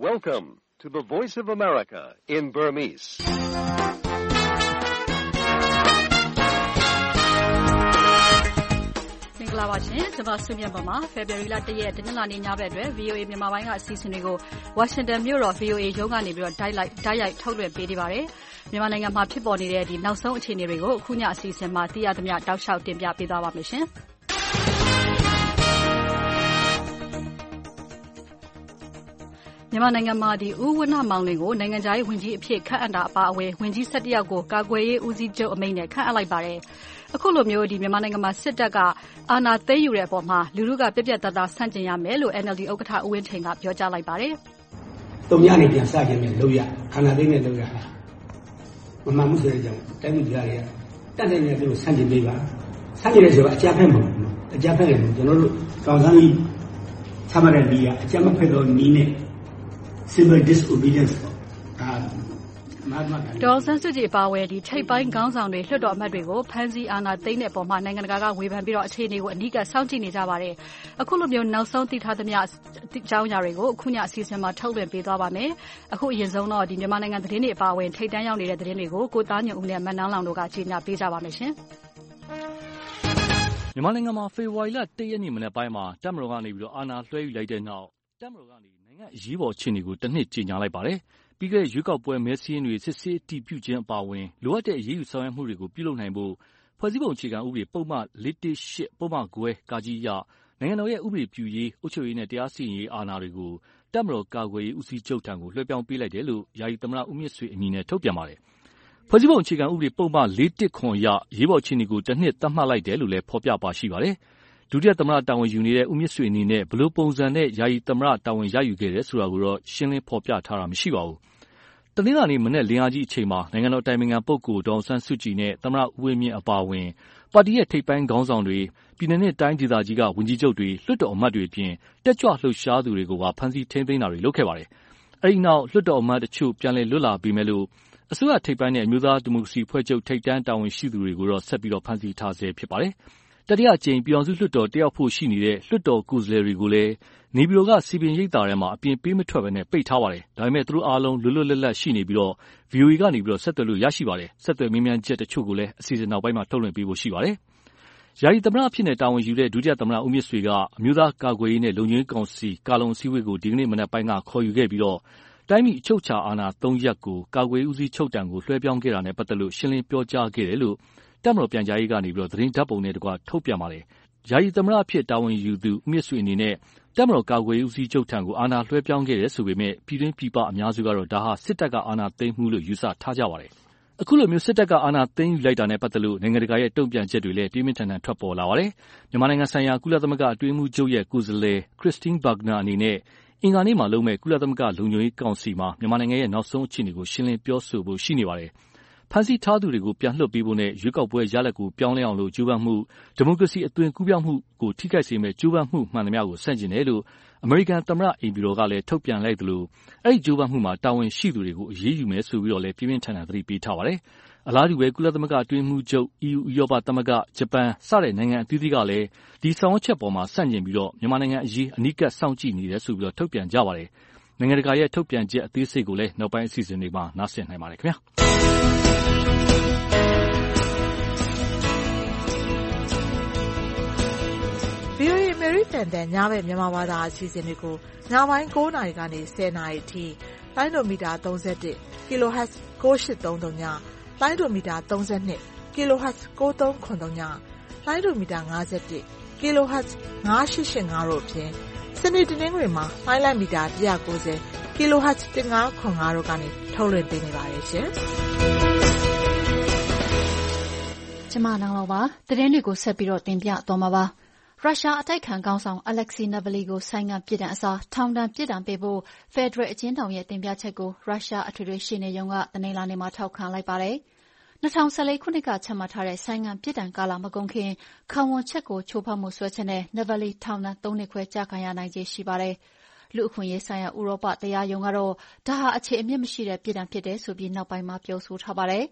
Welcome to the Voice of America in Burmese. ။မင်္ဂလာပါရှင်။ကျွန်မဆွေမြတ်ပါမှာ February လ 1 ရက်တနင်္လာနေ့ညဘက်အတွက် VOA မြန်မာပိုင်းကအစီအစဉ်တွေကို Washington မြို့တော် VOA ရုံးကနေပြီးတော့တိုက်ရိုက်ထုတ်လွှင့်ပေးနေပါတယ်။မြန်မာနိုင်ငံမှာဖြစ်ပေါ်နေတဲ့ဒီနောက်ဆုံးအခြေအနေတွေကိုအခုညအစီအစဉ်မှာသိရသမျှတောက်လျှောက်တင်ပြပေးသွားပါမယ်ရှင်။မြန်မာနိုင်ငံမှာဦးဝဏ္ဏမောင်လွင်ကိုနိုင်ငံခြားရေးဝန်ကြီးအဖြစ်ခန့်အပ်တာအပါအဝင်ဝန်ကြီး17ယောက်ကိုကာကွယ်ရေးဦးစီးချုပ်အမိန့်နဲ့ခန့်အပ်လိုက်ပါတယ်။အခုလိုမျိုးမြန်မာနိုင်ငံမှာစစ်တပ်ကအာဏာသိမ်းယူတဲ့အပေါ်မှာလူထုကပြက်ပြက်သားသားဆန့်ကျင်ရမယ်လို့ NLD ဥက္ကဋ္ဌဦးဝင်းထိန်ကပြောကြားလိုက်ပါတယ်။တုံ့ပြန်နေပြန်စခြင်းနဲ့လုပ်ရအာဏာသိမ်းနဲ့လုပ်ရတာမမှန်မှုဆိုတဲ့အကြောင်းတိုင်းပြည်ကြားတွေကတတ်တဲ့နေရာတွေကိုဆန့်ကျင်ပေးပါ။ဆန့်ကျင်ရဲဆိုတာအကြမ်းဖက်မဟုတ်ဘူး။အကြမ်းဖက်တယ်လို့ကျွန်တော်တို့ကောင်ဆန်းကြီးချမှတ်တဲ့နေရာအကြမ်းမဖက်တော့နီးနဲ့civil disobedience ဒေါ်ဆန်းစုကြည်အပါအဝင်ထိပ်ပိုင်းခေါင်းဆောင်တွေလွှတ်တော်အမတ်တွေကိုဖမ်းဆီးအာဏာသိမ်းတဲ့အပေါ်မှာနိုင်ငံတကာကဝေဖန်ပြီးတော့အခြေအနေကိုအနီးကပ်စောင့်ကြည့်နေကြပါတယ်။အခုလိုမျိုးနောက်ဆုံးသိထားသမျှအကြောင်းအရာတွေကိုအခုညအစီအစဉ်မှာထုတ်လွှင့်ပေးသွားပါမယ်။အခုအရင်ဆုံးတော့မြန်မာနိုင်ငံသတင်းတွေအပါအဝင်ထိပ်တန်းရောက်နေတဲ့သတင်းတွေကိုကိုသားညွန့်ဦးနဲ့မန်းနန်းလောင်တို့ကကြီးညာပေးကြပါမယ်ရှင်။မြန်မာနိုင်ငံမှာဖေဖော်ဝါရီလ 1 ရက်နေ့မနက်ပိုင်းမှာတပ်မတော်ကနေပြီးတော့အာဏာလွှဲယူလိုက်တဲ့နောက်တပ်မတော်ကနေနိုင်ငံအရေးပေါ်အခြေအနေကိုတစ်နှစ်ကြေညာလိုက်ပါတယ်။ပြီးခဲ့တဲ့ရွေးကောက်ပွဲမဲစာရင်းတွေစစ်ဆေးအတည်ပြုခြင်းအပါအဝင်လိုအပ်တဲ့အရေးယူဆောင်ရွက်မှုတွေကိုပြုလုပ်နိုင်ဖို့ဖွဲ့စည်းပုံအခြေခံဥပဒေပုံမှန်418ပုံမှန်ခွဲကာကြီးရနိုင်ငံတော်ရဲ့ဥပဒေပြုရေးအုပ်ချုပ်ရေးနဲ့တရားစီရင်ရေးအာဏာတွေကိုတပ်မတော်ကာကွယ်ရေးဦးစီးချုပ်ထံကိုလွှဲပြောင်းပေးလိုက်တယ်လို့ယာယီသမ္မတဦးမြင့်ဆွေအမည်နဲ့ထုတ်ပြန်ပါတယ်။ဖွဲ့စည်းပုံအခြေခံဥပဒေပုံမှန်419ရရေးပေါ်အခြေအနေကိုတစ်နှစ်သတ်မှတ်လိုက်တယ်လို့လည်းဖော်ပြပါရှိပါတယ်။ဒုတိယသမ္မတတာဝန်ယူနေတဲ့ဦးမြင့်ဆွေအနေနဲ့ဘယ်လိုပုံစံနဲ့ယာယီသမ္မတတာဝန်ရယူခဲ့တယ်ဆိုတာကိုတော့ရှင်းလင်းဖော်ပြထားတာမရှိပါဘူး။တနင်္လာနေ့မနေ့လင်းအားကြီးအချိန်မှာနိုင်ငံတော်တိုင်ပင်ခံပုဂ္ဂိုလ်ဒေါ်အောင်ဆန်းစုကြည်နဲ့သမ္မတဦးဝင်းမြင့်အပါအဝင်ပါတီရဲ့ထိပ်ပိုင်းခေါင်းဆောင်တွေပြည်내နဲ့တိုင်းဒေသကြီးကဝန်ကြီးချုပ်တွေလွှတ်တော်အမတ်တွေအပြင်တက်ကြွလှုပ်ရှားသူတွေကိုပါဖမ်းဆီးထိန်းသိမ်းတာတွေလုပ်ခဲ့ပါတယ်။အဲဒီနောက်လွှတ်တော်အမတ်တချို့ပြန်လည်လွတ်လာပေမဲ့လို့အစိုးရထိပ်ပိုင်းနဲ့အမျိုးသားဒီမိုကရေစီဖွဲ့ချုပ်ထိပ်တန်းတာဝန်ရှိသူတွေကိုတော့ဆက်ပြီးတော့ဖမ်းဆီးထားဆဲဖြစ်ပါတယ်။တတိယအကြိမ်ပြည်ထောင်စုလွှတ်တော်တက်ရောက်ဖို့ရှိနေတဲ့လွှတ်တော်ကိုယ်စားလှယ်တွေကိုလည်းနေပြည်တော်ကစီပင်ရိပ်သာထဲမှာအပြင်ပေးမထွက်ဘဲနဲ့ပိတ်ထားပါတယ်။ဒါပေမဲ့သူတို့အားလုံးလွတ်လွတ်လပ်လပ်ရှိနေပြီးတော့ VOA ကနေပြီးတော့ဆက်သွယ်လို့ရရှိပါတယ်။ဆက်သွယ်မေးမြန်းချက်တချို့ကိုလည်းအစီအစဉ်နောက်ပိုင်းမှာထုတ်လွှင့်ပေးဖို့ရှိပါတယ်။ယာယီသမ္မတအဖြစ်နဲ့တာဝန်ယူတဲ့ဒုတိယသမ္မတဦးမြင့်ဆွေကအမျိုးသားကာကွယ်ရေးနဲ့လုံခြုံရေးကောင်စီကာလုံအစည်းအဝေးကိုဒီကနေ့မနက်ပိုင်းကခေါ်ယူခဲ့ပြီးတော့တိုင်းပြည်အချုပ်အခြာအာဏာ3ရပ်ကိုကာကွယ်ရေးဦးစီးချုပ်တံကိုလွှဲပြောင်းခဲ့တာနဲ့ပတ်သက်လို့ရှင်းလင်းပြောကြားခဲ့တယ်လို့တပ်မတော်ပြန်ကြားရေးကနေပြီးတော့သတင်းဓာတ်ပုံနဲ့တကွထုတ်ပြန်ပါတယ်။ယာယီသမ္မတအဖြစ်တာဝန်ယူသူဦးမြင့်ဆွေအနေနဲ့တပ်မတော်ကာကွယ်ရေးဦးစီးချုပ်ထံကိုအာဏာလွှဲပြောင်းခဲ့တယ်ဆိုပေမဲ့ပြည်တွင်းပြည်ပအများစုကတော့ဒါဟာစစ်တပ်ကအာဏာသိမ်းမှုလို့ယူဆထားကြပါတယ်။အခုလိုမျိုးစစ်တပ်ကအာဏာသိမ်းယူလိုက်တာနဲ့ပတ်သက်လို့နိုင်ငံတကာရဲ့တုံ့ပြန်ချက်တွေလည်းပြင်းပြင်းထန်ထန်ထွက်ပေါ်လာပါတယ်။မြန်မာနိုင်ငံဆိုင်ရာကုလသမဂ္ဂအတွင်းရေးမှူးချုပ်ရဲ့ကိုယ်စားလှယ် Christine Burgener အနေနဲ့အင်္ဂါနေ့မှာလုပ်မဲ့ကုလသမဂ္ဂလုံခြုံရေးကောင်စီမှာမြန်မာနိုင်ငံရဲ့နောက်ဆုံးအခြေအနေကိုရှင်းလင်းပြောဆိုဖို့ရှိနေပါတယ်။ဖမ်းဆီးထားသူတွေကိုပြန်လွှတ်ပေးဖို့နဲ့ရွေးကောက်ပွဲရလဒ်ကိုပြောင်းလဲအောင်လို့ကြိုးပမ်းမှုဒီမိုကရေစီအသွင်ကူးပြောင်းမှုကိုထိခိုက်စေမဲ့ကြိုးပမ်းမှုမှန်သမျှကိုဆန့်ကျင်တယ်လို့အမေရိကန်သမ္မတအိမ်ဖြူတော်ကလည်းထုတ်ပြန်လိုက်သလိုအဲဒီကြိုးပမ်းမှုမှာတာဝန်ရှိသူတွေကိုအရေးယူမယ်ဆိုပြီးတော့လည်းပြင်းပြင်းထန်ထန်သတိပေးထားပါတယ်။အလားတူပဲကုလသမဂ္ဂအတွင်းရေးမှူးချုပ် EU ဥရောပသမဂ္ဂဂျပန်စတဲ့နိုင်ငံအသီးသီးကလည်းဒီဆောင်ရွက်ချက်ပေါ်မှာဆန့်ကျင်ပြီးတော့မြန်မာနိုင်ငံအရေးအနီးကပ်စောင့်ကြည့်နေတယ်ဆိုပြီးတော့ထုတ်ပြန်ကြပါတယ်။နိုင်ငံတကာရဲ့ထုတ်ပြန်ချက်အသေးစိတ်ကိုလည်းနောက်ပိုင်းအစီအစဉ်တွေမှာနားဆင်နိုင်ပါတယ်ခင်ဗျာ။ VOA အမေရိကန်တန်ညဘက်မြန်မာဘာသာအစီအစဉ်တွေကိုညပိုင်း9နာရီကနေ10နာရီအထိလိုင်းဒိုမီတာ31 kHz 9833ညလိုင်းဒိုမီတာ32 kHz 9393ညလိုင်းဒိုမီတာ51 kHz 9885တို့အပြင်စနေတနင်္ဂနွေမှာလိုင်းလိုက်မီတာ190 kHz 1505တို့ကနေထုတ်လွှင့်ပေးနေပါတယ်ရှင်ကျမနောင်တော့ပါသတင်းတွေကိုဆက်ပြီးတော့တင်ပြသွားမှာပါရုရှားအတိုက်ခံခေါင်းဆောင် Alexei Navalny ကိုဆိုင်းငံ့ပြစ်ဒဏ်အစားထောင်ဒဏ်ပြစ်ဒဏ်ပေးဖို့ဖက်ဒရယ်အကျဉ်းထောင်ရဲ့တင်ပြချက်ကိုရုရှားအထွေထွေရှေ့နေရုံးကတနင်္လာနေ့မှာထောက်ခံလိုက်ပါတယ်။2014ခုနှစ်ကချမှတ်ထားတဲ့ဆိုင်းငံ့ပြစ်ဒဏ်ကာလမကုန်ခင်ခံဝန်ချက်ကိုချိုးဖောက်မှုစွဲချက်နဲ့ Navalny ထောင်ဒဏ်3နှစ်ခွဲကျခံရနိုင်ခြေရှိပါတယ်။လူ့အခွင့်အရေးဆိုင်ရာဥရောပတရားရုံးကတော့ဒါဟာအခြေအမြစ်မရှိတဲ့ပြစ်ဒဏ်ဖြစ်တယ်ဆိုပြီးနောက်ပိုင်းမှာပြောဆိုထားပါတယ်။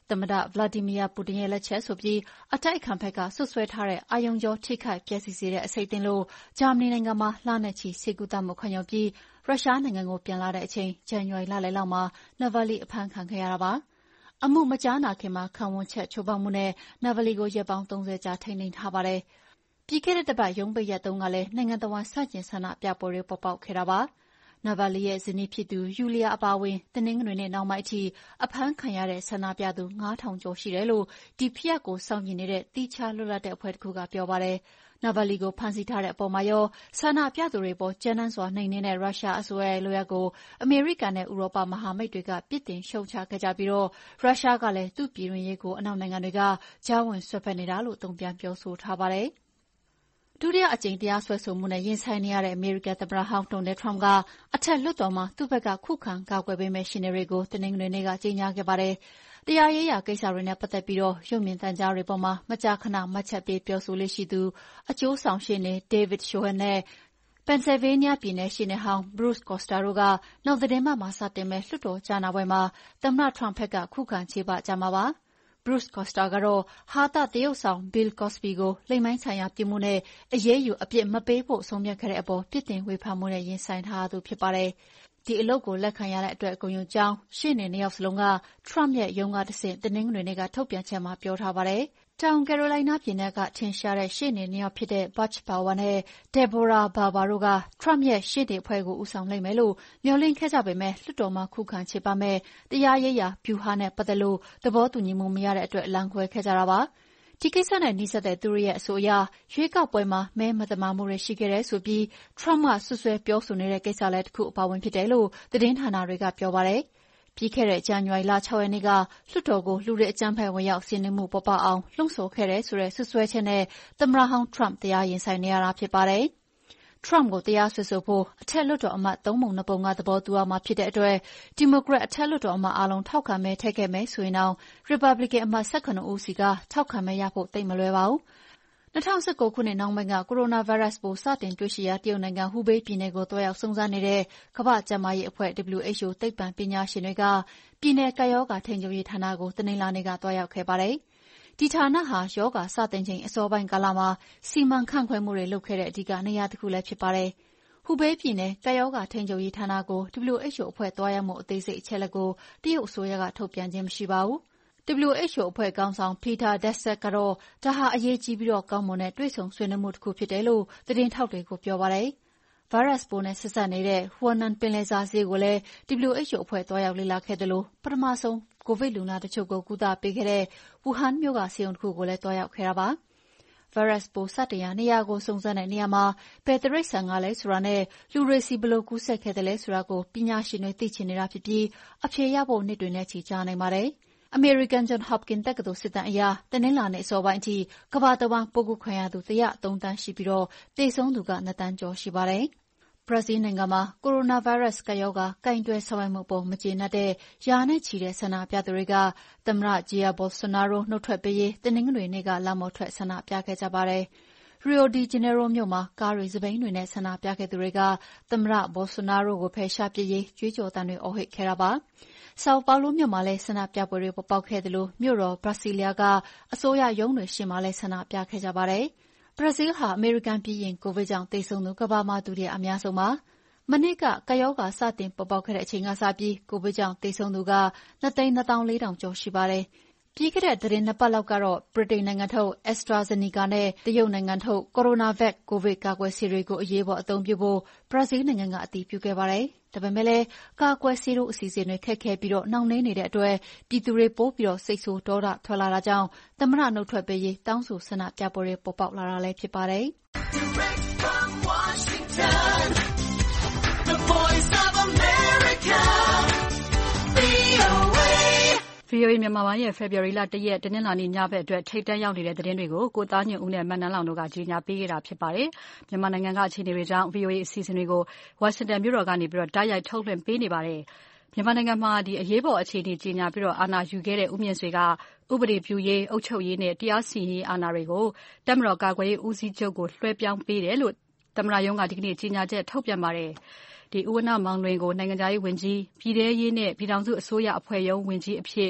သမ္မတ Vladimir Putin ရဲ့လက်ချက်ဆိုပြီးအတိုက်အခံဘက်ကဆွဆွဲထားတဲ့အာရုံကြောထိခိုက်ပျက်စီးစေတဲ့အဆိပ်သင့်လို့ဂျာမနီနိုင်ငံမှာလနဲ့ချီဆေးကုသမှုခံယူပြီးရုရှားနိုင်ငံကိုပြန်လာတဲ့အချိန်ဇန်နဝါရီလလယ်လောက်မှာ Navalny အဖမ်းခံခဲ့ရတာပါ။အမှုမကြားနာခင်မှာခံဝန်ချက်ချိုးဖောက်မှုနဲ့ Navalny ကိုရက်ပေါင်း30ကြာထိန်းသိမ်းထားပါတယ်။ပြီးခဲ့တဲ့တစ်ပတ်ရုံးပိတ်ရက်တုန်းကလည်းနိုင်ငံတော်ဝန်ဆန့်ကျင်ဆန္ဒပြပွဲတွေပေါ်ပေါက်ခဲ့တာပါ။ Navalny ရဲ့ဇနီးဖြစ်သူယူလီယာအပါအဝင်တနင်္ဂနွေနေ့နောက်ပိုင်းအထိအဖမ်းခံရတဲ့ဆန္ဒပြသူ9000ကျော်ရှိတယ်လို့ဒီဖြစ်ရပ်ကိုစောင့်ကြည့်နေတဲ့သီးခြားလွတ်လပ်တဲ့အဖွဲ့တစ်ခုကပြောပါတယ်။ Navalny ကိုဖမ်းဆီးထားတဲ့အပေါ်မှာရောဆန္ဒပြသူတွေပေါ်ကြမ်းတမ်းစွာနှိမ်နင်းတဲ့ရုရှားအစိုးရရဲ့လုပ်ရပ်ကိုအမေရိကန်နဲ့ဥရောပမဟာမိတ်တွေကပြစ်တင်ရှုတ်ချခဲ့ကြပြီးရုရှားကလည်းသူ့ပြည်တွင်းရေးကိုအနောက်နိုင်ငံတွေကကြားဝင်စွက်ဖက်နေတာလို့တုံ့ပြန်ပြောဆိုထားပါတယ်။ဒုတိယအကြိမ်တရားစွဲဆိုမှုနဲ့ရင်ဆိုင်နေရတဲ့အမေရိကန်သမ္မတဟောင်း Donald Trump ကအထက်လွှတ်တော်မှာသူ့ဘက်ကခုခံကာကွယ်ပေးမယ့်ရှေ့နေတွေကိုတနင်္ဂနွေနေ့ကကြေညာခဲ့ပါတယ်။တရားရေးရာကိစ္စတွေနဲ့ပတ်သက်ပြီးရုပ်မြင်သံကြားတွေပေါ်မှာမကြာခဏမှတ်ချက်ပေးပြောဆိုလေ့ရှိသူအကျိုးဆောင်ရှေ့နေ David Schoen နဲ့ Pennsylvania ပြည်နယ်ရှေ့နေဟောင်း Bruce Costa တို့ကနောက်သီတင်းပတ်မှာစတင်မယ့်လွှတ်တော်ကြားနာပွဲမှာသမ္မတ Trump ဘက်ကခုခံချေပကြမှာပါ။ Bruce Costa ကတော့ဟာသသရုပ်ဆောင် Bill Cosby ကိုလိင်ပိုင်းဆိုင်ရာပြစ်မှုနဲ့အရေးယူအပြစ်မပေးဖို့ဆုံးဖြတ်ခဲ့တဲ့အပေါ်ပြစ်တင်ဝေဖန်မှုနဲ့ရင်ဆိုင်ထားရသူဖြစ်ပါတယ်။ဒီအလုပ်ကိုလက်ခံရတဲ့အတွက်ဂုဏ်ယူကြောင်းရှေ့နေ2ယောက်စလုံးက Trump ရဲ့ရုံးကတဆင့်တနင်္ဂနွေနေ့ကထုတ်ပြန်ချက်မှာပြောထားပါတယ်။တောင်ကယ်ရိုလိုင်းနားပြည်နယ်ကထင်ရှားတဲ့ရှေ့နေ2ယောက်ဖြစ်တဲ့ Butch Bauer နဲ့ Deborah Barber တို့က Trump ရဲ့ရှေ့နေအဖွဲ့ကိုဦးဆောင်လိမ့်မယ်လို့မျှော်လင့်ခဲ့ကြပေမဲ့လွှတ်တော်မှာခုခံချေပမယ့်တရားရေးရာဗျူဟာနဲ့ပတ်သက်လို့သဘောတူညီမှုမရတဲ့အတွက်လမ်းခွဲခဲ့ကြတာပါ။ဒီကိစ္စနဲ့နှိစက်တဲ့သူတို့ရဲ့အဆိုအရရွေးကောက်ပွဲမှာမဲမသမာမှုတွေရှိခဲ့တယ်ဆိုပြီး Trump ကစွပ်စွဲပြောဆိုနေတဲ့ကိစ္စလည်းတစ်ခုအပါဝင်ဖြစ်တယ်လို့သတင်းဌာနတွေကပြောပါတယ်။ပြီးခဲ့တဲ့ဇန်နဝါရီလ6 ရက်နေ့ကလွှတ်တော်ကိုလူတွေအကြမ်းဖက်ဝင်ရောက်စီးနင်းမှုပေါ်ပေါက်အောင်လှုံ့ဆော်ခဲ့တယ်ဆိုတဲ့စွပ်စွဲချက်နဲ့သမ္မတဟောင်း Trump တရားရင်ဆိုင်နေရတာဖြစ်ပါတယ်။ Trump ကိုတရားစွဲဆိုဖို့အထက်လွှတ်တော်အမတ်3ပုံ2ပုံကသဘောတူရမှာဖြစ်တဲ့အတွက်ဒီမိုကရက်အထက်လွှတ်တော်အမတ်အားလုံးထောက်ခံမဲထည့်ခဲ့မယ်ဆိုရင်တော့ရီပတ်ဘလီကန်အမတ်18ဦးစီကထောက်ခံမဲရဖို့သိပ်မလွယ်ပါဘူး။2019ခုနှစ်နှောင်းပိုင်းကကိုရိုနာဗိုင်းရပ်စ်ပိုးစတင်တွေ့ရှိရာတရုတ်နိုင်ငံဟူဘေးပြည်နယ်ကိုသွားရောက်စုံစမ်းနေတဲ့ကမ္ဘာ့ကျန်းမာရေးအဖွဲ့ WHO သိပ္ပံပညာရှင်တွေကပြည်နယ်ကပ်ရောဂါထိန်းချုပ်ရေးဌာနကိုတနင်္လာနေ့ကသွားရောက်ခဲ့ပါတယ်။ဒီဌာနဟာရောဂါစတင်ချိန်အစောပိုင်းကာလမှာစီမံခန့်ခွဲမှုတွေလုပ်ခဲ့တဲ့အဓိကနေရာတစ်ခုလည်းဖြစ်ပါတယ်။ဟူဘေးပြည်နယ်ကပ်ရောဂါထိန်းချုပ်ရေးဌာနကို WHO အဖွဲ့သွားရောက်မှုအသေးစိတ်အချက်အလက်ကိုတရုတ်အစိုးရကထုတ်ပြန်ခြင်းမရှိပါဘူး။ WHO အဖွဲ့ခေါင်းဆောင် Peter Daszak ကတော့ဒါဟာအရေးကြီးပြီးကောင်းမွန်တဲ့တွေ့ဆုံဆွေးနွေးမှုတစ်ခုဖြစ်တယ်လို့သတင်းထောက်တွေကိုပြောပါတယ်။ဗိုင်းရပ်စ်ပိုးနဲ့ဆက်စပ်နေတဲ့ Huanan ပင်လယ်စာဈေးကိုလည်း WHO အဖွဲ့သွားရောက်လေ့လာခဲ့သလိုပထမဆုံးကိုဗစ်လူနာတချို့ကိုကုသပေးခဲ့တဲ့ဝူဟန်မြို့ကဆေးရုံတစ်ခုကိုလည်းသွားရောက်ခဲ့တာပါ။ဗိုင်းရပ်စ်ပိုးစတင်ရာနေရာကိုစုံစမ်းတဲ့နေရာမှာဘယ်တိရစ္ဆာန်ကလဲဆိုတာနဲ့လူတွေစီဘယ်လိုကူးစက်ခဲ့သလဲဆိုတာကိုပညာရှင်တွေသိချင်နေတာဖြစ်ပြီးအဖြေရဖို့နှစ်တွေနဲ့ချီကြာနိုင်ပါတယ်။အမေရိကန် Johns Hopkins တက္ကသိုလ်စစ်တမ်းအရတနင်္လာနေ့အစောပိုင်းအထိကမ္ဘာတဝန်းပိုးကူးခံရသူ103သန်းရှိပြီးသေဆုံးသူက2သန်းကျော်ရှိပါတယ်။ဘရာဇီးနိုင်ငံမှာကိုရိုနာဗိုင်းရပ်စ်ကပ်ရောဂါကိုင်တွယ်ဆောင်ရွက်မှုအပေါ်မကျေနပ်တဲ့ရာနဲ့ချီတဲ့ဆန္ဒပြသူတွေကသမ္မတ Jair Bolsonaro နှုတ်ထွက်ပေးရေးတနင်္ဂနွေနေ့ကလမ်းပေါ်ထွက်ဆန္ဒပြခဲ့ကြပါတယ်။ Rio de Janeiro မြို့မှာကားတွေစပိန်တွေနဲ့ဆန္ဒပြခဲ့သူတွေကသမ္မတ Bolsonaro ကိုဖယ်ရှားပစ်ရေးကြွေးကြော်သံတွေအော်ဟစ်ခဲ့တာပါ။ Sao Paulo မြို့မှာလည်းဆန္ဒပြပွဲတွေပေါ်ပေါက်ခဲ့သလိုမြို့တော် Brasilia ကအစိုးရရုံးတွေရှေ့မှာလည်းဆန္ဒပြခဲ့ကြပါတယ်။ဘရာဇီးဟာအမေရိကန်ပြီးရင်ကိုဗစ်ကြောင့်သေဆုံးသူကမ္ဘာမှာဒုတိယအများဆုံးပါ။မနှစ်ကကပ်ရောဂါစတင်ပေါ်ပေါက်ခဲ့တဲ့အချိန်ကစပြီးကိုဗစ်ကြောင့်သေဆုံးသူက2,24,000 ကျော်ရှိပါတယ်။ပြီးခဲ့တဲ့သီတင်း2ပတ်လောက်ကတော့ဗြိတိန်နိုင်ငံထုတ် AstraZeneca နဲ့တရုတ်နိုင်ငံထုတ် CoronaVac ကိုဗစ်ကာကွယ်ဆေးတွေကိုအရေးပေါ်အသုံးပြုဖို့ဘရာဇီးနိုင်ငံကအတည်ပြုခဲ့ပါတယ်။ဒါပေမဲ့လည်းကာကွယ်ဆေးထိုးအစီအစဉ်တွေခက်ခဲပြီးနှောင့်နှေးနေတဲ့အတွက်ပြည်သူတွေပိုပြီးစိတ်ဆိုးဒေါသထွက်လာတာကြောင့်သမ္မတနှုတ်ထွက်ပေးရေးတောင်းဆိုဆန္ဒပြပွဲတွေပေါ်ပေါက်လာတာလည်းဖြစ်ပါတယ်။ VOA မြန်မာပိုင်းရဲ့ဖေဖော်ဝါရီလ1ရက်တနင်္လာနေ့ညဘက်အတွက်ထိပ်တန်းရောက်နေတဲ့သတင်းတွေကိုကိုသားညွန့်ဦးနဲ့မတ်နန်းလောင်တို့ကကြီးညာပေးခဲ့တာဖြစ်ပါတယ်။မြန်မာနိုင်ငံကအခြေအနေတွေကြောင့် VOA အစီအစဉ်တွေကိုဝါရှင်တန်မြို့တော်ကနေတိုက်ရိုက်ထုတ်လွှင့်ပေးနေပါတယ်။မြန်မာနိုင်ငံမှာအရေးပေါ်အခြေအနေကြီးညာပြီးအာဏာယူခဲ့တဲ့ဦးမြင့်ဆွေကဥပဒေပြုရေးအုပ်ချုပ်ရေးနဲ့တရားစီရင်ရေးအာဏာတွေကိုတပ်မတော်ကာကွယ်ရေးဦးစီးချုပ်ကိုလွှဲပြောင်းပေးတယ်လို့သမ္မတရုံးကဒီကနေ့ကြီးညာချက်ထုတ်ပြန်ပါတယ်။ဦးဝဏ္ဏမောင်လွင်ကိုနိုင်ငံခြားရေးဝန်ကြီးပြည်ထရေးနဲ့ပြည်ထောင်စုအစိုးရအဖွဲ့ရုံးဝန်ကြီးအဖြစ်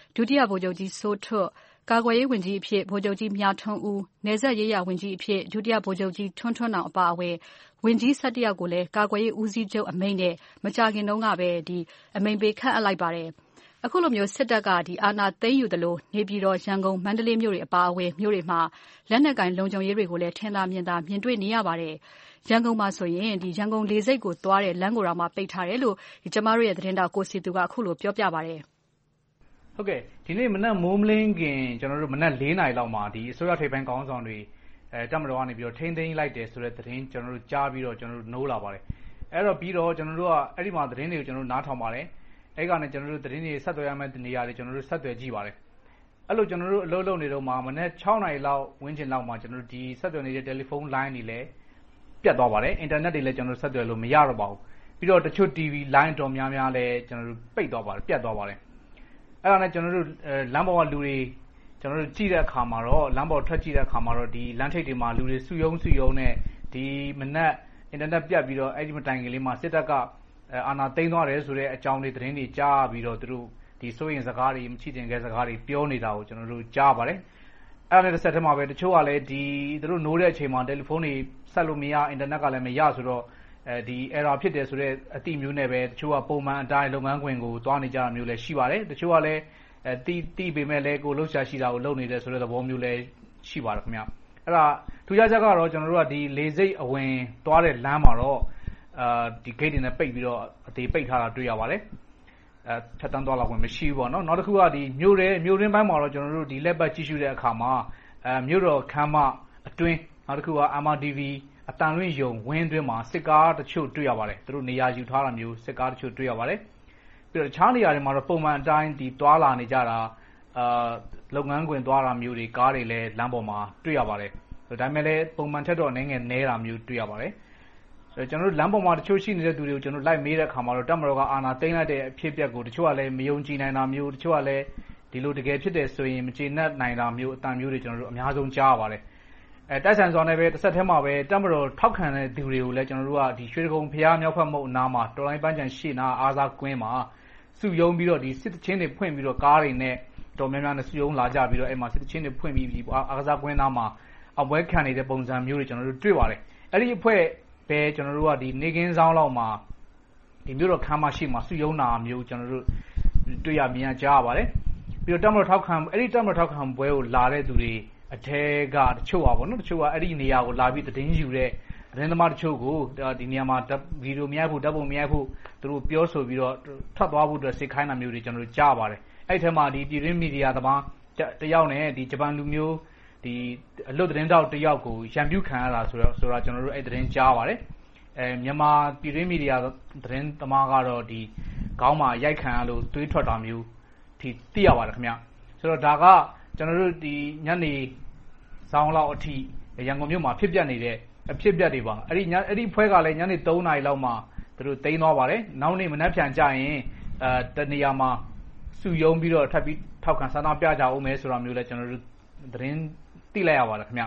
ဒုတိယဗိုလ်ချုပ်ကြီးစိုးထွဋ်၊ကာကွယ်ရေးဝန်ကြီးအဖြစ်ဗိုလ်ချုပ်ကြီးမြထွန်းဦး၊နယ်စပ်ရေးရာဝန်ကြီးအဖြစ်ဒုတိယဗိုလ်ချုပ်ကြီးထွန်းထွန်းနောင်အပါအဝင်ဝန်ကြီး11ယောက်ကိုလည်းကာကွယ်ရေးဦးစီးချုပ်အမိန့်နဲ့မကြာခင်တုန်းကပဲအမိန့်ပေးခန့်အပ်လိုက်ပါတယ်။အခုလိုမျိုးစစ်တပ်ကအာဏာသိမ်းယူသလိုနေပြည်တော်၊ရန်ကုန်၊မန္တလေးမြို့တွေအပါအဝင်မြို့တွေမှာလက်နက်ကိုင်လုံခြုံရေးတွေကိုလည်းထင်သာမြင်သာမြင်တွေ့နေရပါတယ်။ရန်ကုန်မှာဆိုရင်ရန်ကုန်လေဆိပ်ကိုသွားတဲ့လမ်းကိုတောင်မှပိတ်ထားတယ်လို့ကျမတို့ရဲ့သတင်းတောက်ကိုစီသူကအခုလိုပြောပြပါတယ်။ဟုတ်ကဲ့ဒီနေ့မနက်မိုးမလင်းခင်ကျွန်တော်တို့မနက်4နာရီလောက်မှာအစိုးရထိပ်ပိုင်းခေါင်းဆောင်တွေတပ်မတော်ကနေပြီးတော့ထိန်းသိမ်းလိုက်တယ်ဆိုတဲ့သတင်းကျွန်တော်တို့ကြားပြီးတော့ကျွန်တော်တို့နိုးလာပါတယ်။အဲ့တော့ပြီးတော့ကျွန်တော်တို့ကအဲ့ဒီမှာသတင်းတွေကိုကျွန်တော်တို့နားထောင်ပါတယ်။အဲ့ကနေကျွန်တော်တို့သတင်းတွေဆက်သွယ်ရမယ့်နေရာတွေကျွန်တော်တို့ဆက်သွယ်ကြည့်ပါတယ်။အဲ့လိုကျွန်တော်တို့အလုပ်လုပ်နေတော့မှမနက်6နာရီလောက်ဝန်းကျင်လောက်မှာကျွန်တော်တို့ဒီဆက်သွယ်နေတဲ့တယ်လီဖုန်းလိုင်းတွေလည်းပြတ်သွားပါတယ်။အင်တာနက်တွေလည်းကျွန်တော်တို့ဆက်သွယ်လို့မရတော့ပါဘူး။ပြီးတော့တချို့ TV လိုင်းတော်များများလည်းကျွန်တော်တို့ပိတ်သွားပါတယ်ပြတ်သွားပါတယ်။အဲ့ဒါနဲ့ကျွန်တော်တို့လမ်းပေါ်ကလူတွေကျွန်တော်တို့ကြည့်တဲ့အခါမှာတော့လမ်းပေါ်ထွက်ကြည့်တဲ့အခါမှာတော့ဒီလမ်းထိပ်တွေမှာလူတွေစုယုံနဲ့ဒီမနက်အင်တာနက်ပြတ်ပြီးတော့အဲ့ဒီမတိုင်ခင်လေးမှာစစ်တပ်ကအာဏာသိမ်းသွားတယ်ဆိုတဲ့အကြောင်းတွေသတင်းတွေကြားပြီးတော့သူတို့ဒီစိုးရင်စကားတွေမချစ်တင်ခဲ့စကားတွေပြောနေတာကိုကျွန်တော်တို့ကြားပါတယ်။အဲ့ဒါနဲ့တစ်ဆက်တည်းမှာပဲတချို့ကလည်းဒီသူတို့နိုးတဲ့အချိန်မှာတယ်လီဖုန်းတွေဆက်လို့မရအင်တာနက်ကလည်းမရဆိုတော့ဒီ error ဖြစ်တယ်ဆိုတဲ့အတိမျိုးနဲ့ပဲတချို့ကပုံမှန်အတိုင်းလုပ်ငန်းခွင်ကိုသွားနေကြတာမျိုးလည်းရှိပါတယ်။တချို့ကလည်းတီးပေမဲ့လည်းကိုလှုပ်ရှားရှိတာကိုလုပ်နေတယ်ဆိုတဲ့သဘောမျိုးလည်းရှိပါတယ်ခင်ဗျ။အဲ့ဒါထူးခြားချက်ကတော့ကျွန်တော်တို့ကဒီလေဆိပ်အဝင်သွားတဲ့လမ်းမှာတော့ဒီ gate တွေနဲ့ပိတ်ပြီးတော့အသေးပိတ်ထားတာတွေ့ရပါတယ်။ဖြတ်တန်းသွားလာခွင့်မရှိဘူးပေါ့နော်။နောက်တစ်ခုကဒီမြို့ရင်းပိုင်းမှာတော့ကျွန်တော်တို့ဒီလက်ပတ်ကြည့်ရှုတဲ့အခါမှာမြို့တော်ခမ်းမအတွင်းနောက်တစ်ခုက MRTV အတန်လွင့်ယုံဝင်းအတွင်းမှာစစ်ကားတချို့တွေ့ရပါတယ်။သူတို့နေရာယူထားတာမျိုးစစ်ကားတချို့တွေ့ရပါတယ်။ပြီးတော့တခြားနေရာတွေမှာတော့ပုံမှန်အတိုင်းဒီတွာလာနေကြတာလုပ်ငန်းခွင်သွားတာမျိုးတွေကားတွေလည်းလမ်းပေါ်မှာတွေ့ရပါတယ်။ဒါပေမဲ့လည်းပုံမှန်ထက်တော့အနေငယ်နဲတာမျိုးတွေ့ရပါတယ်။ဆိုတော့ကျွန်တော်တို့လမ်းပေါ်မှာတချို့ရှိနေတဲ့သူတွေကိုကျွန်တော်လိုက်မေးတဲ့အခါမှာတော့တပ်မတော်ကအာဏာသိမ်းလိုက်တဲ့အဖြစ်အပျက်ကိုတချို့ကလည်းမယုံကြည်နိုင်တာမျိုးတချို့ကလည်းဒီလိုတကယ်ဖြစ်တယ်ဆိုရင်မကျေနပ်နိုင်တာမျိုးအတန်မျိုးတွေကျွန်တော်တို့အများဆုံးကြားရပါတယ်။တိုက်ဆိုင်စွာနဲ့ပဲတစ်ဆက်တည်းမှာပဲတပ်မတော်ထောက်ခံတဲ့သူတွေကိုလည်းကျွန်တော်တို့ကဒီရွှေဒဂုံဖျားမြောက်ဖက်မုတ်အနားမှာတော်လိုင်းပန်းချန်ရှေ့နာအားစားကွင်းမှာစုယုံပြီးတော့ဒီစစ်ချင်းတွေဖွင့်ပြီးတော့ကားတွေနဲ့တော်များများနဲ့စုယုံလာကြပြီးတော့အဲ့မှာစစ်ချင်းတွေဖွင့်ပြီးအားစားကွင်းသားမှာအပွဲခံနေတဲ့ပုံစံမျိုးတွေကျွန်တော်တို့တွေ့ပါတယ်။အဲ့ဒီအဖွဲ့ပဲကျွန်တော်တို့ကဒီနေကင်းဆောင်လောက်မှာဒီမျိုးတော့ခမ်းမရှိမှာစုယုံနာမျိုးကျွန်တော်တို့တွေ့ရမြင်ရကြားရပါတယ်။ပြီးတော့တပ်မတော်ထောက်ခံအဲ့ဒီတပ်မတော်ထောက်ခံပွဲကိုလာတဲ့သူတွေအထက်ကတချို့ပါပေါ့နော်တချို့ကအဲ့ဒီနေရာကိုလာပြီးသတင်းယူတဲ့သတင်းသမားတချို့ကိုဒီနေရာမှာဗီဒီယိုမရိုက်ဖို့ဓာတ်ပုံမရိုက်ဖို့သူတို့ပြောဆိုပြီးတော့ထွက်သွားဖို့အတွက်စိတ်ခိုင်းတာမျိုးတွေကျွန်တော်တို့ကြားပါတယ်အဲ့ထဲမှာဒီပြည်တွင်းမီဒီယာသမားတယောက်နဲ့ဒီဂျပန်လူမျိုးဒီအလွတ်သတင်းတောက်တယောက်ကိုရန်ပြုခံရတာဆိုတာကျွန်တော်တို့အဲ့သတင်းကြားပါတယ်မြန်မာပြည်တွင်းမီဒီယာသတင်းသမားကတော့ဒီခေါင်းမှာရိုက်ခံရလို့တွေးထွက်တာမျိုးထိသိရပါတယ်ခင်ဗျဆိုတော့ဒါကကျွန်တော်တို့ဒီညနေစောင်းလောက်အထိရန်ကုန်မြို့မှာဖြစ်ပျက်နေတဲ့အဖြစ်ပျက်တွေပါအဲ့ဒီဖွဲကလည်းညနေ3နာရီလောက်မှာသူတို့တိန်းသွားပါတယ်နောက်နေ့မနက်ဖြန်ကြရင်တနေရာမှာစုယုံပြီးတော့ထပ်ပြီးထောက်ခံဆန္ဒပြကြအောင်မယ်ဆိုတာမျိုးလည်းကျွန်တော်တို့သတင်းသိလိုက်ရပါတယ်ခင်ဗျ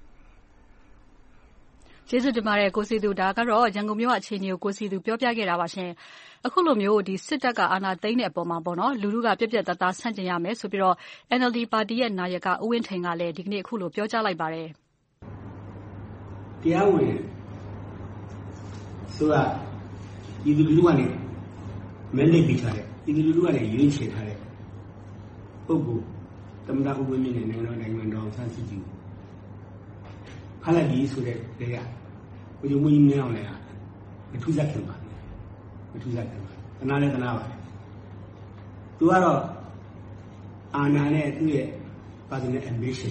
ကျေးဇူးတင်ပါတယ်ကိုစီသူဒါကတော့ရန်ကုန်မြို့အခြေအနေကိုကိုစီသူပြောပြခဲ့တာပါရှင်အခုလိုမျိုးဒီစစ်တပ်ကအာဏာသိမ်းတဲ့အပေါ်မှာပေါ့နော်လူထုကပြက်ပြက်သားသားဆန့်ကျင်ရမယ်ဆိုပြီးတော့ NLD ပါတီရဲ့နာယကဦးဝင်းထိန်ကလည်းဒီကနေ့အခုလိုပြောကြားလိုက်ပါတယ်တရားဝင်ဆိုတာဒီလူထုကနေမန်ဒေးပေးထားတဲ့ဒီလူထုကနေရွေးချယ်ထားတဲ့ပုဂ္ဂိုလ်သမ္မတဦးဝင်းမြင့်နဲ့နိုင်ငံတော်ဆန်းစစ်ကြီးခါလိုက်ကြီးဆိုတဲ့နေရာဘုရားမင်းမြင်အောင်လည်းမထူးဆန်းခင်ပါမထူးဆန်းခင်ပါတနာနဲ့တနာပါသူကတော့အာဏာနဲ့သူ့ရဲ့ personal ambition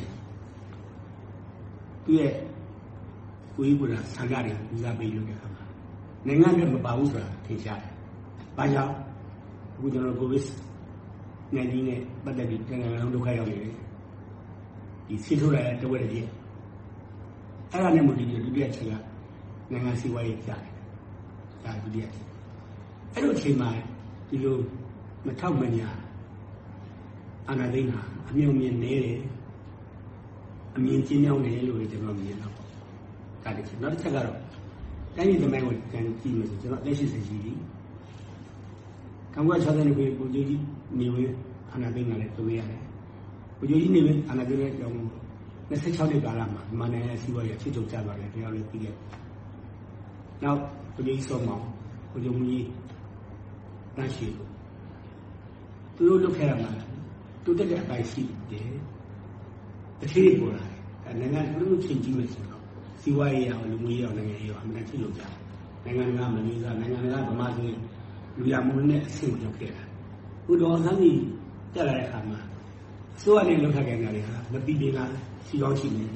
သူ့ရဲ့ကိုယ်ကိုယ်ကဆန္ဒတွေဦးစားပေးလုပ်တဲ့အခါမှာနိုင်ငံအတွက်မပါဘူးဆိုတာထင်ရှားတယ်။ဘာကြောင့်အခုကျွန်တော်ကိုဗစ်-19 နဲ့ပတ်သက်ပြီးနိုင်ငံလုံးဒုက္ခရောက်နေတယ်။ဒီဆင်းထုတ်လာတဲ့တဝက်တည်းအဲ့ဒါနဲ့မှဒီဒုတိယချက်ကနိုင်ငံစီးပွားရေးကြားတယ်။ဒါဒုတိယချက်။အဲ့လိုအချိန်မှာဒီလိုမထောက်မညာအာဏာသိမ်းတာအမြုံမြင်နေတယ်အမြင်ကျဉ်းမြောင်းနေလို့ကျွန်တော်မြင်တော့ဒါတစ်ချက်နောက်တစ်ချက်ကတော့တိုင်းပြည်သမိုင်းကိုပြန်ကြည့်မယ်ဆိုကျွန်တော်လက်ရှိစစ်ကြီး1960ခုနှစ်ကိုကြည့်နေဝင်အာဏာသိမ်းလာတဲ့တွေ့ရတယ်။ဘုရားကြီးနေပဲအာဏာသိမ်းတဲ့အကြောင်း26နှစ်ကာလမှာမြန်မာနိုင်ငံစီးပွားရေးအခြေချုပ်ကျသွားတယ်တရားလေးပြီးခဲ့။နောက်ဘုရားကြီးဆုံးမောင်ဘုရားမကြီးတန်းရှိသူတို့လုပ်ခဲ့ရမှာတိုးတက်တဲ့အပိုင်းရှိတယ်။တစ်ခေတ်ပေါ်လာတယ်။နိုင်ငံလူ့ချင်းကြီးမယ်ဆိုတော့စီးပွားရေးရောလူမှုရေးရောနိုင်ငံရေးရောအမှန်တချို့ကြတယ်။နိုင်ငံကမလေးစားနိုင်ငံကဗမာပြည်လူရမှုနဲ့အဆင့်ရောက်ခဲ့တာ။ဘုတော်ဆန်းကြီးတက်လာတဲ့အခါမှာစိုးရနဲ့လောက်ထခဲ့ကြတယ်ဟာမပြီးသေးလားစီကောင်းရှိနေ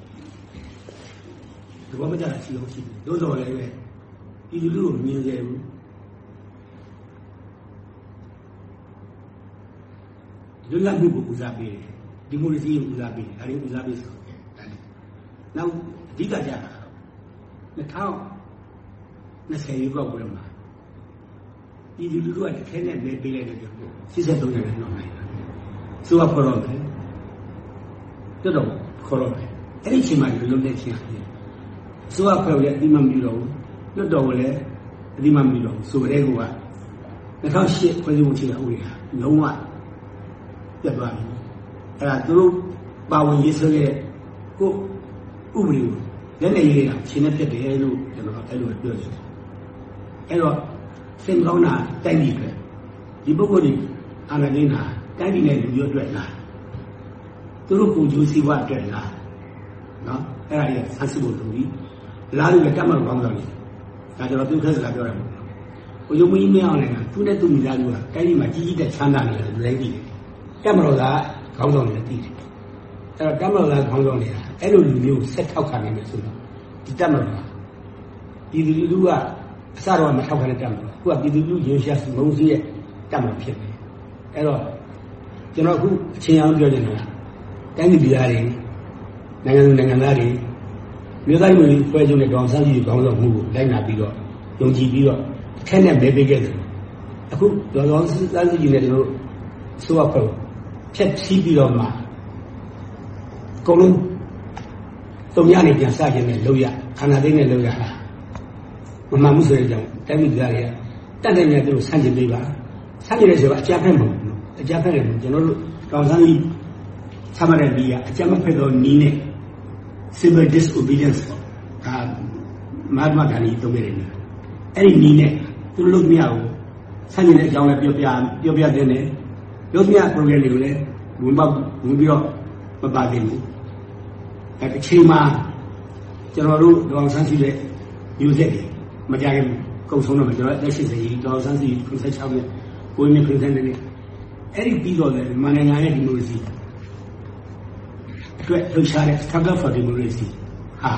။ဒီဘောမကြတာစီကောင်းရှိတယ်။တို့တော်လည်းပဲဒီလူကိုမြင်ကြဘူး။လွတ်လပ်မှုကိုဦးစားပေးတယ်။ဒီမိုကရေစီကိုဦးစားပေးတယ်။အဲဒီဦးစားပေးဆိုတယ်။နောက်အဓိကကြတာ2020ရွေးကောက်ပွဲမှာဒီလူတို့ကတခဲနဲ့မဲပေးလိုက်တဲ့ကြောင့်83ရာခိုင်နှုန်းနိုင်တယ်။ဆိုတော့ခေါ်တော့မယ်။တော်တော်ခေါ်တော့မယ်။အဲ့ဒီအချိန်မှာလုံးတဲ့ချင်းရတယ်။ဆိုတော့ခေါ်ရအတိမမပြီးတော့ဘူး။လွတ်တော်ကလည်းအတိမမပြီးတော့ဆိုတဲ့ကော2008ဖွဲ့စည်းပုံအခြေခံဥပဒေဟာလုံးဝပြတ်သွားပြီ။အဲ့ဒါသူတို့ပါဝင်ရေးဆွဲတဲ့ကိုဥပဒေကိုလက်နဲ့ရေးတာရှင်းနေပြတယ်လို့ကျွန်တော်အဲ့လိုပြောချင်တယ်။အဲ့တော့စင်ကောင်းတာတိုက်ပြီးပဲဒီပုဂ္ဂိုလ်တွေအာဏာသိမ်းတာတိုက်ပြီးတဲ့လူမျိုးအတွက်လားသူတို့ကိုကျိုးစီးပွားအတွက်လားနော်အဲ့ဒါကြီးဆန်းစစ်ဖို့လိုပြီလားလို့ကတ်မလို့ကောင်းဆောင်တယ်ဒါကျွန်တော်ပြုခက်စကားပြောရမှာဘုရားမင်းမင်းအောင်လည်းသူနဲ့သူမိသားစုကတိုက်ပြီးမှကြီးကြီးတဲ့ချမ်းသာနေတယ်လူတိုင်းသိတယ်ကတ်မလို့ကကောင်းဆောင်တယ်သိတယ်အဲ့တော့ကတ်မလို့ကကောင်းဆောင်နေတာအဲ့လိုလူမျိုးဆက်ထောက်ခံနေမယ်ဆိုတော့ဒီကတ်မလို့ဒီလူလူကအစတော့မထောက်ခံတဲ့တက်မှာခုကပြည်သူလူရေရှားမုံစည်းရဲ့တက်မှာဖြစ်တယ်အဲ့တော့ကျွန်တော်အခုအချိန်အောင်ပြောနေတာတိုင်းပြည်ပြည်သားတွေနိုင်ငံသားတွေမြို့သားမျိုးဖွဲ့ချုပ်တဲ့ကောင်ဆန်းကြီးကောင်းဆောင်မှုကိုလိုက်နာပြီးတော့ယုံကြည်ပြီးတော့အခက်နဲ့မဲပေးခဲ့တယ်အခုဒေါ်ဆောင်ဆန်းကြီးနဲ့ကျွန်တော်ဆိုရဖို့ဖြတ်ချီးပြီးတော့မှအကုန်လုံးသုံးရနေပြန်စခြင်းနဲ့လောက်ရခန္ဓာသိမ်းနဲ့လောက်ရတာမမှန်မှုဆိုတဲ့အကြောင်းတိုင်းပြည်သားတွေကတတ်တဲ့များသူတို့ဆန့်ကျင်ပေးပါဆန့်ကျင်တဲ့ဆိုတော့အကြမ်းဖက်မဟုတ်ဘူးအကြမ်းဖက်တယ်ကျွန်တော်တို့တောင်ဆန်းကြီးဆမ်းမတဲ့ပြီးအကြမ်းမဖက်တော့နီးနဲ့ civil disobedience ဒါမဟာဂန္ဒီတုံးခဲ့တယ်အဲ့ဒီနီးနဲ့သူတို့လုပ်မရဘူးဆန့်ကျင်တဲ့အကြောင်းလည်းပြောပြတဲ့နဲ့လုပ်မရ program တွေကိုလည်းဝင်ပြီးတော့မပါသေးဘူးအဲ့ဒီချိန်မှာကျွန်တော်တို့တောင်ဆန်းကြီးရဲ့ music တွေမကြခင်ကုန်ဆုံးတော့ကျွန်တော်လက်ရှိစရေးဒေါ်ဆန်းစီ96နဲ့ကိုင်းနဲ့ပြင်တဲ့နေ့အဲ့ဒီပြီးတော့လည်းမြန်မာနိုင်ငံရဲ့ဒီမိုကရေစီအတွက်လှုပ်ရှားတဲ့ struggle for democracy ဟာ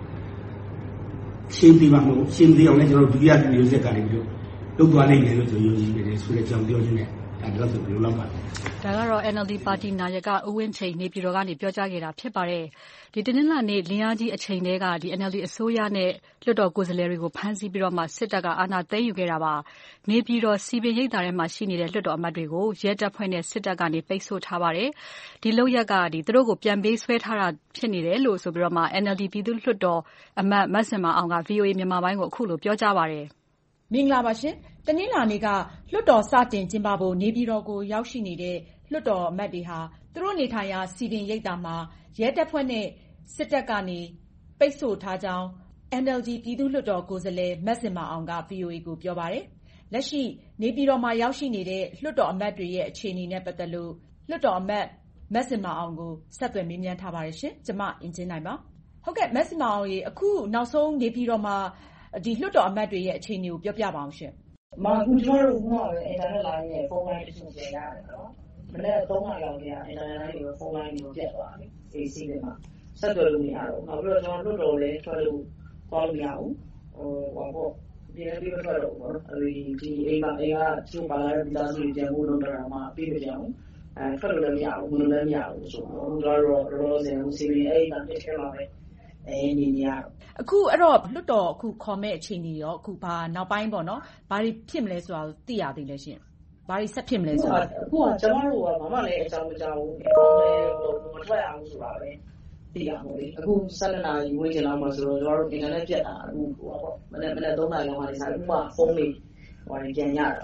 ရှင်းပြပါမို့ရှင်းပြအောင်လည်းကျွန်တော်ဒုတိယမျိုးဆက်ကနေပြီးလုပ်သွားနိုင်တယ်လို့ကျွန်တော်ယုံကြည်နေတယ်ဆိုတဲ့အကြောင်းပြောခြင်းနဲ့ဒါတော့ဆိုဘယ်လိုလုပ်ပါလဲဒါကတော့ NLD ပါတီနာယကဦးဝင်းချိန်နေပြည်တော်ကနေပြောကြားခဲ့တာဖြစ်ပါတယ်ဒီတနင်္လာနေ့လင်းအားကြီးအချိန်တည်းကဒီ NLD အစိုးရနဲ့လွှတ်တော်ကိုယ်စားလှယ်တွေကိုဖမ်းဆီးပြီးတော့မှစစ်တပ်ကအာဏာသိမ်းယူခဲ့တာပါနေပြည်တော်စီပင်ရိပ်သာထဲမှာရှိနေတဲ့လွှတ်တော်အမတ်တွေကိုရဲတပ်ဖွဲ့နဲ့စစ်တပ်ကနေပိတ်ဆို့ထားပါတယ်ဒီလုပ်ရက်ကသူတို့ကိုပြန်ပေးဆွဲထားတာဖြစ်နေတယ်လို့ဆိုပြီးတော့မှ NLD ပြည်သူ့လွှတ်တော်အမတ်မဆင်မအောင်က VOA မြန်မာပိုင်းကိုအခုလိုပြောကြားပါတယ်မင်္ဂလာပါရှင်တနင်္လာနေ့ကလွှတ်တော်စတင်ကျင်းပဖို့နေပြည်တော်ကိုရောက်ရှိနေတဲ့လွှတ်တော်အမတ်တွေဟာသူတို့နေထိုင်ရာစီပင်ရိပ်သာမှာရဲတပ်ဖွဲ့နဲ့စစ်တပ်ကနေပိတ်ဆို့ထားကြောင်း NLD ပြည်သူ့လွှတ်တော်ကိုယ်စားလှယ်မဆင်မအောင်က VOA ကိုပြောပါတယ်။လက်ရှိနေပြည်တော်မှာရောက်ရှိနေတဲ့လွှတ်တော်အမတ်တွေရဲ့အခြေအနေနဲ့ပတ်သက်လို့လွှတ်တော်အမတ်မဆင်မအောင်ကိုဆက်သွယ်မေးမြန်းထားပါတယ်ရှင်။ကျွန်မအင်ဂျင်နိုင်ပါ။ဟုတ်ကဲ့မဆင်မအောင်ရေအခုနောက်ဆုံးနေပြည်တော်မှာဒီလွှတ်တော်အမတ်တွေရဲ့အခြေအနေကိုပြောပြပါအောင်ရှင်။အခုကျွန်တော်တို့ကလည်းအင်တာနက်လိုင်းနဲ့ဖုန်းလိုင်းတစ်ခုပြန်ရတယ်နော်။မနေ့3နာရီလောက်ကြာအင်တာနက်လိုင်းတွေဖုန်းလိုင်းတွေပြတ်သွားတယ်။အေးစီးတယ်မှာဆက်သွယ်လို့မရတော့ဘူး။နောက်ပြီးတော့ကျွန်တော်လွှတ်တော်လည်းထွက်လို့သွားလို့မရဘူး။ဟိုပေါ့ဒီနေ့ပြီးတော့တော့နော်။ဒီအိမ်ကကျုပ်ပါလာတဲ့ဒါဆိုပြန်ဖို့တော့တော့မှပြေးမပြောင်းဘူး။ထွက်လို့လည်းမရဘူး။ဝင်လို့လည်းမရဘူးဆိုတော့တော့စင်စီဗီအိမ်ကတစ်ချက်လာပဲနေနေရအခုအဲ့တော့လွတ်တော်အခုခေါ်မဲ့အခြေအနေရောအခုဘာနောက်ပိုင်းပေါ့နော်ဘာတွေဖြစ်မလဲဆိုတာကိုသိရသေးလဲရှင်ဘာတွေဆက်ဖြစ်မလဲဆိုတာအခုကကျွန်တော်တို့ကဘာမှလည်းအကြောင်းမကြောက်ဘူးအကောင်းလည်းမထွက်အောင်ဆိုတာပဲသိရမို့လေအခု7နာရီဝန်းကျင်လောက်မှဆိုတော့ကျွန်တော်တို့အင်တာနက်ပြတ်တာအခုပေါ့မနေ့3နာရီလောက်မှနေစားဥပမာဖုန်းလေးဟိုပြန်ရတာ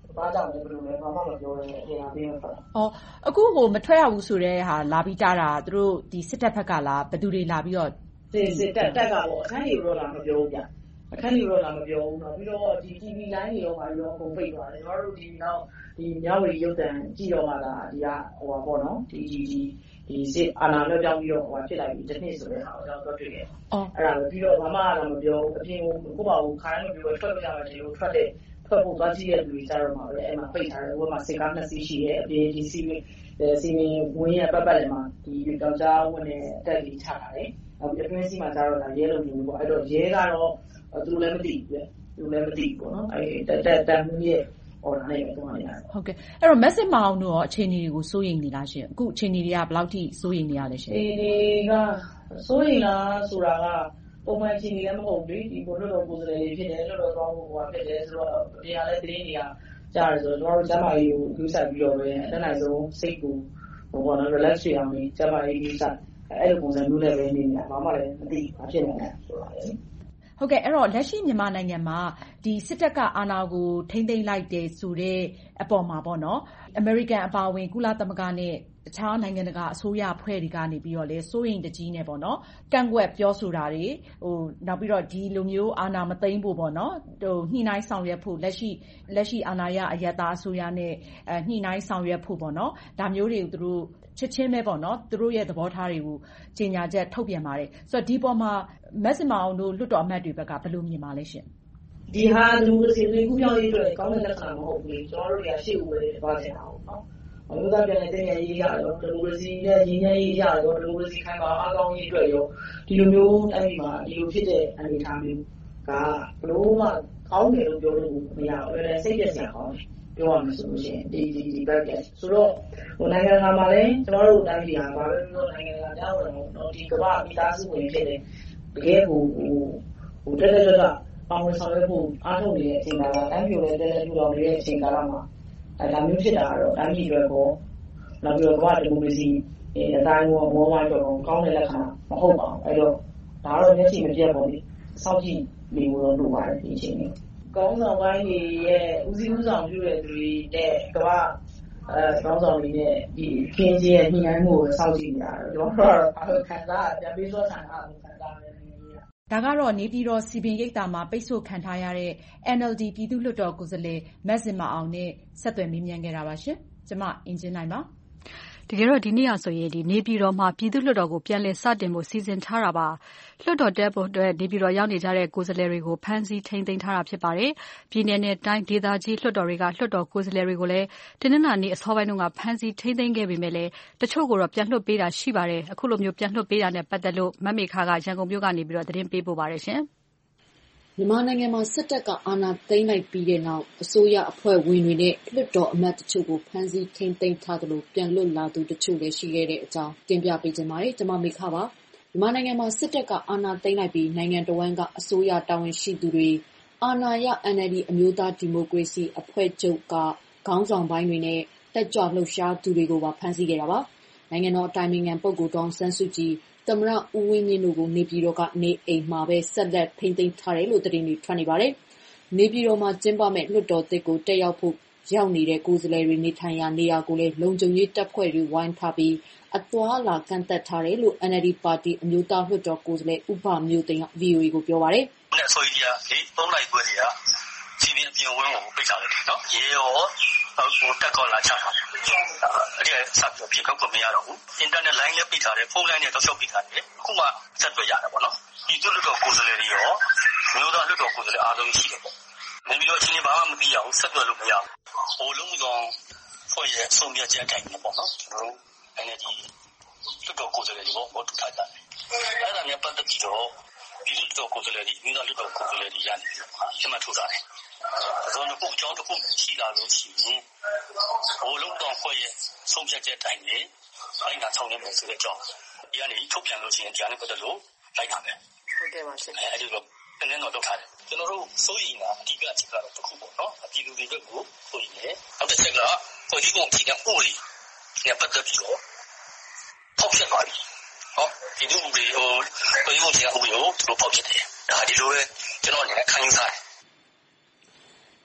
ဘာကြောင့်လဲဘယ်လိုလဲဘာမှမပြောရဲအင်အားပေးမထွက်အခုမထွက်ရဘူးဆိုတဲ့ဟာလာပြီးတာတာသူတို့ဒီစစ်တပ်ဘက်ကလာဘယ်သူတွေလာပြီးတော့စစ်တပ်ကပေါ့အခန်းကြီးတော့လာမပြောဘူးဗျအခန်းကြီးတော့လာမပြောဘူးတော့ပြီးတော့ဒီ TV line တွေရောပါရောအကုန်ပိတ်သွားတယ်ကျွန်တော်တို့ဒီနောက်ဒီမြဝတီရုပ်သံကြည့်တော့မှလာဒီကပေါ့နော်ဒီစစ်အာဏာလွှဲပြောင်းပြီးတော့ဖြစ်လိုက်ပြီတစ်နှစ်ဆိုတဲ့ဟာကိုကျွန်တော်တွေ့ခဲ့အဲ့ဒါပဲပြီးတော့ဘာမှမပြောဘူးအပြင်ကိုပါဘူးခိုင်းလို့ပြောထွက်လို့ရမယ်ဒီလိုထွက်ဖို့သွားကြည့်တဲ့လူတွေကြတော့မှပဲအဲ့မှာပိတ်ထားတယ်ဟိုမှာစစ်ကား2စီးရှိတယ်အပြင်ဒီစီမင်းဝင်းရပတ်လည်းမှာဒီတောင်ကြားဝင်နဲ့တက်ပြီးချတာတယ်နောက်အတွင်းစီမှာကြတော့ရဲလုံမျိုးပေါ့အဲ့တော့ရဲကတော့သူလည်းမသိဘူးပေါ့နော်အဲ့တန်မှုရဲ့order နဲ့ပဲသွားနေရတယ်ဟုတ်ကဲ့အဲ့တော့ message မအောင်တို့ရောအခြေအနေတွေကိုစိုးရိမ်နေလားရှင်အခုအခြေအနေတွေကဘယ်လောက်ထိစိုးရိမ်နေရလဲရှင်ဒီကစိုးရိမ်လားဆိုတာကပုံမှန်အခြေအနေလည်းမဟုတ်ဘူးဒီဘလွတ်တော်ကိုယ်စားလှယ်တွေဖြစ်တယ်လွတ်တော်သွားဖို့ဖြစ်တယ်ဆိုတော့တရားလည်းသတင်းတွေကကြားတယ်ဆိုတော့ကျွန်တော်တို့ကျမကြီးကိုယူဆက်ပြီးတော့ပဲအတိုင်းဆုံးစိတ်ကိုပေါ့နော် relax ရအောင်ကျမကြီးယူဆက်အဲ့လိုပုံစံမျိုးနဲ့ပဲနေနေတာဘာမှလည်းမသိဘာဖြစ်နေလဲဆိုတာလေဟုတ်ကဲ့အဲ့တော့လက်ရှိမြန်မာနိုင်ငံမှာဒီစစ်တပ်ကအာဏာကိုထိန်းသိမ်းလိုက်တယ်ဆိုတဲ့အပေါ်မှာပေါ့နော်အမေရိကန်အပါအဝင်ကုလသမဂ္ဂနဲ့အခြားနိုင်ငံတကာအစိုးရအဖွဲ့တွေကနေပြီးတော့လေစိုးရိမ်တကြီးနဲ့ပေါ့နော်ကန့်ကွက်ပြောဆိုတာတွေနောက်ပြီးတော့ဒီလိုမျိုးအာဏာမသိမ်းဖို့ပေါ့နော်ညှိနှိုင်းဆောင်ရွက်ဖို့လက်ရှိအာဏာရအရပ်သားအစိုးရနဲ့ညှိနှိုင်းဆောင်ရွက်ဖို့ပေါ့နော်ဒါမျိုးတွေကိုသူတို့ချက်ချင်းပဲပေါ့နော်သူတို့ရဲ့သဘောထားတွေကိုကြေညာချက်ထုတ်ပြန်ပါတယ်ဆိုတော့ဒီပေါ်မှာမက်စမအောင်တို့လွတ်တော်အမတ်တွေဘက်ကဘယ်လိုမြင်ပါလဲရှင်ဒီဟာလူစီလူကူပြောင်းရေးအတွက်ကောင်းတဲ့လက္ခဏာမဟုတ်ဘူးကျွန်တော်တို့တွေကရှေ့ဦးပဲသွားနေတာပေါ့နော်အမျိုးသားပြန်လည်တည်မြဲရေးရတော့ဒီမိုကရေစီနဲ့ညီညာရေးရတော့ဒီမိုကရေစီခိုင်မာအားကောင်းရေးအတွက်ရောဒီလိုမျိုးအဲ့ဒီမှာဒီလိုဖြစ်တဲ့အနေအထားမျိုးကဘလို့မှကောင်းတယ်လို့ပြောလို့မရဘူးလည်းစိတ်ပြည့်စရာကောင်းတယ်ပြောရမယ်ဆိုလို့ရှိရင်ဒီဘက်ကဆိုတော့နိုင်ငံတကာမှာလည်းကျွန်တော်တို့တိုင်းပြည်ဟာဘာပဲပြောနိုင်ငံတကာကြားဝင်တော့ဒီကမ္ဘာမိသားစုဝင်ဖြစ်တဲ့တကယ်ကိုတက်ပါဝင်ဆောင်ရွက်ဖို့အားထုတ်နေတဲ့အချိန်ကတိုင်းပြည်လည်းတက်ပြူတော်နေတဲ့အချိန်ကာလမှာဒါမျိုးဖြစ်တာကတော့တိုင်းပြည်တွေကိုနောက်ပြီးတော့ကမ္ဘာဒီမိုကရေစီအတိုင်းဝမောဝါတော့ကောင်းတဲ့လက္ခဏာမဟုတ်ပါဘူးအဲ့တော့ဒါတော့မျက်စိမပြတ်ပါဘူးစောင့်ကြည့်နေလို့လိုပါတယ်ဒီအချိန်นี้ကောင်းဆောင်ပိုင်းတွေရဲ့ဦးစီးဦးဆောင်ပြုတဲ့သူတွေနဲ့ကမ္ဘာကောင်းဆောင်တွေနဲ့ဒီခင်းချင်းရဲ့ညှိနှိုင်းမှုကိုစောင့်ကြည့်နေရတယ်ကျွန်တော်တို့ခံစားပြန်ပြီးတော့ခံစားရတယ်ဒါကတော့နေပြည်တော်စီပင်ရိပ်သာမှာပိတ်ဆို့ခံထားရတဲ့ NLD ပြည်သူ့လွှတ်တော်ကိုယ်စားလှယ်မက်ဇင်မာအောင်နဲ့ဆက်သွယ်မေးမြန်းခဲ့တာပါရှင်။ကျွန်မအင်ဂျင်နိုင်ပါတကယ်တော့ဒီနေ့ဆိုရင်နေပြည်တော်မှာပြည်သူ့လွှတ်တော်ကိုပြန်လည်စတင်ဖို့စီစဉ်ထားတာပါ။လွှတ်တော်တက်ဖို့အတွက်နေပြည်တော်ရောက်နေကြတဲ့ကိုယ်စားလှယ်တွေကိုဖမ်းဆီးထိန်းသိမ်းထားတာဖြစ်ပါတယ်။ပြည်내နဲ့တိုင်းဒေသကြီးလွှတ်တော်တွေကလွှတ်တော်ကိုယ်စားလှယ်တွေကိုလည်းတနင်္လာနေ့အစောပိုင်းကဖမ်းဆီးထိန်းသိမ်းခဲ့ပေမဲ့လည်းတချို့ကိုတော့ပြန်လွှတ်ပေးတာရှိပါတယ်။အခုလိုမျိုးပြန်လွှတ်ပေးတာနဲ့ပတ်သက်လို့မမေခကရန်ကုန်မြို့ကနေပြီးတော့သတင်းပေးပို့ပါတယ်ရှင်။မြန်မာနိုင်ငံမှာစစ်တပ်ကအာဏာသိမ်းလိုက်ပြီးတဲ့နောက်အစိုးရအဖွဲ့ဝင်တွေနဲ့လွှတ်တော်အမတ်တချို့ကိုဖမ်းဆီးထိန်းသိမ်းထားသလိုပြန်လွတ်လာသူတချို့လည်းရှိခဲ့တဲ့အကြောင်းတင်ပြပေးချင်ပါတယ်။ကျွန်မမေခပါ။မြန်မာနိုင်ငံမှာစစ်တပ်ကအာဏာသိမ်းလိုက်ပြီးနိုင်ငံတော်ဝန်ကအစိုးရတာဝန်ရှိသူတွေအာဏာရ NLD အမျိုးသားဒီမိုကရေစီအဖွဲ့ချုပ်ကခေါင်းဆောင်ပိုင်းတွေနဲ့တက်ကြွလှုပ်ရှားသူတွေကိုပါဖမ်းဆီးခဲ့တာပါ။နိုင်ငံတော်အတိုင်ပင်ခံပုဂ္ဂိုလ်ဒေါ်အောင်ဆန်းစုကြည်သမ္မတဦးဝင်းမြင့်တို့ကိုနေပြည်တော်ကနေအိမ်မှာပဲဆက်လက်ထိန်းသိမ်းထားတယ်လို့သတင်းတွေထွက်နေပါတယ်။နေပြည်တော်မှာကျင်းပမဲ့လွှတ်တော်သစ်ကိုတက်ရောက်ဖို့ရောက်နေတဲ့ကိုယ်စားလှယ်တွေနေထိုင်ရာနေရာကိုလည်းလုံခြုံရေးတပ်ဖွဲ့တွေဝိုင်းထားပြီးအသွားအလာကန့်သတ်ထားတယ်လို့ NLD ပါတီအမျိုးသားလွှတ်တော်ကိုယ်စားလှယ်ဥပမျိုးသိန်းက VOA ကိုပြောပါတယ်။နဲ့ဆိုရင်3လိုက်ခွဲတွေကစီပင်အပြင်ဝန်းကိုပိတ်ထားတယ်နော်။ရေရောတက်ကောလာချတာ။အဲ့ဒီဆက်ပြီးပြင်ကောက်မရတော့ဘူး။ internet line လည်းပိတ်ထားတယ်ဖုန်း line နဲ့တော့ရှော့ပိတ်ထားတယ်။အခုမှဆက်သွယ်ရတယ်ပေါ့နော်။ဒီလွှတ်တော်ကိုယ်စားလှယ်တွေရောမျိုးသားလွှတ်တော်ကိုယ်စားလှယ်အားလုံးရှိတယ်ပေါ့။နေပြီးတော့အချင်းဘာမှမသိရဘူးဆက်သွယ်လို့မရဘူး။ဟိုလုံးကောင်ဖွဲ့ရဲ့ဆုံးဖြတ်ချက်အတိုင်းပေါ့နော်။ကျွန်တော်တို့ NLD လွှတ်တော်ကိုယ်စားလှယ်တွေဘောတူထားကြတယ်။အဲ့ဒါနဲ့ပတ်သက်ပြီးတော့ပြည်သူ့လွှတ်တော်ကိုယ်စားလှယ်တွေမျိုးသားလွှတ်တော်ကိုယ်စားလှယ်တွေရနေတယ်။ရှင်းမထုတ်တာတယ်။ဒါဆိုတော့ကြောင်းတစ်ခုရှိလာလို့ရှိရင်ဟိုလုံးကောင်ဖွဲ့ရဲ့ဆုံးဖြတ်ချက်အတိုင်းနဲ့လိုက်နာဆောင်ရွက်မယ်ဆိုတဲ့အကြောင်းဒီကနေထုတ်ပြန်လို့ရှိရင်ဒီကနေပတ်သက်လို့လိုက်တာပဲဟုတ်ကဲ့ပါရှင်အဲ့ဒီတော့နည်းနည်းတော့လုပ်ထားတယ်ကျွန်တော်တို့စိုးရိမ်တာအဓိကအချက်ကတော့တစ်ခုပေါ့နော်ပြည်သူတွေဘက်ကိုစိုးရိမ်တယ်နောက်တစ်ချက်ကဖွဲ့စည်းပုံအခြေခံဥပဒေနဲ့ပတ်သက်ပြီးတော့ဖောက်ဖျက်သွားပြီဟောပြည်သူတွေဖွဲ့စည်းပုံအခြေခံဥပဒေကိုသူတို့ဖောက်ဖျက်တယ်ဒါဒီလိုပဲကျွန်တော်အနေနဲ့ခံယူထားတယ်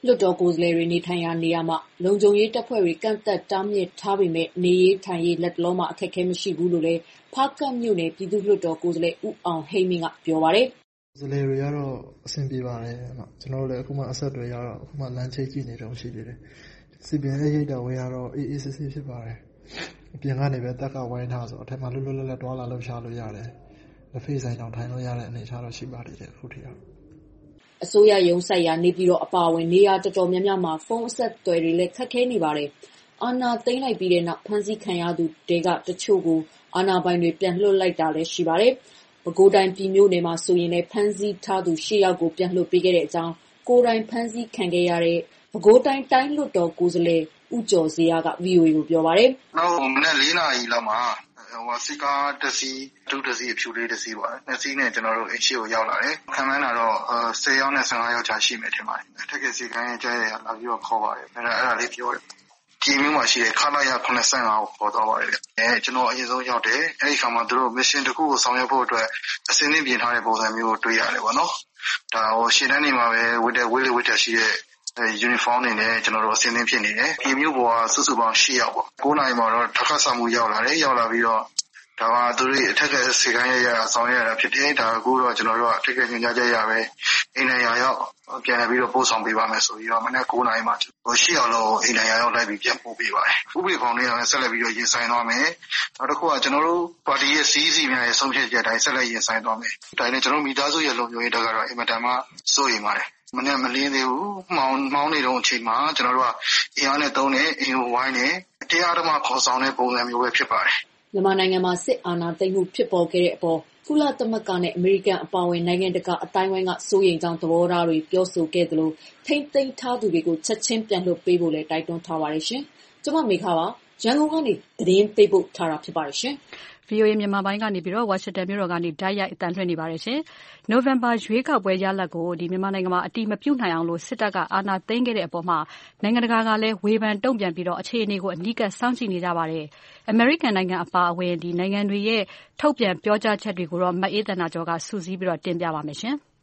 လွှတ်တော်ကိုယ်စားလှယ်တွေနေထိုင်ရာနေရာမှာလုံခြုံရေးတပ်ဖွဲ့တွေကန့်သက်တားမြစ်ထားပေမဲ့နေရေးထိုင်ရေးလက်တလုံးမှာအခက်အခဲမရှိဘူးလို့လည်းဖားကတ်မြို့နယ်ပြည်သူ့လွှတ်တော်ကိုယ်စားလှယ်ဦးအောင်ဟိမင်းကပြောပါတယ်။ကိုယ်စားလှယ်တွေကတော့အဆင်ပြေပါတယ်။ကျွန်တော်တို့လည်းအခုမှအဆက်တွေရတော့အခုမှလမ်းချိတ်ကြည့်နေတော့ရှိသေးတယ်။စီပင်ရဲ့ရိတ်တော်ဝဲကတော့အေးအေးဆေးဆေးဖြစ်ပါတယ်။အပြင်ကနေပဲတက်ကဝိုင်းထားဆိုအထက်မှာလွတ်လွတ်လပ်လပ်တွာလာလှုပ်ရှားလို့ရတယ်။လက်ဖေးဆိုင်တောင်ထိုင်လို့ရတဲ့အနေအထားတော့ရှိပါသေးတယ်အခုထိတော့အစိုးရရုံးဆိုင်ရာနေပြည်တော်အပါအဝင်နေရာတော်တော်များများမှာဖုန်းအဆက်အသွယ်တွေလည်းခက်ခဲနေပါတယ်။အာဏာသိမ်းလိုက်ပြီးတဲ့နောက်ဖမ်းဆီးခံရသူတွေကတချို့ကိုအာဏာပိုင်တွေပြန်လွှတ်လိုက်တာလည်းရှိပါတယ်။ပဲခူးတိုင်းပြည်မြို့နယ်မှာဆိုရင်လည်းဖမ်းဆီးထားသူ၈ယောက်ကိုပြန်လွှတ်ပေးခဲ့တဲ့အကြောင်းကိုယ်တိုင်ဖမ်းဆီးခံခဲ့ရတဲ့ပဲခူးတိုင်းတိုင်းလွှတ်တော်ကိုယ်စားလှယ်ဦးကျော်ဇေယျက VOA ကိုပြောပါတယ်။နောက်မနေ့4နာရီလောက်မှာစစ်ကားတစ်စီးဒုတစ်စီးအဖြူလေးတစ်စီးပါတယ်နှစ်စီးနဲ့ကျွန်တော်တို့အိမ်ရှိကိုရောက်လာတယ်ခံမှန်းတာတော့10ယောက်နဲ့15ယောက်ချာရှိမယ်ထင်ပါတယ်ထက်ကစီကိုင်းရဲ့ကြားရလာပြီးတော့ခေါ်ပါတယ်အဲ့ဒါလေးပြောတယ်ဒီမျိုးမှာရှိတဲ့ခလာရ85ကိုခေါ်တော့ပါတယ်ကျွန်တော်အရင်ဆုံးရောက်တယ်အဲ့ဒီခါမှာသူတို့ mission တစ်ခုကိုဆောင်ရွက်ဖို့အတွက်အစင်းသင်းပြင်ထားတဲ့ပုံစံမျိုးကိုတွေ့ရတယ်ပေါ့နော်ဒါဟိုရှင်းတန်းနေမှာပဲဝတ်တဲ့ဝေးလေးဝတ်တဲ့ရှိတဲ့uniform တွေနဲ့ကျွန်တော်တို့အစင်းသင်းဖြစ်နေတယ်ဒီမျိုးပေါ်ကစုစုပေါင်း10ယောက်ပေါ့9နာရီမှာတော့ထပ်ခါဆမှုရောက်လာတယ်ရောက်လာပြီးတော့ဒါကသူတို့အထက်ကစေကိုင်းရဆောင်ရတာဖြစ်တယ်ဒါကူတော့ကျွန်တော်တို့အထက်ကညွှန်ကြားချက်ရပဲအိမ်နိုင်ငံရောက်ပြန်ပြီးတော့ပို့ဆောင်ပေးပါမယ်ဆိုပြီးတော့မနေ့9နာရီမှာ10ယောက်လုံးအိမ်နိုင်ငံရောက်လိုက်ပြီးပြန်ပို့ပေးပါတယ်ဥပဒေဖောင်တွေကဆက်လက်ပြီးတော့ရင်ဆိုင်သွားမယ်နောက်တစ်ခုကကျွန်တော်တို့ပါတီရဲ့စီးစီများရဲ့ဆုံးဖြတ်ချက်တိုင်းဆက်လက်ရင်ဆိုင်သွားမယ်ဒါနဲ့ကျွန်တော်မိသားစုရဲ့လုံခြုံရေးတက်ကတော့အင်မတန်မှစိုးရိမ်ပါတယ်မနေ့မလင်းသေးဘူးမှောင်းနေတော့အချိန်မှာကျွန်တော်တို့ကအင်အားနဲ့တုံးတယ်အင်ကိုဝိုင်းတယ်တရားဓမ္မခေါ်ဆောင်တဲ့ပုံစံမျိုးပဲဖြစ်ပါတယ်မြန်မာနိုင်ငံမှာစစ်အာဏာသိမ်းမှုဖြစ်ပေါ်ခဲ့တဲ့အပေါ်ကုလသမဂ္ဂနဲ့အမေရိကန်အပါအဝင်နိုင်ငံတကာအတိုင်းအဝိုင်းကစိုးရိမ်ကြောင်းသဘောထားတွေပြောဆိုခဲ့သလိုထိမ့်သိမ်းထားသူတွေကိုချက်ချင်းပြန်လွှတ်ပေးဖို့လည်းတိုက်တွန်းထားပါတယ်ရှင်။ကျွန်မမေခပါရန်ကုန်ကနေသတင်းပေးပို့ထားတာဖြစ်ပါတယ်ရှင်။ VOA မြန်မာပိုင်းကနေပြီးတော့ဝါရှင်တန်မြို့တော်ကနေတိုက်ရိုက်အသံလွှင့်နေပါတယ်ရှင်။ November ရွေးကောက်ပွဲရလဒ်ကိုမြန်မာနိုင်ငံမှာအတိမပြုနိုင်အောင်လို့စစ်တပ်ကအာဏာသိမ်းခဲ့တဲ့အပေါ်မှာနိုင်ငံတကာကလည်းဝေဖန်တုံ့ပြန်ပြီးတော့အခြေအနေကိုအနီးကပ်စောင့်ကြည့်နေကြပါတယ်။ American နိုင်ငံအပါအဝင်နိုင်ငံတွေရဲ့ထုတ်ပြန်ပြောကြားချက်တွေကိုတော့မအေးသန္တာကျော်ကစုစည်းပြီးတော့တင်ပြပါမယ်ရှင်။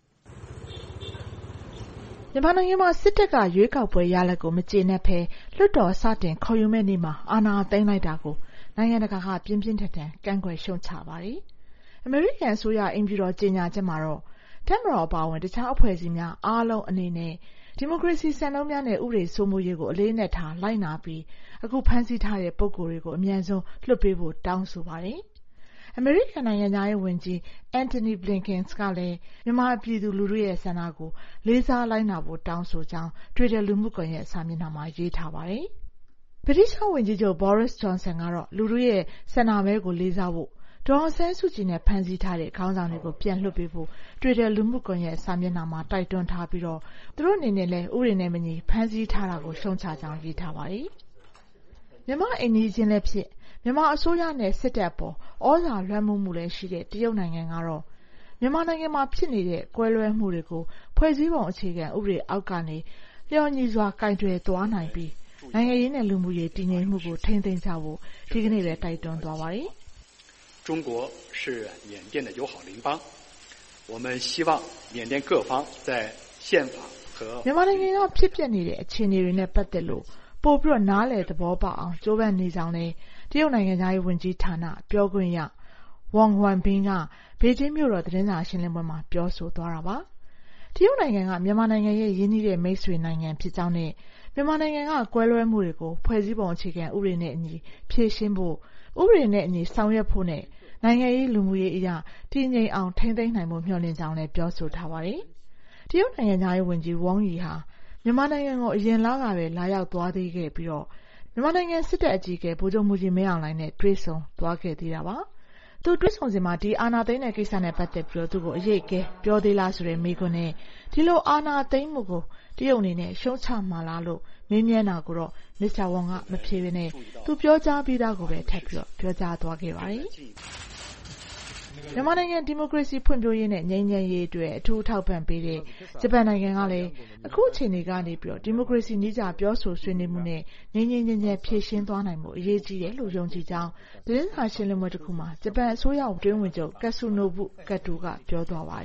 မြန်မာနိုင်ငံမှာစစ်တပ်ကရွေးကောက်ပွဲရလဒ်ကိုမကျေနပ်ဘဲလွှတ်တော်စတင်ခေါ်ယူမဲ့နေ့မှာအာဏာသိမ်းလိုက်တာကိုနိုင်ငံတကာကပြင်းပြင်းထန်ထန်ကန့်ကွက်ရှုတ်ချပါတယ်။အမေရိကန်အစိုးရအိမ်ဖြူတော်ကြေညာချက်မှာတော့တပ်မတော်အပါအဝင်တခြားအဖွဲ့အစည်းများအားလုံးအနေနဲ့ဒီမိုကရေစီစံနှုန်းများနဲ့ဥပဒေစိုးမိုးရေးကိုအလေးအနက်ထားလိုက်နာပြီးအခုဖမ်းဆီးထားတဲ့ပုဂ္ဂိုလ်တွေကိုအမြန်ဆုံးလွှတ်ပေးဖို့တောင်းဆိုပါတယ်။အမေရိကန်နိုင်ငံသားရေးဝန်ကြီး Antony Blinken ကလည်းမြန်မာပြည်သူလူထုရဲ့ဆန္ဒကိုလေးစားလိုက်နာဖို့တောင်းဆိုကြောင်း Twitter လူမှုကွန်ရက်စာမျက်နှာမှာရေးထားပါတယ်။ဗြိတိသျှဝန်ကြီးချုပ် Boris Johnson ကတော့လူထုရဲ့ဆန္ဒမဲကိုလေးစားဖို့ဒေါ်အောင်ဆန်းစုကြည်နဲ့ဖမ်းဆီးထားတဲ့ခေါင်းဆောင်တွေကိုပြန်လွှတ်ပေးဖို့ Twitter လူမှုကွန်ရက်စာမျက်နှာမှာတိုက်တွန်းထားပြီးတော့သူတို့အနေနဲ့လည်းဥပဒေနဲ့မညီဖမ်းဆီးထားတာကိုရှုံချကြောင်းရေးထားပါတယ်။မြန်မာအိမ်နီးချင်းလည်းဖြစ်မြန်မာအစိုးရနဲ့စစ်တပ်ပေါ်ဩဇာလွှမ်းမိုးမှုလည်းရှိတဲ့တရုတ်နိုင်ငံကတော့မြန်မာနိုင်ငံမှာဖြစ်နေတဲ့ကွဲလွဲမှုတွေကိုဖွဲ့စည်းပုံအခြေခံဥပဒေအောက်ကနေလျော်ညီစွာကင်တွယ်သွားနိုင်ပြီးနိုင်ငံရေးနဲ့လူမှုရေးတည်ငြိမ်မှုကိုထိန်းသိမ်းကြဖို့ဒီကနေ့ပဲတိုက်တွန်းသွားပါတယ်။中国是缅甸的友好邻邦，我们希望缅甸各方在宪法和မြန်မာနိုင်ငံကဖြစ်ပျက်နေတဲ့အခြေအနေတွေနဲ့ပတ်သက်လို့ပို့ပြီးတော့နားလည်သဘောပေါက်အောင်ကြိုးပမ်းနေကြောင်းလည်းတရုတ်နိုင်ငံသားရေးဝန်ကြီးဌာနပြောခွင့်ရဝမ်ဝမ်ဘင်းကဘေကျင်းမြို့တော်သတင်းစာရှင်းလင်းပွဲမှာပြောဆိုသွားတာပါ။တရုတ်နိုင်ငံကမြန်မာနိုင်ငံရဲ့ရင်းနှီးတဲ့မိတ်ဆွေနိုင်ငံဖြစ်ကြောင်းနဲ့မြန်မာနိုင်ငံကကွဲလွဲမှုတွေကိုဖွဲ့စည်းပုံအခြေခံဥပဒေနဲ့အညီဖြေရှင်းဖို့ဥပဒေနဲ့အညီဆောင်ရွက်ဖို့နဲ့နိုင်ငံရေးလူမှုရေးအရာတည်ငြိမ်အောင်ထိန်းသိမ်းနိုင်ဖို့မျှော်လင့်ကြောင်းလည်းပြောဆိုထားပါတယ်။တရုတ်နိုင်ငံသားရေးဝန်ကြီးဝမ်ယီဟာမြန်မာနိုင်ငံကိုအရင်လကပဲလာရောက်သွားသေးခဲ့ပြီးတော့မြန်မာနိုင်ငံစစ်တပ်အကြီးအကဲဗိုလ်ချုပ်မှူးကြီးမင်းအောင်လှိုင်နဲ့တွေ့ဆုံသွားခဲ့သေးတာပါ။သူတွေ့ဆုံစဉ်မှာဒီအာဏာသိမ်းတဲ့ကိစ္စနဲ့ပတ်သက်ပြီးတော့သူ့ကိုအရေးအကဲပြောသေးလားဆိုတဲ့မေးခွန်းနဲ့ဒီလိုအာဏာသိမ်းမှုကိုတရုတ်အနေနဲ့ရှုံချမှာလားလို့မေးမြန်းတာကိုတော့မစ္စတာဝမ်ကမဖြေဘဲနဲ့သူပြောကြားပြီးသားကိုပဲထပ်ပြီးတော့ပြောကြားသွားခဲ့ပါတယ်။မြန်မာနိုင်ငံဒီမိုကရေစီဖွံ့ဖြိုးရေးနဲ့ငြိမ်းချမ်းရေးအတွက်အထူးထောက်ပံ့ပေးတဲ့ဂျပန်နိုင်ငံကလည်းအခုအချိန်တွေကနေပြီးတော့ဒီမိုကရေစီနည်းကျပြောဆိုဆွေးနွေးမှုနဲ့ငြိမ်းချမ်းဖြည့်ရှင်းသွားနိုင်မှုအရေးကြီးတယ်လို့ယုံကြည်ကြောင်းသတင်းစာရှင်းလင်းပွဲတစ်ခုမှာဂျပန်အစိုးရအတွင်းဝင်ချုပ်ကတ်ဆူနိုဘုကတ်တူကပြောသွားပါတယ်။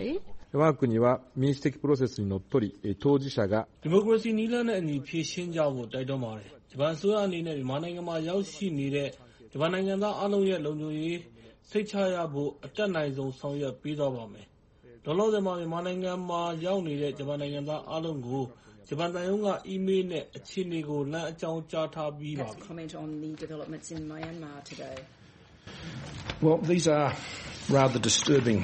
我が国は民主的プロセスにのっとり当事者がဒီမိုကရေစီနည်းလမ်းနဲ့အညီဖြည့်ရှင်းကြဖို့တိုက်တွန်းပါတယ်ဂျပန်အစိုးရအနေနဲ့မြန်မာနိုင်ငံမှာရောက်ရှိနေတဲ့ဂျပန်နိုင်ငံသားအားလုံးရဲ့လုံခြုံရေးစိတ်ချရဖို့အတက်နိုင်ဆုံးဆောင်ရွက်ပေးသွားပါမယ်လောလောဆယ်မှာမြန်မာနိုင်ငံမှာရောက်နေတဲ့ဂျပန်နိုင်ငံသားအားလုံးကိုဂျပန်သံရုံးကအီးမေးလ်နဲ့အခြေအနေကိုလမ်းအကြောင်းကြားထားပြီးပါပြီ Well, these are rather disturbing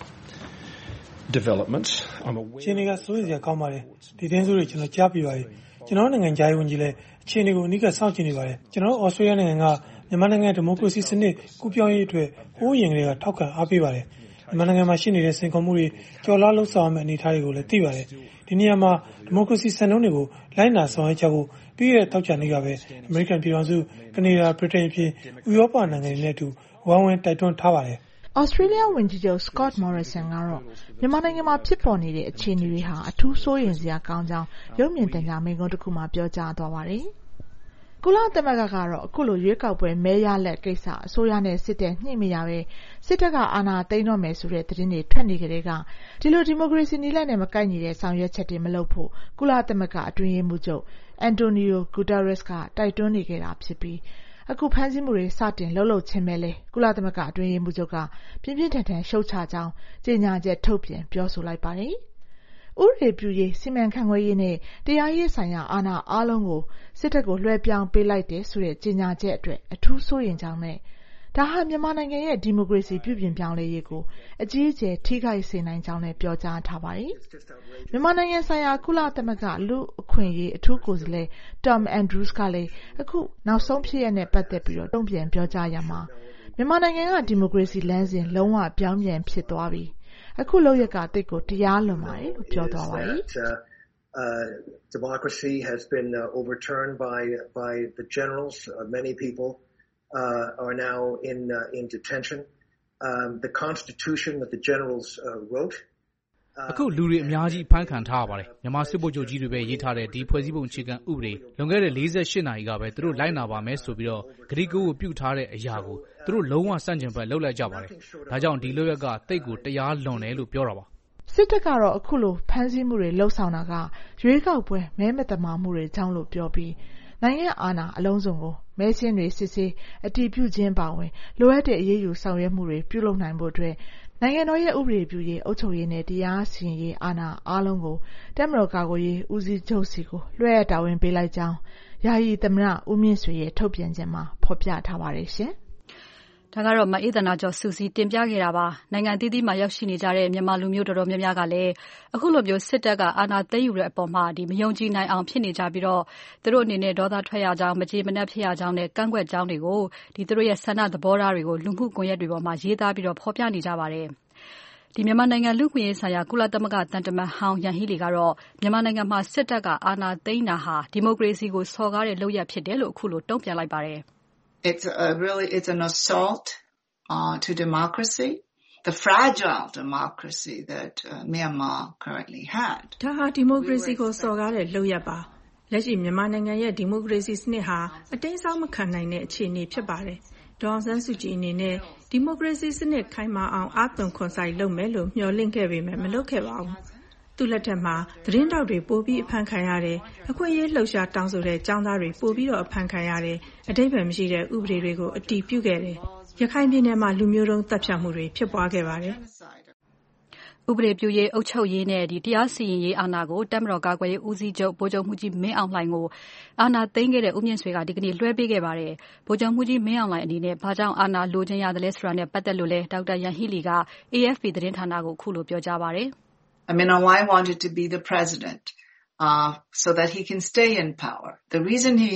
developments. I'm aware ချင်းတွေကစိုးရိမ်စရာကောင်းပါတယ်ဒီတင်းစိုးတွေကျွန်တော်ကြားပြီးပါတယ်ကျွန်တော်နိုင်ငံခြားရေးဝန်ကြီးလည်းအခြေအနေကိုအနီးကပ်စောင့်ကြည့်နေပါတယ်ကျွန်တော်ဩစတြေးလျနိုင်ငံကမြန်မာနိုင်ငံဒီမိုကရေစီစနစ်ကူးပြောင်းရေးအတွက်ဟိုးရင်ကလေးကထောက်ခံအားပေးပါတယ်မြန်မာနိုင်ငံမှာရှိနေတဲ့စင်ကုန်မှုတွေကြော်လားလှုပ်ဆောင်ရမယ့်အနေအထားတွေကိုလည်းသိပါတယ်ဒီနေရာမှာဒီမိုကရေစီစံနှုန်းတွေကိုလိုက်နာဆောင်ရွက်ကြဖို့ပြီးခဲ့တဲ့တောက်ချာနေကပဲအမေရိကန်ပြည်ထောင်စုကနေဒါဗြိတိန်အပြင်ဥရောပနိုင်ငံတွေနဲ့အတူဝိုင်းဝန်းတိုက်တွန်းထားပါတယ် Australia ဝန်ကြီးချုပ် Scott Morrison ကတော့မြန်မာနိုင်ငံမှာဖြစ်ပေါ်နေတဲ့အခြေအနေတွေဟာအထူးစိုးရိမ်စရာကောင်းကြောင်းရုပ်မြင်သံကြားမိန့်ခွန်းတစ်ခုမှာပြောကြားသွားပါတယ်။ကုလသမဂ္ဂကတော့အခုလိုရွေးကောက်ပွဲမဲရလက်ကိစ္စအစိုးရနဲ့စစ်တပ်ညှိမရပဲစစ်တပ်ကအာဏာသိမ်းတော့မယ်ဆိုတဲ့သတင်းတွေထွက်နေကြတဲ့ကဒီလိုဒီမိုကရေစီနည်းလမ်းနဲ့မကိုက်ညီတဲ့ဆောင်ရွက်ချက်တွေမလုပ်ဖို့ကုလသမဂ္ဂအတွင်းရေးမှူးချုပ် Antonio Guterres ကတိုက်တွန်းနေခဲ့တာဖြစ်ပြီးအခုဖမ်းဆီးမှုတွေစတင်လှုပ်ချင်းပဲလေကုလသမဂ္ဂအတွင်းရေးမှူးချုပ်ကပြင်းပြင်းထန်ထန်ရှုတ်ချကြောင်းကြေညာချက်ထုတ်ပြန်ပြောဆိုလိုက်ပါတယ်။ဥပဒေပြုရေးစီမံခန့်ခွဲရေးနဲ့တရားရေးဆိုင်ရာအာဏာအားလုံးကိုစစ်တပ်ကိုလွှဲပြောင်းပေးလိုက်တဲ့ဆိုတဲ့ကြေညာချက်အတွက်အထူးစိုးရိမ်ကြောင်းနဲ့ဒါဟာမြန်မာနိုင်ငံရဲ့ဒီမိုကရေစီပြုပြင်ပြောင်းလဲရေးကိုအကြီးအကျယ်ထိခိုက်စေနိုင်ကြောင်းလည်းပြောကြားထားပါတယ်။မြန်မာနိုင်ငံဆိုင်ရာကုလသမဂ္ဂလူ့အခွင့်အရေးအထူးကိုယ်စားလှယ် Tom Andrews ကလည်းအခုနောက်ဆုံးဖြစ်ရပ်နဲ့ပတ်သက်ပြီးတုံ့ပြန်ပြောကြားရမှာမြန်မာနိုင်ငံကဒီမိုကရေစီလမ်းစဉ်လုံးဝပြောင်းပြန်ဖြစ်သွားပြီ။အခုလောက်ရကတိတ်ကိုတရားလွန်ပါတယ်လို့ပြောသွားပါတယ်။ Democracy has been overturned by the generals. Many people are now in detention. The constitution that the generals wrote. အခုလူတွေအများကြီးဖမ်းခံထားရပါတယ်မြန်မာစစ်ဗိုလ်ချုပ်ကြီးတွေပဲရေးထားတဲ့ဒီဖွဲ့စည်းပုံအခြေခံဥပဒေလွန်ခဲ့တဲ့48နာရီကပဲသူတို့လိုက်နာပါမယ်ဆိုပြီးတော့ဂရီကိုပြုတ်ထားတဲ့အရာကိုသူတို့လုံးဝစန့်ကျင်ဘက်လှုပ်လိုက်ကြပါတယ်ဒါကြောင့်ဒီလုပ်ရက်ကတိတ်ကိုတရားလွန်တယ်လို့ပြောတာပါစစ်တပ်ကတော့အခုလိုဖမ်းဆီးမှုတွေလှုပ်ဆောင်တာကရွေးကောက်ပွဲမဲမတမာမှုတွေကြောင့်လို့ပြောပြီးနိုင်ငံအာဏာအလုံးစုံကိုမဲရှင်းတွေစစ်ဆေးအတည်ပြုခြင်းပါဝင်လိုအပ်တဲ့အရေးယူဆောင်ရွက်မှုတွေပြုလုပ်နိုင်ဖို့အတွက်နိုင်ငံတော်ရဲ့ဥပဒေပြုရေးအုပ်ချုပ်ရေးနဲ့တရားစီရင်ရေးအာဏာအားလုံးကိုတပ်မတော်ကာကွယ်ရေးဦးစီးချုပ်စီကိုလွှဲအပ်တာဝန်ပေးလိုက်ကြောင်းယာယီသမ္မတဦးမြင့်ဆွေရဲ့ထုတ်ပြန်ချက်မှာဖော်ပြထားပါတယ်ရှင်။ဒါကတော့မအေးသနာကျော်စူစီတင်ပြခဲ့တာပါနိုင်ငံသီးသီးမှာရောက်ရှိနေကြတဲ့မြန်မာလူမျိုးတော်တော်များများကလည်းအခုလိုမျိုးစစ်တပ်ကအာဏာသိမ်းယူတဲ့အပေါ်မှာမယုံကြည်နိုင်အောင်ဖြစ်နေကြပြီးတော့သူတို့အနေနဲ့ဒေါသထွက်ရကြောင်းမကြေမနက်ဖြစ်ရကြောင်းနဲ့ကန့်ကွက်ကြောင်းတွေကိုသူတို့ရဲ့ဆန္ဒသဘောထားတွေကိုလူမှုကွန်ရက်တွေပေါ်မှာရေးသားပြီးတော့ဖော်ပြနေကြပါတယ်မြန်မာနိုင်ငံလူ့အခွင့်အရေးဆိုင်ရာကုလသမဂ္ဂတန်တမန်ဟောင်းယန်ဟီလီကတော့မြန်မာနိုင်ငံမှာစစ်တပ်ကအာဏာသိမ်းတာဟာဒီမိုကရေစီကိုစော်ကားတဲ့လုပ်ရပ်ဖြစ်တယ်လို့အခုလိုတုံ့ပြန်လိုက်ပါတယ် It's an assault to democracy, the fragile democracy that Myanmar currently had. ဒါဟာဒီမိုကရေစီကိုစော်ကားတဲ့လုပ်ရပ်ပါလက်ရှိမြန်မာနိုင်ငံရဲ့ဒီမိုကရေစီစနစ်ဟာအတိမ်းအစောင်းမခံနိုင်တဲ့အခြေအနေဖြစ်ပါတယ်ဒေါ်အောင်ဆန်းစုကြည်အနေနဲ့ဒီမိုကရေစီစနစ်ခိုင်မာအောင်အားသွန်ခွန်စိုက်လုပ်မယ်လို့မျှော်လင့်ခဲ့ပေမဲ့မလုပ်ခဲ့ပါဘူးသူ့လက်ထက်မှာသတင်းတောက်တွေပိုပြီးအဖမ်းခံရတယ်အခွင့်အရေးလှုပ်ရှားတောင်းဆိုတဲ့ចောင်းသားတွေပိုပြီးတော့အဖမ်းခံရတယ်အတိတ်ပဲမရှိတဲ့ဥပဒေတွေကိုအတည်ပြုခဲ့တယ်ရခိုင်ပြည်နယ်မှာလူမျိုးတုံးတပ်ဖြတ်မှုတွေဖြစ်ပွားခဲ့ပါတယ်ဥပဒေပြုရေးအုပ်ချုပ်ရေးနဲ့တရားစီရင်ရေးအာဏာကိုတပ်မတော်ကာကွယ်ရေးဦးစီးချုပ်ဗိုလ်ချုပ်မှုကြီးမင်းအောင်လှိုင်ကိုအာဏာသိမ်းခဲ့တဲ့ဦးမြင့်ဆွေကဒီကနေ့လွှဲပေးခဲ့ပါတယ်ဗိုလ်ချုပ်မှုကြီးမင်းအောင်လှိုင်အနေနဲ့ဘာကြောင့်အာဏာလိုချင်ရတယ်လဲဆိုတာနဲ့ပတ်သက်လို့လဲဒေါက်တာယန်ဟီလီက AFP သတင်းဌာနကိုခုလိုပြောကြားပါတယ် Minawai wanted to be the president so that he can stay in power. The reason he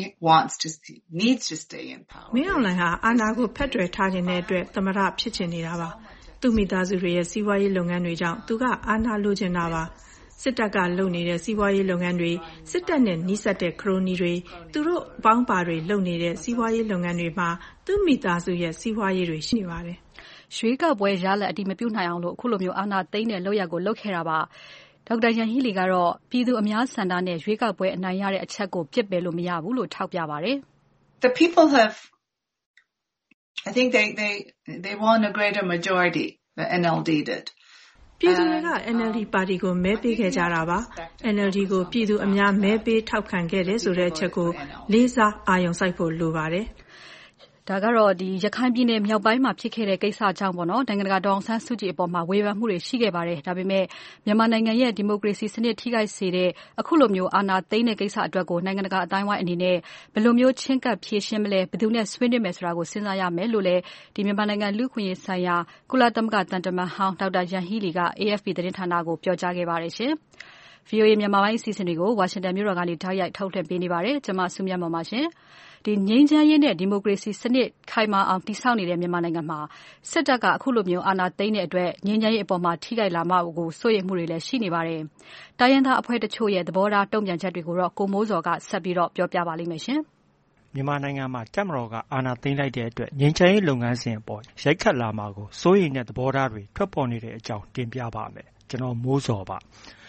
needs to stay in power. မင်းအောင်လှိုင်ဟာအာဏာကိုဖက်တွယ်ထားခြင်းတဲ့အတွက်သမရဖြစ်ချင်နေတာပါသူ့မိသားစုတွေရဲ့စီးပွားရေးလုပ်ငန်းတွေကြောင့်သူကအာဏာလိုချင်တာပါစစ်တပ်ကလုပ်နေတဲ့စီးပွားရေးလုပ်ငန်းတွေစစ်တပ်နဲ့နှိစက်တဲ့ခရိုနီတွေသူတို့ပေါင်းပါတွေလုပ်နေတဲ့စီးပွားရေးလုပ်ငန်းတွေမှာသူ့မိသားစုရဲ့စီးပွားရေးတွေရှိနေပါတယ်ရွေးကောက်ပွဲရလဒ်အတိမပြုနိုင်အောင်လို့အခုလိုမျိုးအာဏာသိမ်းတဲ့လုပ်ရပ်ကိုလုပ်ခဲ့တာပါဒေါက်တာယန်ဟီလီကတော့ပြည်သူအများဆန္ဒနဲ့ရွေးကောက်ပွဲအနိုင်ရတဲ့အချက်ကိုပြစ်ပယ်လို့မရဘူးလို့ထောက်ပြပါတယ် The people have I think they won a greater majority the NLD did ပြည်သူတွေက NLD ပါတီကိုမဲပေးခဲ့ကြတာပါ။ NLD ကိုပြည်သူအများမဲပေးထောက်ခံခဲ့တယ်ဆိုတဲ့အချက်ကိုလေးစားအာရုံစိုက်ဖို့လိုပါတယ်။ဒါကတော့ရခိုင်ပြည်နယ်မြောက်ပိုင်းမှာဖြစ်ခဲ့တဲ့ကိစ္စကြောင့်ပေါ့နော်နိုင်ငံတကာဒေါ်အောင်ဆန်းစုကြည်အပေါ်မှာဝေဖန်မှုတွေရှိခဲ့ပါတယ်ဒါပေမဲ့မြန်မာနိုင်ငံရဲ့ဒီမိုကရေစီစနစ်ထိခိုက်စေတဲ့အခုလိုမျိုးအာဏာသိမ်းတဲ့ကိစ္စအတွက်ကိုနိုင်ငံတကာအတိုင်းအဝိုင်းအနေနဲ့ဘယ်လိုမျိုးချင်းကပ်ဖြေရှင်းမလဲဘယ်သူနဲ့ဆွေးနွေးမယ်ဆိုတာကိုစဉ်းစားရမယ်လို့လည်းဒီမြန်မာနိုင်ငံလူ့ခွင့်ရေးဆိုင်ရာကုလသမဂ္ဂတန်တမန်ဟောင်းဒေါက်တာယန်ဟီလီက AFP သတင်းဌာနကိုပြောကြားခဲ့ပါတယ်ရှင်။ VOA မြန်မာပိုင်းအစီအစဉ်တွေကိုဝါရှင်တန်မြို့တော်ကနေတိုက်ရိုက်ထုတ်လွှင့်ပေးနေပါတယ်ကျွန်မစုမြတ်မောင်ပါရှင်။ငြိမ်းချမ်းရေးနဲ့ဒီမိုကရေစီစနစ်ခိုင်မာအောင်တည်ဆောက်နေတဲ့မြန်မာနိုင်ငံမှာစစ်တပ်ကအခုလိုမျိုးအာဏာသိမ်းတဲ့အတွက်ငြိမ်းချမ်းရေးအပေါ်မှာထိခိုက်လာမှာကိုစိုးရိမ်မှုတွေလည်းရှိနေပါတယ်။တိုင်းရင်းသားအဖွဲ့တချို့ရဲ့သဘောထားတုံ့ပြန်ချက်တွေကိုတော့ကိုမိုးစော်ကဆက်ပြီးတော့ပြောပြပါလိမ့်မယ်ရှင်။မြန်မာနိုင်ငံမှာတပ်မတော်ကအာဏာသိမ်းလိုက်တဲ့အတွက်ငြိမ်းချမ်းရေးလုပ်ငန်းစဉ်အပေါ်ရိုက်ခတ်လာမှာကိုစိုးရိမ်တဲ့သဘောထားတွေထွက်ပေါ်နေတဲ့အကြောင်းတင်ပြပါမယ်။ကျွန်တော်မိုးစော်ပါ။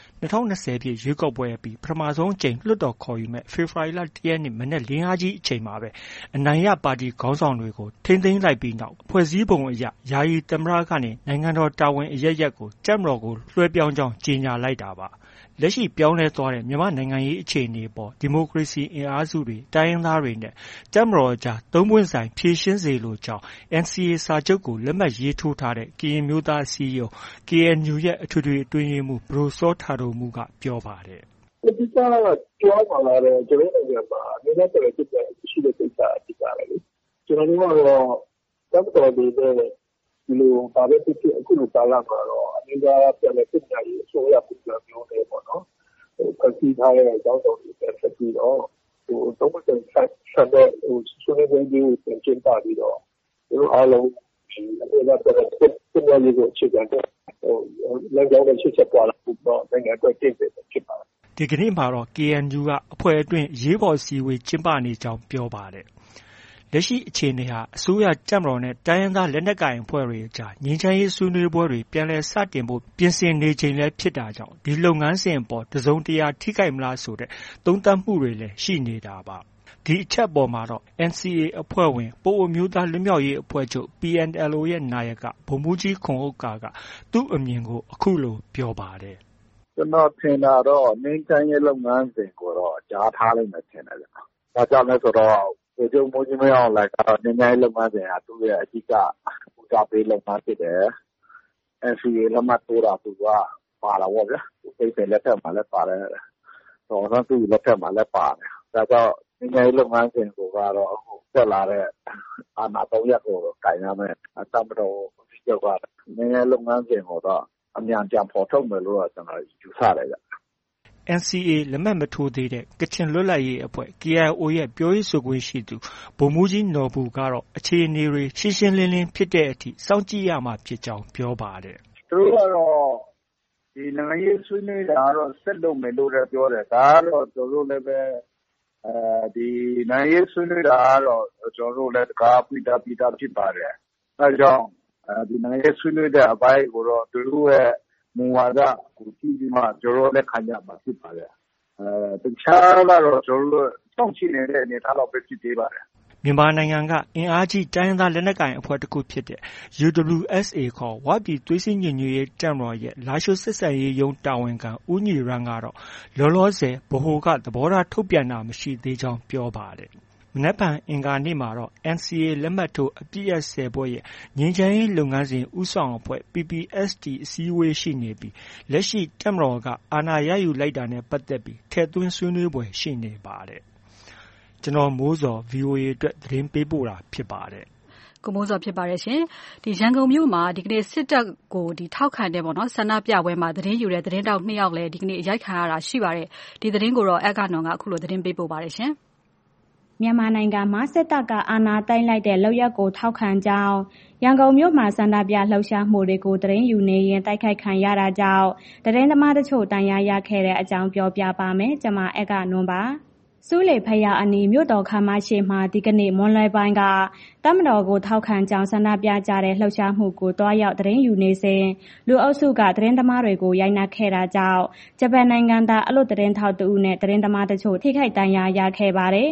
2020ပြည့်ရွေးကောက်ပွဲအပြီးပထမဆုံးအကြိမ်လွှတ်တော်ခေါ်ယူမဲ့ဖေဖော်ဝါရီလ1ရက်နေ့မနေ့လင်းအားကြီးအချိန်မှာပဲအနိုင်ရပါတီခေါင်းဆောင်တွေကိုထိန်းသိမ်းလိုက်ပြီးနောက်ဖွဲ့စည်းပုံအရယာယီသမ္မတကနေနိုင်ငံတော်တာဝန်အရပ်ရပ်ကိုတပ်မတော်ကိုလွှဲပြောင်းကြောင်းကြေညာလိုက်တာပါ။လက်ရှိပြောင်းလဲသွားတဲ့မြန်မာနိုင်ငံရေးအခြေအနေပေါ်ဒီမိုကရေစီအင်အားစုတွေတိုင်းရင်းသားတွေနဲ့တပ်မတော်အကြားသုံးပွင့်ဆိုင်ဖြည့်ရှင်းစေလိုကြောင်း NCA စာချုပ်ကိုလက်မှတ်ရေးထိုးထားတဲ့ကရင်မျိုးသားအစည်းအရုံး KNU ရဲ့အထွေထွေအတွင်းရေးမှူးဘရိုစောထာတော်မူကပြောပါတယ်။ဒီကပြောပါလာတဲ့ကျွန်တော်တို့ကအနေနဲ့တော်တော်ရှိတဲ့ကိစ္စအဖြစ်ပါလေ။ကျွန်တော်တို့ကတော့တပ်တော်တွေနဲ့ဒီလိုပါပဲဖြစ်အခုလိုကာလမှာတော့အမျိုးသားပြည်နယ်ပြည်နယ်ရေးအစိုးရပြည်နယ်မျိုးတွေပေါ့နော်။ဖွဲ့စည်းထားတဲ့အကြောင်းတွေဆက်ပြီးတော့သုံးပွင့်ဆက်တဲ့ဆွေးနွေးပွဲကြီးကိုပြင်ကျင်းပပြီးတော့ဒီလိုအားလုံးဒီအမျိုးသားပြည်နယ်ပြည်နယ်ရေးကိုအခြေခံတဲ့လမ်းကြောင်းနဲ့ရှေ့ဆက်သွားဖို့တော့နိုင်ငံအတွက်တည်တယ်ဖြစ်ပါတယ်။ဒီကနေ့မှာတော့ KNU ကအဖွဲ့အတွင်းရေးပေါ်စည်းဝေးကျင်းပနေကြောင်းပြောပါတယ်။လက်ရှိအခြေအနေဟာအစိုးရတပ်မတော်နဲ့တိုင်းရင်းသားလက်နက်ကိုင်အဖွဲ့တွေအကြားငြိမ်းချမ်းရေးဆွေးနွေးပွဲတွေပြန်လည်စတင်ဖို့ပြင်ဆင်နေချိန်လည်းဖြစ်တာကြောင့်ဒီလုပ်ငန်းစဉ်အပေါ်တစုံတရာထိခိုက်မလားဆိုတဲ့သုံးသပ်မှုတွေလည်းရှိနေတာပါ။ဒီအချက်ပေါ်မှာတော့ NCA အဖွဲ့ဝင်ပအိုဝ်းအမျိုးသားလွတ်မြောက်ရေးအဖွဲ့ချုပ် PNLO ရဲ့နာယကဗိုလ်မှူးကြီးခွန်ဥက္ကာကသူ့အမြင်ကိုအခုလိုပြောပါတယ်။ကျွန်တော်ထင်တာတော့ငြိမ်းချမ်းရေးလုပ်ငန်းစဉ်ကိုတော့ကြားထားလိုက်မယ်ထင်တယ်ဗျ။ဒါကြောင့်လဲဆိုတော့ဗိုလ်ချုပ်မှူးကြီးမင်းအောင်လှိုင်ကတော့ငြိမ်းချမ်းရေးလုပ်ငန်းစဉ်ဟာသူ့ရဲ့အဓိကဦးစားပေးလုပ်ငန်းဖြစ်တယ်။ NCA လက်မှတ်ထိုးတာသူကပါတာပေါ့ဗျာ။သူစိတ်လက်ထက်မှာလည်းပါတယ်။ဒေါ်အောင်ဆန်းစုကြည်လက်ထက်မှာလည်းပါတယ်။ဒါကြောင့်ငြိမ်းချမ်းရေးလုပ်ငန်းစဉ်ကိုကတော့အခုတက်လာတဲ့အာဏာ၃ရပ်ကိုကင်ရမယ်။တပ်မတော်ဒီကျောက်ကငြိမ်းချမ်းရေးလုပ်ငန်းစဉ်ကိုတော့အမြန်ပြန်ဖော်ထုတ်မယ်လို့ကျွန်တော်ယူဆတယ်ဗျ။ NCA လက်မှတ်မထိုးသေးတဲ့ကချင်လွတ်လပ်ရေးအဖွဲ့ KIO ရဲ့ပြောရေးဆိုခွင့်ရှိသူဗိုလ်မှူးကြီးနော်ဘူကတော့အခြေအနေတွေရှင်းရှင်းလင်းလင်းဖြစ်တဲ့အထိစောင့်ကြည့်ရမှာဖြစ်ကြောင်းပြောပါတယ်။သူတို့ကတော့ဒီနိုင်ငံရေးဆွေးနွေးတာကတော့ဆက်လုပ်မယ်လို့လည်းပြောတယ်။ဒါကတော့သူတို့လည်းပဲဒီနိုင်ငံရေးဆွေးနွေးတာကတော့ကျွန်တော်တို့လည်းတကားပြီးတာဖြစ်ပါတယ်။အဲကြောင့်ဒီနိုင်ငံရေးဆွေးနွေးတဲ့အပိုင်းကိုတော့သူတို့ရဲ့မူဝါဒကိုကြည့်ပြီးမှကျွန်တော်လည်းခံရမှာဖြစ်ပါတယ်။တခြားကတော့ကျွန်တော်တို့စောင့်ကြည့်နေတဲ့အနေအထားတော့ပဲဖြစ်သေးပါတယ်။မြန်မာနိုင်ငံကအင်အားကြီးတိုင်းရင်းသားလက်နက်ကိုင်အဖွဲ့တစ်ခုဖြစ်တဲ့ UWSA ခေါ်ဝပြည်သွေးစည်းညီညွတ်ရေးတပ်မတော်ရဲ့လားရှိုးဆက်ဆံရေးရုံးတာဝန်ခံဦးညီရန်းကတော့လောလောဆယ်ဗဟိုကသဘောထားထုတ်ပြန်တာမရှိသေးကြောင်းပြောပါတယ်။မနက်ဖြန်အင်္ဂါနေ့မှာတော့ NCA လက်မှတ်ထိုးအပစ်ရပ်10ဖွဲ့ရဲ့ငြိမ်းချမ်းရေးလုပ်ငန်းစဉ်ဦးဆောင်အဖွဲ့ PPST အစည်းအဝေးရှိနေပြီးလက်ရှိတပ်မတော်ကအာဏာရယူလိုက်တာနဲ့ပတ်သက်ပြီးထည့်သွင်းဆွေးနွေးပွဲရှိနေပါတယ်။ကျွန်တော်မိုးစော် VOA အတွက်သတင်းပေးပို့တာဖြစ်ပါတယ်။ကိုမိုးစော်ဖြစ်ပါတယ်ရှင်။ဒီရန်ကုန်မြို့မှာဒီကနေ့စစ်တပ်ကိုထောက်ခံတဲ့ပေါ့နော်ဆန္ဒပြပွဲမှာသတင်းယူတဲ့သတင်းတောက်2ယောက်လည်းဒီကနေ့ရိုက်ခံရတာရှိပါတယ်။ဒီသတင်းကိုတော့အက်ကနွန်ကအခုလိုသတင်းပေးပို့ပါတယ်ရှင်။မြန်မာနိုင်ငံမှာစစ်တပ်ကအာဏာသိမ်းလိုက်တဲ့လုပ်ရပ်ကိုထောက်ခံကြောင်းရန်ကုန်မြို့မှာဆန္ဒပြလှုပ်ရှားမှုတွေကိုသတင်းယူနေရင်တိုက်ခိုက်ခံရတာကြောင့်သတင်းသမားတချို့တန်ရာရခဲ့တဲ့အကြောင်းပြောပြပါမယ်။ကျွန်မအက်ကနွန်ပါ။စူးလေဖျားအနီးမြို့တော်ခမ်းမရှိမှာဒီကနေ့မွန်လွယ်ပိုင်းကတပ်မတော်ကိုထောက်ခံကြောင်းဆန္ဒပြကြတဲ့လှုပ်ရှားမှုကိုတွားရောက်သတင်းယူနေစဉ်လူအုပ်စုကသတင်းသမားတွေကိုရိုက်နှက်ခဲ့တာကြောင့်ဂျပန်နိုင်ငံသားအလို့သတင်းထောက်တူနဲ့သတင်းသမားတချို့ထိခိုက်ဒဏ်ရာရခဲ့ပါတယ်။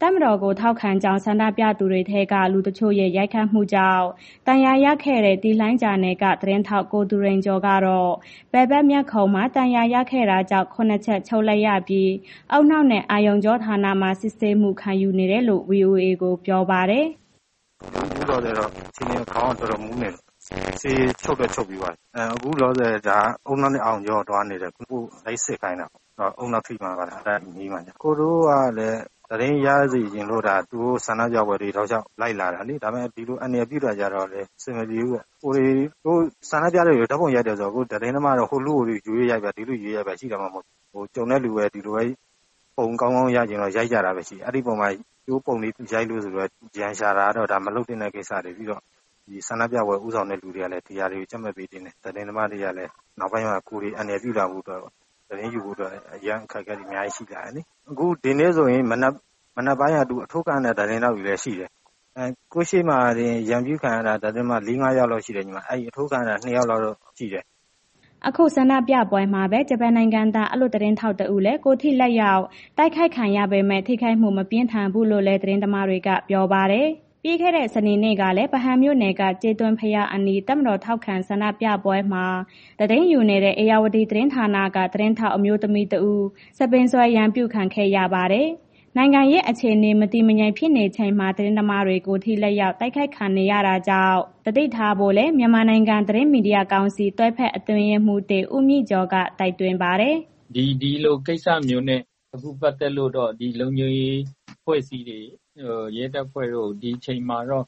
တပ်မတော်ကိုထောက်ခံကြောင်းဆန္ဒပြသူတွေထဲကလူတချို့ရဲ့ရိုက်ခတ်မှုကြောင့်ဒဏ်ရာရခဲ့တဲ့တီလှိုင်းဂျာနယ်ကသတင်းထောက်ကိုသူရိန်ကျော်ကတော့ဘယ်ဘက်မျက်ခုံးမှာဒဏ်ရာရခဲ့တာကြောင့်9 ချက်ချုပ်လိုက်ရပြီးအောက်နောက်နဲ့အာယုံကြောဌာနမှာစစ်ဆေးမှုခံယူနေတယ်လို့ VOA ကိုပြောပါတယ်။အခုတော့ချင်းချင်းခေါင်းတော်တော်မူးနေလို့ဆေးချုပ်တော့ချုပ်ပြီးပါအခုတော့ဒါအုံနောက်နဲ့အောင်ကြောသွားနေတယ်ခုလိုက်စစ်ခိုင်းတာအုံနောက်ထိမှပါအဲ့ညီမညာကိုတို့ကလည်းသတင်းရစီရင်လို့ဒါသူတို့ဆန္ဒပြပွဲတွေတော့ကြောက်လိုက်လာတာလေဒါပေမဲ့ဒီလိုအနေပြတာကြတော့လေစင်မပြေဘူးပေါ့ကိုတို့ဆန္ဒပြတဲ့တွေဓာတ်ပုံရိုက်တယ်ဆိုတော့ကိုသတင်းသမားတော့ဟိုလူကိုရွေးရိုက်ပဲဒီလူရွေးရိုက်ပဲရှိတာမှမဟုတ်ဟိုကြုံတဲ့လူပဲဒီလိုပဲပုံကောင်းကောင်းရကျင်တော့ရိုက်ကြတာပဲရှိအဲ့ဒီပုံမှာကျိုးပုံလေးရိုက်လို့ဆိုတော့ရန်ရှာတာတော့ဒါမလုပ်တဲ့ကိစ္စတွေပြီးတော့ဒီဆန္ဒပြပွဲဥဆောင်တဲ့လူတွေကလည်းဒီဟာတွေကိုချက်မဲ့ပေးတင်တယ်သတင်းသမားတွေကလည်းနောက်ပိုင်းမှာကိုယ်တွေအနေပြလာဖို့တော့သတင်းယူဖို့တော့အရန်ခက်ခဲတွေအများကြီးရှိလာတယ်နိအခုဒီနေ့ဆိုရင်မနက်ပိုင်းကသူအထုခံတဲ့သတင်းတော့လည်းရှိတယ်ကိုရှိမှရန်ပြူခံရတာသတင်းမှ4-5 ယောက်လောက်ရှိတယ်ညီမအဲ့ဒီအထုခံရတာ2 ယောက်လောက်တော့ရှိတယ်အခုဆန္ဒပြပွဲမှာပဲဂျပန်နိုင်ငံသားအလို့သတင်းထောက်တဦးလည်းကိုထိလက်ရောက်တိုက်ခိုက်ခံရပေမဲ့ထိခိုက်မှုမပြင်းထန်ဘူးလို့လည်းသတင်းသမားတွေကပြောပါတယ်ပြီးခဲ့တဲ့စနေနေ့ကလည်းဗဟန်းမြို့နယ်ကကျေးသွန်းဖျားအနီးတပ်မတော်ထောက်ခံဆန္ဒပြပွဲမှာသတင်းယူနေတဲ့အေယာဝတီသတင်းဌာနကသတင်းထောက်အမျိုးသမီးတဦးစပင်ဆွဲရန်ပြုခံခဲ့ရပါတယ်နိုင်ငံရဲ့အခြေအနေမတည်မငြိမ်ဖြစ်နေချိန်မှာသတင်းသမားတွေကိုထိလက်ရောက်တိုက်ခိုက်ခံနေရတာကြောင့်တတိထားဖို့လဲမြန်မာနိုင်ငံသတင်းမီဒီယာကောင်စီတွဲဖက်အတွင်းရေးမှူးတေဦးမြင့်ကျော်ကတိုက်တွန်းပါတယ်ဒီလိုကိစ္စမျိုးနဲ့အခုပတ်သက်လို့တော့ဒီလုံခြုံရေးဖွဲ့စည်းတွေရဲတပ်ဖွဲ့တို့ဒီချိန်မှာတော့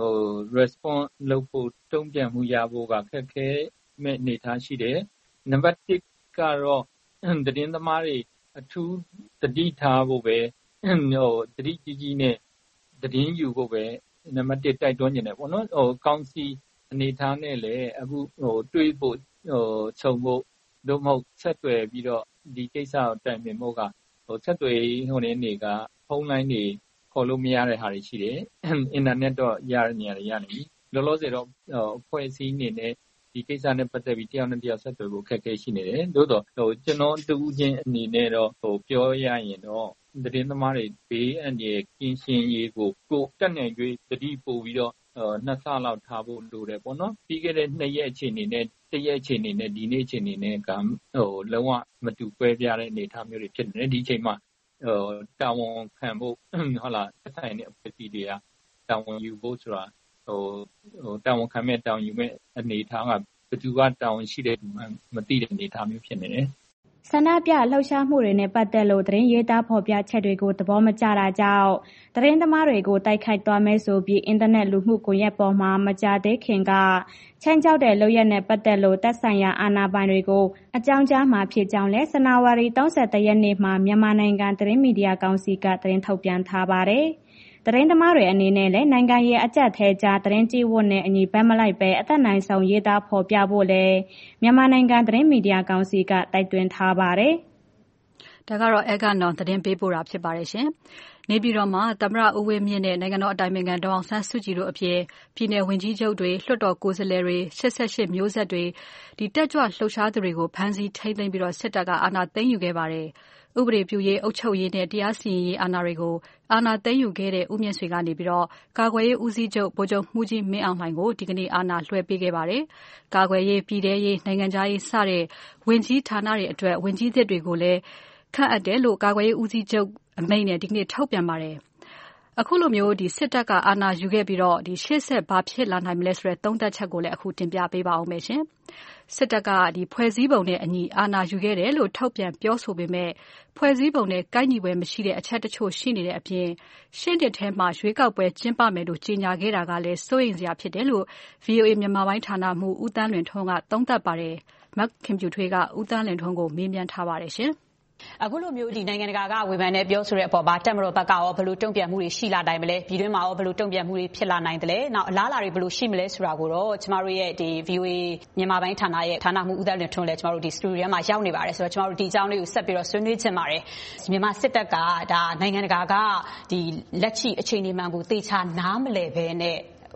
response လုပ်ဖို့တုံ့ပြန်မှုရဖို့ကခက်ခဲမဲ့အနေအထားရှိတယ်နံပါတ်1ကတော့သတင်းသမားတွေအထူးတတိထားဖို့ပဲတတိကြီးနဲ့သတင်းယူဖို့ပဲနံပါတ်1တိုက်တွန်းနေတယ်ပေါ့နော်ကောင်စီအနေထားနဲ့လည်းအခုတွေးဖို့ခြုံဖို့တို့မဟုတ်ဆက်သွယ်ပြီးတော့ဒီကိစ္စကိုတိုင်ပင်ဖို့ကဆက်သွယ်တွေကဖုန်းလိုင်းတွေခေါ်လို့မရတဲ့ဟာတွေရှိတယ်အင်တာနက်တော့ရတဲ့နေရာတွေရနေပြီလောလောဆယ်တော့အဖွဲ့အစည်းအနေနဲ့ဒီကိစ္စနဲ့ပတ်သက်ပြီးတယောက်နဲ့တယောက်ဆက်သွယ်ဖို့ခက်ခဲရှိနေတယ်သို့တော့ကျွန်တော်တူချင်းအနေနဲ့တော့ပြောရရင်တော့သတင်းသမားတွေဘေးအန္တရာယ်ကင်းရှင်းရေးကိုတက်နိုင်ကြွေးတတိပို့ပြီးတော့2 ဆလောက်ထားဖို့လိုတယ်ပေါ့နော်ပြီးခဲ့တဲ့2 ရက်အခြေအနေနဲ့1 ရက်အခြေအနေနဲ့ဒီနေ့အခြေအနေနဲ့ကလုံးဝမတူကွဲပြားတဲ့အနေအထားမျိုးတွေဖြစ်နေတယ်ဒီအချိန်မှာတာဝန်ခံဖို့ဟုတ်လားဆိုင်တဲ့အဖွဲ့အစည်းတွေကတာဝန်ယူဖို့ဆိုတာတာဝန်ခံမဲ့တာဝန်ယူမဲ့အနေအထားကဘယ်သူကတာဝန်ရှိတဲ့မသိတဲ့အနေအထားမျိုးဖြစ်နေတယ်ဆန္ဒပြလှုပ်ရှားမှုတွေနဲ့ပတ်သက်လို့သတင်းရေးသားဖော်ပြချက်တွေကိုသဘောမကျတာကြောင့်သတင်းသမားတွေကိုတိုက်ခိုက်သွားမယ်ဆိုပြီးအင်တာနက်လူမှုကွန်ရက်ပေါ်မှာမကြာသေးခင်ကခြိမ်းခြောက်တဲ့လုပ်ရက်နဲ့ပတ်သက်လို့သက်ဆိုင်ရာအာဏာပိုင်တွေကိုအကြောင်းကြားမှာဖြစ်ကြောင်းလဲဇန်နဝါရီ31 ရက်နေ့မှာမြန်မာနိုင်ငံသတင်းမီဒီယာကောင်စီကသတင်းထုတ်ပြန်ထားပါတယ်သတင်းသမားတွေအနေနဲ့လည်းနိုင်ငံရေးအကြက်သေးကြားသတင်းကြည့်ဝတ်နဲ့အညီဘက်မလိုက်ပဲအသက်နိုင်ဆုံးရေးသားဖော်ပြဖို့လည်းမြန်မာနိုင်ငံသတင်းမီဒီယာကောင်စီကတိုက်တွန်းထားပါတယ်။ဒါကတော့အဲကတော့သတင်းပေးပို့တာဖြစ်ပါတယ်ရှင်။နေပြည်တော်မှာသမ္မတဦးဝင်းမြင့်နဲ့နိုင်ငံတော်အတိုင်ပင်ခံဒေါ်အောင်ဆန်းစုကြည်တို့အပြင်ပြည်내ဝန်ကြီးချုပ်တွေလွှတ်တော်ကိုယ်စားလှယ်တွေ88မျိုးဆက်တွေတက်ကြွလှုပ်ရှားသူတွေကိုဖမ်းဆီးထိန်းသိမ်းပြီးတော့စစ်တပ်ကအာဏာသိမ်းယူခဲ့ပါတယ်။ဥပဒေပြုရေးအုပ်ချုပ်ရေးနဲ့တရားစီရင်ရေးအာဏာတွေကိုအာဏာသိမ်းယူခဲ့တဲ့ဦးမြင့်ဆွေကနေပြီးတော့ကာကွယ်ရေးဦးစီးချုပ်ဗိုလ်ချုပ်မှူးကြီးမင်းအောင်လှိုင်ကိုဒီကနေ့အာဏာလွှဲပေးခဲ့ပါတယ်။ကာကွယ်ရေးပြည်ထရေးနိုင်ငံခြားရေးစတဲ့ဝန်ကြီးဌာနတွေအတွက်ဝန်ကြီးသစ်တွေကိုလည်းခန့်အပ်တယ်လို့ကာကွယ်ရေးဦးစီးချုပ်အမိန့်နဲ့ဒီကနေ့ထုတ်ပြန်ပါတယ်။အခုလိုမျိုးစစ်တပ်ကအာဏာယူခဲ့ပြီးတော့ရှေ့ဆက်ဘာဖြစ်လာနိုင်မလဲဆိုတဲ့သုံးသပ်ချက်ကိုလည်းအခုတင်ပြပေးပါအောင်မယ်ရှင်။စစ်တပ်ကဖွဲ့စည်းပုံနဲ့အညီအာဏာယူခဲ့တယ်လို့ထုတ်ပြန်ပြောဆိုပေမဲ့ဖွဲ့စည်းပုံနဲ့ကိုက်ညီပွဲမရှိတဲ့အချက်တချို့ရှိနေတဲ့အပြင်ရှေ့နှစ်ထဲမှာရွေးကောက်ပွဲကျင်းပမယ်လို့ကြေညာခဲ့တာကလည်းစိုးရိမ်စရာဖြစ်တယ်လို့ VOA မြန်မာပိုင်းဌာနမှူးဦးသန်းလွင်ထွန်းကသုံးသပ်ပါတယ်။မခင်ဖြူထွေးကဦးသန်းလွင်ထွန်းကိုမေးမြန်းထားပါတယ်ရှင်။အခုလိုမျိုးနိုင်ငံတကာကဝေဖန်နဲ့ပြောဆိုတဲ့အပေါ်မှာတက်မတော်ဘက်ကရောဘယ်လိုတုံ့ပြန်မှုတွေရှိလာနိုင်မလဲပြည်တွင်းမှာရောဘယ်လိုတုံ့ပြန်မှုတွေဖြစ်လာနိုင်တယ်လဲနောက်အလားအလာတွေဘယ်လိုရှိမလဲဆိုတာကိုတော့ကျမတို့ရဲ့VOA မြန်မာပိုင်းဌာနရဲ့ဌာနမှူးဦးသန်းလွင်ထွန်းလည်းကျမတို့စတူဒီယိုမှာရောက်နေပါတယ်ဆိုတော့ကျမတို့ဒီအကြောင်းလေးကိုဆက်ပြီးတော့ဆွေးနွေးချင်ပါတယ်မြန်မာစစ်တပ်ကဒါနိုင်ငံတကာကလက်ရှိအခြေအနေမှန်ကိုသေချာနားမလည်ဘဲနဲ့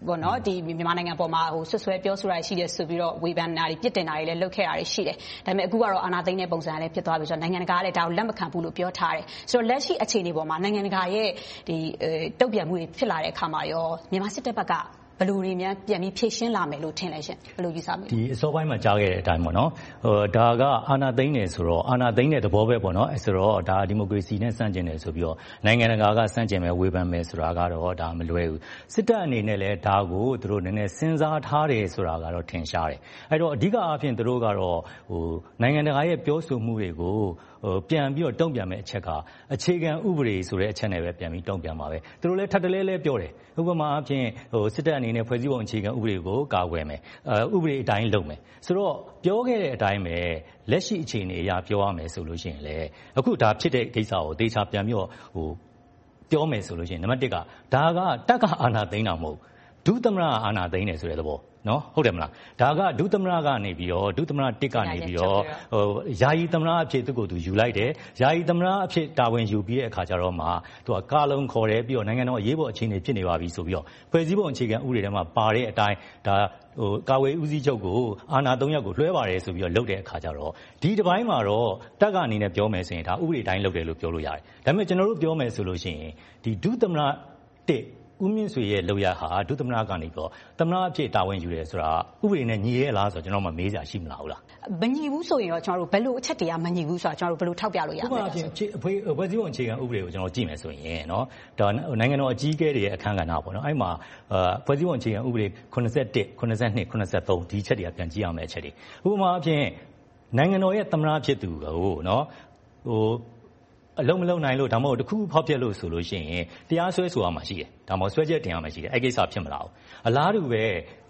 ပေါ့နော်ဒီမြန်မာနိုင်ငံပေါ်မှာဆွဆွဲပြောဆိုတာရှိတယ်ဆိုပြီးတော့ဝေဖန်တာတွေပြစ်တင်တာတွေလည်းလုပ်ခဲ့တာတွေရှိတယ်ဒါပေမဲ့အခုကတော့အာဏာသိမ်းတဲ့ပုံစံလည်းဖြစ်သွားပြီဆိုတော့နိုင်ငံတကာကလည်းဒါကိုလက်မခံဘူးလို့ပြောထားတယ်ဆိုတော့လက်ရှိအခြေအနေပေါ်မှာနိုင်ငံတကာရဲ့ဒီတုံ့ပြန်မှုတွေဖြစ်လာတဲ့အခါမှာရောမြန်မာစစ်တပ်ဘက်ကဘယ်လိုတွေများပြန်ပြီးဖြည့်ရှင်းလာမယ်လို့ထင်လဲရှင်ဘယ်လိုယူဆမလဲဒီအစောပိုင်းမှာကြားခဲ့တဲ့အတိုင်းပေါ့နော်ဒါကအာဏာသိမ်းတယ်ဆိုတော့အာဏာသိမ်းတဲ့သဘောပဲပေါ့နော်ဆိုတော့ဒါဒီမိုကရေစီနဲ့စန့်ကျင်တယ်ဆိုပြီးတော့နိုင်ငံတကာကစန့်ကျင်မယ်ဝေဖန်မယ်ဆိုတာကတော့ဒါမလွယ်ဘူးစစ်တပ်အနေနဲ့လည်းဒါကိုသူတို့နည်းနည်းစဉ်းစားထားတယ်ဆိုတာကတော့ထင်ရှားတယ်အဲ့တော့အဓိကအဖြစ်သူတို့ကတော့နိုင်ငံတကာရဲ့ပြောဆိုမှုတွေကိုပြန်ပြီးတော့တုံ့ပြန်မဲ့အချက်ကအခြေခံဥပဒေဆိုတဲ့အချက်နဲ့ပဲပြန်ပြီးတုံ့ပြန်ပါပဲသူတို့လည်းထပ်တလဲလဲပြောတယ်ဥပမာအဖြစ်စစ်တပ်အနေနဲ့ဖွဲ့စည်းပုံအခြေခံဥပဒေကိုကာကွယ်မယ်ဥပဒေအတိုင်းလုပ်မယ်ဆိုတော့ပြောခဲ့တဲ့အတိုင်းပဲလက်ရှိအခြေအနေအရပြောရမယ်ဆိုလို့ရှိရင်လေအခုဒါဖြစ်တဲ့ကိစ္စကိုသေချာပြန်ပြီးတော့ပြောမယ်ဆိုလို့ရှိရင်နံပါတ်1ကဒါကတပ်ကအာဏာသိမ်းတာမဟုတ်ဒုသမ္မတအာဏာသိမ်းတယ်ဆိုတဲ့သဘောနော်ဟုတ်တယ်မလားဒါကဒုသမ္မတကနေပြီးတော့ဒုသမ္မတ1ကနေပြီးတော့ယာယီသမ္မတအဖြစ်သူ့ကိုသူယူလိုက်တယ်ယာယီသမ္မတအဖြစ်တာဝန်ယူပြီးတဲ့အခါကျတော့မှသူကကာလုံခေါ်တယ်ပြီးတော့နိုင်ငံတော်အရေးပေါ်အခြေအနေဖြစ်နေပါပြီဆိုပြီးတော့ဖွဲ့စည်းပုံအခြေခံဥပဒေထဲမှာပါတဲ့အတိုင်းဒါကာဝေးဦးစီးချုပ်ကိုအာဏာ3ရပ်ကိုလွှဲပါတယ်ဆိုပြီးတော့လုပ်တဲ့အခါကျတော့ဒီတစ်ပိုင်းမှာတော့တပ်ကနေနဲ့ပြောမယ်ဆိုရင်ဒါဥပဒေတိုင်းလုပ်တယ်လို့ပြောလို့ရတယ်ဒါပေမဲ့ကျွန်တော်တို့ပြောမယ်ဆိုလို့ရှိရင်ဒီဒုသမ္မတ1ဦးမြင့်ဆွေရဲ့လောက်ရဟာဒုသမ္မတကနေတော့သမ္မတအဖြစ်တာဝန်ယူတယ်ဆိုတာဥပဒေနဲ့ညီရဲလားဆိုတော့ကျွန်တော်မှမေးစရာရှိမလားဟုတ်လားမညီဘူးဆိုရင်တော့ကျွန်တော်တို့ဘယ်လိုအချက်တွေကမညီဘူးဆိုတာကျွန်တော်တို့ဘယ်လိုထောက်ပြလို့ရမလဲဥပမာအဖြစ်ဖွဲ့စည်းပုံအခြေခံဥပဒေကိုကျွန်တော်ကြည့်မယ်ဆိုရင်เนาะဒါနိုင်ငံတော်အကြီးအကဲတွေရဲ့အခမ်းကဏ္ဍပေါ့နော်အဲ့မှာဖွဲ့စည်းပုံအခြေခံဥပဒေ81 82 83ဒီချက်တွေကပြန်ကြည့်ရမယ်အချက်တွေဥပမာအဖြစ်နိုင်ငံတော်ရဲ့သမ္မတဖြစ်သူကိုเนาะအလုံးမလုံးနိုင်လို့ဒါမှမဟုတ်တစ်ခုဖောက်ပြက်လို့ဆိုလို့ရှိရင်တရားစွဲဆိုရမှာရှိတယ်ဒါမှမဟုတ်စွဲချက်တင်ရမှာရှိတယ်အဲ့ကိစ္စဖြစ်မလားအလားတူပဲ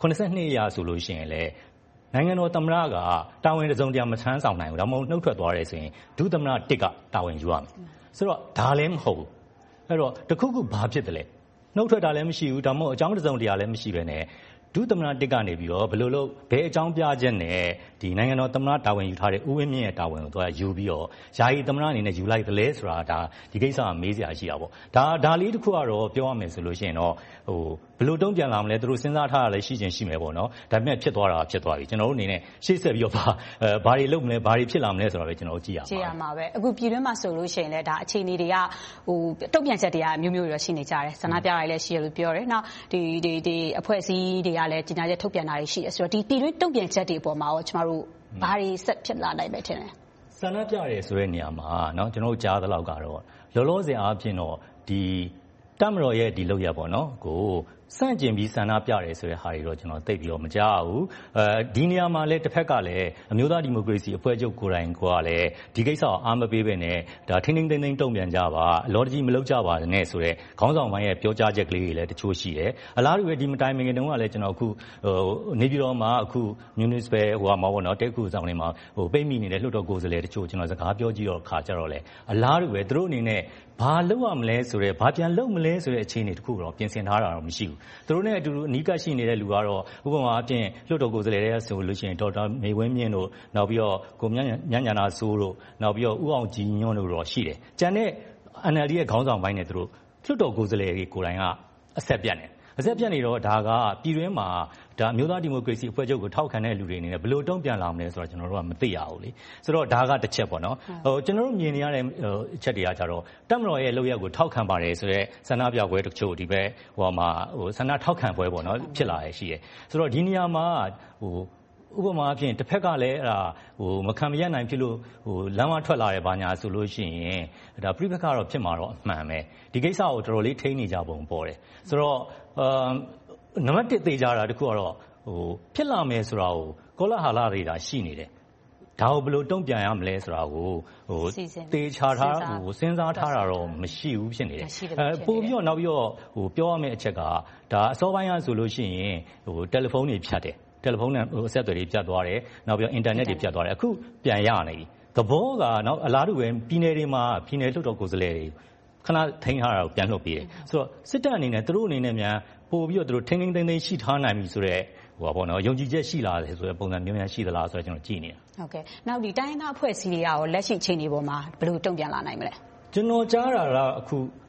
82ရာဆိုလို့ရှိရင်လည်းနိုင်ငံတော်သမ္မတကတာဝန်တစုံတရာမထမ်းဆောင်နိုင်ဘူးဒါမှမဟုတ်နှုတ်ထွက်သွားတယ်ဆိုရင်ဒုသမ္မတ1ကတာဝန်ယူရမယ်ဆိုတော့ဒါလည်းမဟုတ်ဘူးအဲ့တော့တစ်ခုခုဘာဖြစ်တယ်လဲနှုတ်ထွက်တာလည်းမရှိဘူးဒါမှမဟုတ်အကြောင်းတစုံတရာလည်းမရှိဘဲနဲ့ဒုသမ္မတ1ကနေပြီးတော့ဘယ်လိုလုပ်ဘယ်အကြောင်းပြချက်နဲ့ဒီနိုင်ငံတော်သမ္မတတာဝန်ယူထားတဲ့ဦးဝင်းမြင့်ရဲ့တာဝန်ကိုသူကယူပြီးတော့ယာယီသမ္မတအနေနဲ့ယူလိုက်တယ်လဲဆိုတာဒါဒီကိစ္စကမေးစရာရှိတာပေါ့ဒါလေးတစ်ခုကတော့ပြောရမယ်ဆိုလို့ရှိရင်တော့ဘယ်လိုတုံ့ပြန်လာမလဲသူတို့စဉ်းစားထားတာလည်းရှိချင်းရှိမယ်ပေါ့နော်ဒါပေမဲ့ဖြစ်သွားတာဖြစ်သွားပြီကျွန်တော်တို့အနေနဲ့ရှေ့ဆက်ပြီးတော့ဘာတွေလုပ်မလဲဘာတွေဖြစ်လာမလဲဆိုတာပဲကျွန်တော်တို့ကြည့်ရမှာပဲအခုပြည်တွင်းမှာဆိုလို့ရှိရင်လည်းဒါအခြေအနေတွေကတုံ့ပြန်ချက်တွေကမျိုးမျိုးတွေရှိနေကြတယ်ဆန္ဒပြတွေလည်းရှိရလို့ပြောတယ်နောက်ဒီအဖွဲ့အစည်းတွေကလည်းကြီးညာချက်ထုတ်ပြန်တာတွေရှိတယ်ဆိုတော့ဒီပြည်တွင်းတုံ့ပြန်ချက်တွေပေါ်မှာရောကျွန်တော်တို့ဘာတွေဆက်ဖြစ်လာနိုင်ပဲထင်လဲဆန္ဒပြရဲဆိုတဲ့နေရာမှာเนาะကျွန်တော်တို့ကြားသလောက်ကတော့လောလောဆယ်အားဖြင့်တော့ဒီတမတော်ရဲ့ဒီလောက်ရပေါ့နော်ကိုစန့်ကျင်ပြီးဆန္ဒပြတယ်ဆိုတဲ့ဟာတွေတော့ကျွန်တော်သိပြီးတော့မကြားဘူးဒီနေရာမှာလည်းတစ်ဖက်ကလည်းအမျိုးသားဒီမိုကရေစီအဖွဲ့ချုပ်ကိုယ်တိုင်ကလည်းဒီကိစ္စကိုအားမပေးဘဲနဲ့ဒါထင်းထင်းသိမ်းသိမ်းတုံ့ပြန်ကြပါအလောတကြီးမလုပ်ကြပါနဲ့ဆိုတဲ့ခေါင်းဆောင်ပိုင်းရဲ့ပြောကြားချက်ကလေးတွေလည်းတချို့ရှိတယ်အလားတူပဲဒီမတိုင်မင်တုန်းကလည်းကျွန်တော်အခုနေပြည်တော်မှာအခု municipal ဟိုမှာပေါ့နော်တက်ခုဆောင်နေမှာပိတ်မိနေတဲ့လွှတ်တော်ကိုယ်စားလှယ်တချို့ကျွန်တော်စကားပြောကြည့်တော့ခါကြတော့လေအလားတူပဲသူတို့အနေနဲ့ဘာလုပ်ရမလဲဆိုတော့ဘာပြန်လုပ်မလဲဆိုတဲ့အခြေအနေတခုတော့ပြင်ဆင်ထားတာတော့မရှိဘူးသူတို့နဲ့အတူတူအနီးကပ်ရှိနေတဲ့လူကတော့ဥပမာအပြင်လွှတ်တော်ကိုယ်စားလှယ်တွေဆိုလို့ရှိရင်ဒေါက်တာမေဝင်းမြင့်တို့နောက်ပြီးတော့ကိုမြညာနာစိုးတို့နောက်ပြီးတော့ဦးအောင်ကြည်ညွန့်တို့တော့ရှိတယ်ကျန်တဲ့ NLD ရဲ့ခေါင်းဆောင်ပိုင်းနဲ့သူတို့လွှတ်တော်ကိုယ်စားလှယ်တွေကိုယ်တိုင်ကအဆက်ပြတ်နေတော့ဒါကပြည်တွင်းမှာဒါမျိုးသားဒီမိုကရေစီအဖွဲ့ချုပ်ကိုထောက်ခံတဲ့လူတွေအနေနဲ့ဘယ်လိုတုံ့ပြန်လာမလဲဆိုတော့ကျွန်တော်တို့ကမသိရဘူးလေဆိုတော့ဒါကတစ်ချက်ပေါ့နော်ကျွန်တော်တို့မြင်နေရတဲ့အချက်တွေကကြတော့တပ်မတော်ရဲ့လုပ်ရက်ကိုထောက်ခံပါတယ်ဆိုတော့ဆန္ဒပြပွဲတချို့ဒီဘက်ဆန္ဒထောက်ခံပွဲပေါ့နော်ဖြစ်လာရရှိတယ်ဆိုတော့ဒီနေရာမှာဥပမာအဖြစ်တစ်ဖက်ကလည်းအဲ့ဒါမခံမရနိုင်ဖြစ်လို့လမ်းမထွက်လာတယ်ဘာညာဆိုလို့ရှိရင်ဒါပြိပခါတော့ဖြစ်မှာတော့အမှန်ပဲဒီကိစ္စကိုတော်တော်လေးထိန်းနေကြပုံပေါ်တယ်ဆိုတော့နံပါတ်1သေချာတာတခုကတော့ဖြစ်လာမယ်ဆိုတာကိုကောလာဟာလာတွေဒါရှိနေတယ်ဒါကိုဘယ်လိုတုံ့ပြန်ရမလဲဆိုတာကိုသေချာထားစဉ်းစားထားတာတော့မရှိဘူးဖြစ်နေတယ်ပို့ပြီးတော့နောက်ပြီးတော့ပြောရမယ့်အချက်ကဒါအစောပိုင်းကဆိုလို့ရှိရင်တယ်လီဖုန်းတွေဖြတ်တယ်တယ်လီဖုန်းနဲ့အဆက်အသွယ်တွေပြတ်သွားတယ်နောက်ပြီးတော့အင်တာနက်တွေပြတ်သွားတယ်အခုပြန်ရနေပြီသဘောကနောက်အလားတူပဲပြည်နယ်တွေမှာပြည်နယ်လွှတ်တော်ကိုယ်စားလှယ်တွေခဏထိန်းထားတာကိုပြန်လွှတ်ပေးတယ်ဆိုတော့စစ်တပ်အနေနဲ့သူတို့အနေနဲ့များပို့ပြီးတော့သူတို့ထိန်းသိမ်းရှိထားနိုင်ပြီဆိုတော့ပေါ့နော်ယုံကြည်ချက်ရှိလာတယ်ဆိုတဲ့ပုံစံမျိုးများရှိသလားဆိုတော့ကျွန်တော်ကြည့်နေတာဟုတ်ကဲ့နောက်ဒီတိုင်းသားအဖွဲ့အစည်းတွေကရောလက်ရှိအခြေအနေပေါ်မှာဘယ်လိုတုံ့ပြန်လာနိုင်မလဲကျွန်တော်ကြားတာကအခု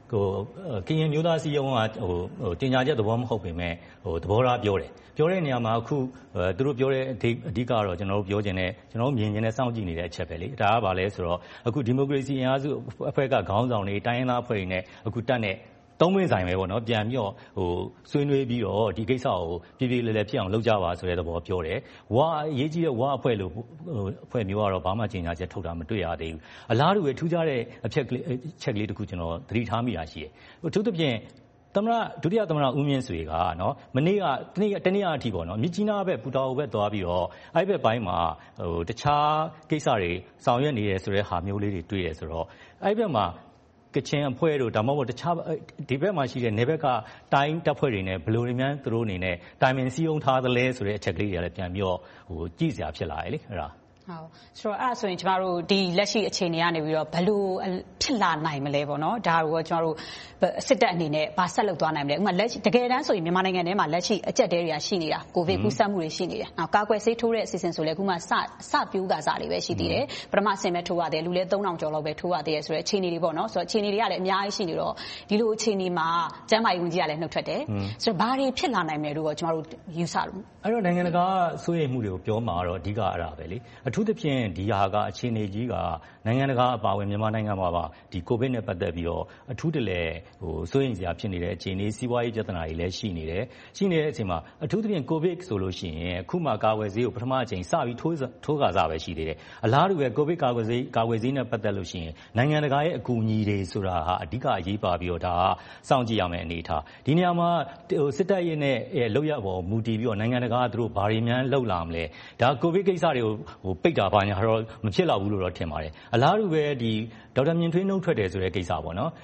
ကရင်မျိုးသားစည်းရုံးကတင်ညာချက်သဘောမဟုတ်ပေမဲ့သဘောထားပြောတယ်ပြောတဲ့နေရာမှာအခုသူတို့ပြောတဲ့အဓိကတော့ကျွန်တော်တို့ပြောချင်တဲ့ကျွန်တော်တို့မြင်ချင်တဲ့စောင့်ကြည့်နေတဲ့အချက်ပဲလေဒါကဘာလဲဆိုတော့အခုဒီမိုကရေစီအင်အားစုအဖွဲ့ကခေါင်းဆောင်တွေတိုင်းရင်းသားအဖွဲ့တွေနဲ့အခုတက်တဲ့သုံးမင်းဆိုင်ပဲပေါ့နော်ပြန်ပြီးတော့ဆွေးနွေးပြီးတော့ဒီကိစ္စကိုပြည်ပြည်လဲလဲဖြစ်အောင်လုပ်ကြပါဆိုတဲ့သဘောပြောတယ်ဝါအရေးကြီးတဲ့ဝါအဖွဲ့လို့အဖွဲ့မျိုးကတော့ဘာမှကြေညာချက်ထုတ်တာမတွေ့ရသေးဘူးအလားတူပဲထူးခြားတဲ့အချက်ကလေးတစ်ခုကျွန်တော်သတိထားမိတာရှိတယ်အထူးသဖြင့်ဒုတိယသမ္မတဦးမြင့်ဆွေကနော်မနေ့ကတနေ့အထိပေါ့နော်မြကြီးနားဘက်ပူတာအိုဘက်သွားပြီးတော့အဲ့ဘက်ပိုင်းမှာတခြားကိစ္စတွေဆောင်ရွက်နေတယ်ဆိုတဲ့ဟာမျိုးလေးတွေတွေ့တယ်ဆိုတော့အဲ့ဘက်မှာကချင်အဖွဲ့တို့ဒါမှမဟုတ်တခြားဒီဘက်မှာရှိတဲ့နေဘက်ကတိုင်းတပ်ဖွဲ့တွေနဲ့ဘယ်လိုတွေများသူတို့အနေနဲ့တိုင်ပင်စည်းရုံးထားသလဲဆိုတဲ့အချက်ကလေးတွေလည်းပြန်ပြီးတော့ကြည့်စရာဖြစ်လာတယ်လေအဲ့ဒါဟုတ်ဆိုတော့အဲ့ဆိုရင်ကျမတို့ဒီလက်ရှိအခြေအနေကနေပြီးတော့ဘယ်လိုဖြစ်လာနိုင်မလဲပေါ့နော်ဒါကိုကျမတို့စစ်တပ်အနေနဲ့ဗာဆက်လုပ်သွားနိုင်မလဲဥပမာလက်ရှိတကယ်တမ်းဆိုရင်မြန်မာနိုင်ငံထဲမှာလက်ရှိအကျက်တဲတွေကရှိနေတာကိုဗစ်ကူးစက်မှုတွေရှိနေတယ်နောက်ကာကွယ်ဆေးထိုးတဲ့အစီအစဉ်ဆိုလည်းအခုမှစပြိုးကစားတွေပဲရှိသေးတယ်ပထမအဆင့်ပဲထိုးရတယ်လူလည်း3000ကျော်လောက်ပဲထိုးရသေးတယ်ဆိုတော့အခြေအနေတွေပေါ့နော်ဆိုတော့အခြေအနေတွေကလည်းအများကြီးရှိနေတော့ဒီလိုအခြေအနေမှာကျန်းမာရေးဝန်ကြီးကလည်းနှုတ်ထွက်တယ်ဆိုတော့ဘာတွေဖြစ်လာနိုင်မလဲလို့ကျမတို့ယူဆလို့အဲ့တော့နိုင်ငံတကာစိုးရိမ်မှုတွေကိုပြောမှာတော့အဓိကအဲ့ဒါပဲလေအထူးသဖြင့်ဒီဟာကအခြေအနေကြီးကနိုင်ငံတကာအပါအဝင်မြန်မာနိုင်ငံမှာပါဒီကိုဗစ်နဲ့ပတ်သက်ပြီးတော့အထူးတလဲစိုးရိမ်စရာဖြစ်နေတဲ့အခြေအနေစီးပွားရေးပြဿနာတွေလည်းရှိနေတယ်ရှိနေတဲ့အချိန်မှာအထူးသဖြင့်ကိုဗစ်ဆိုလို့ရှိရင်အခုမှကာကွယ်ဆေးကိုပထမအချိန်စပြီးထိုးကာစားပဲရှိသေးတယ်အလားတူပဲကိုဗစ်ကာကွယ်ဆေးနဲ့ပတ်သက်လို့ရှိရင်နိုင်ငံတကာရဲ့အကူအညီတွေဆိုတာဟာအဓိကအရေးပါပြီးတော့ဒါကစောင့်ကြည့်ရမယ့်အနေအထားဒီနေရာမှာစစ်တပ်ရဲ့နဲ့လောက်ရပေါ်မူတည်ပြီးတော့နိုင်ငံတကာကသူတို့ဘာတွေများလောက်လာမလဲဒါကိုဗစ်ကိစ္စတွေကိုပိတ်တာပါညာတော့မဖြစ်တော့ဘူးလို့တော့ထင်ပါတယ်အလားတူပဲဒီဒေါက်တာမြင့်ထွေးနှုတ်ထွက်တယ်ဆိုတဲ့ကိစ္စပေါ့နော်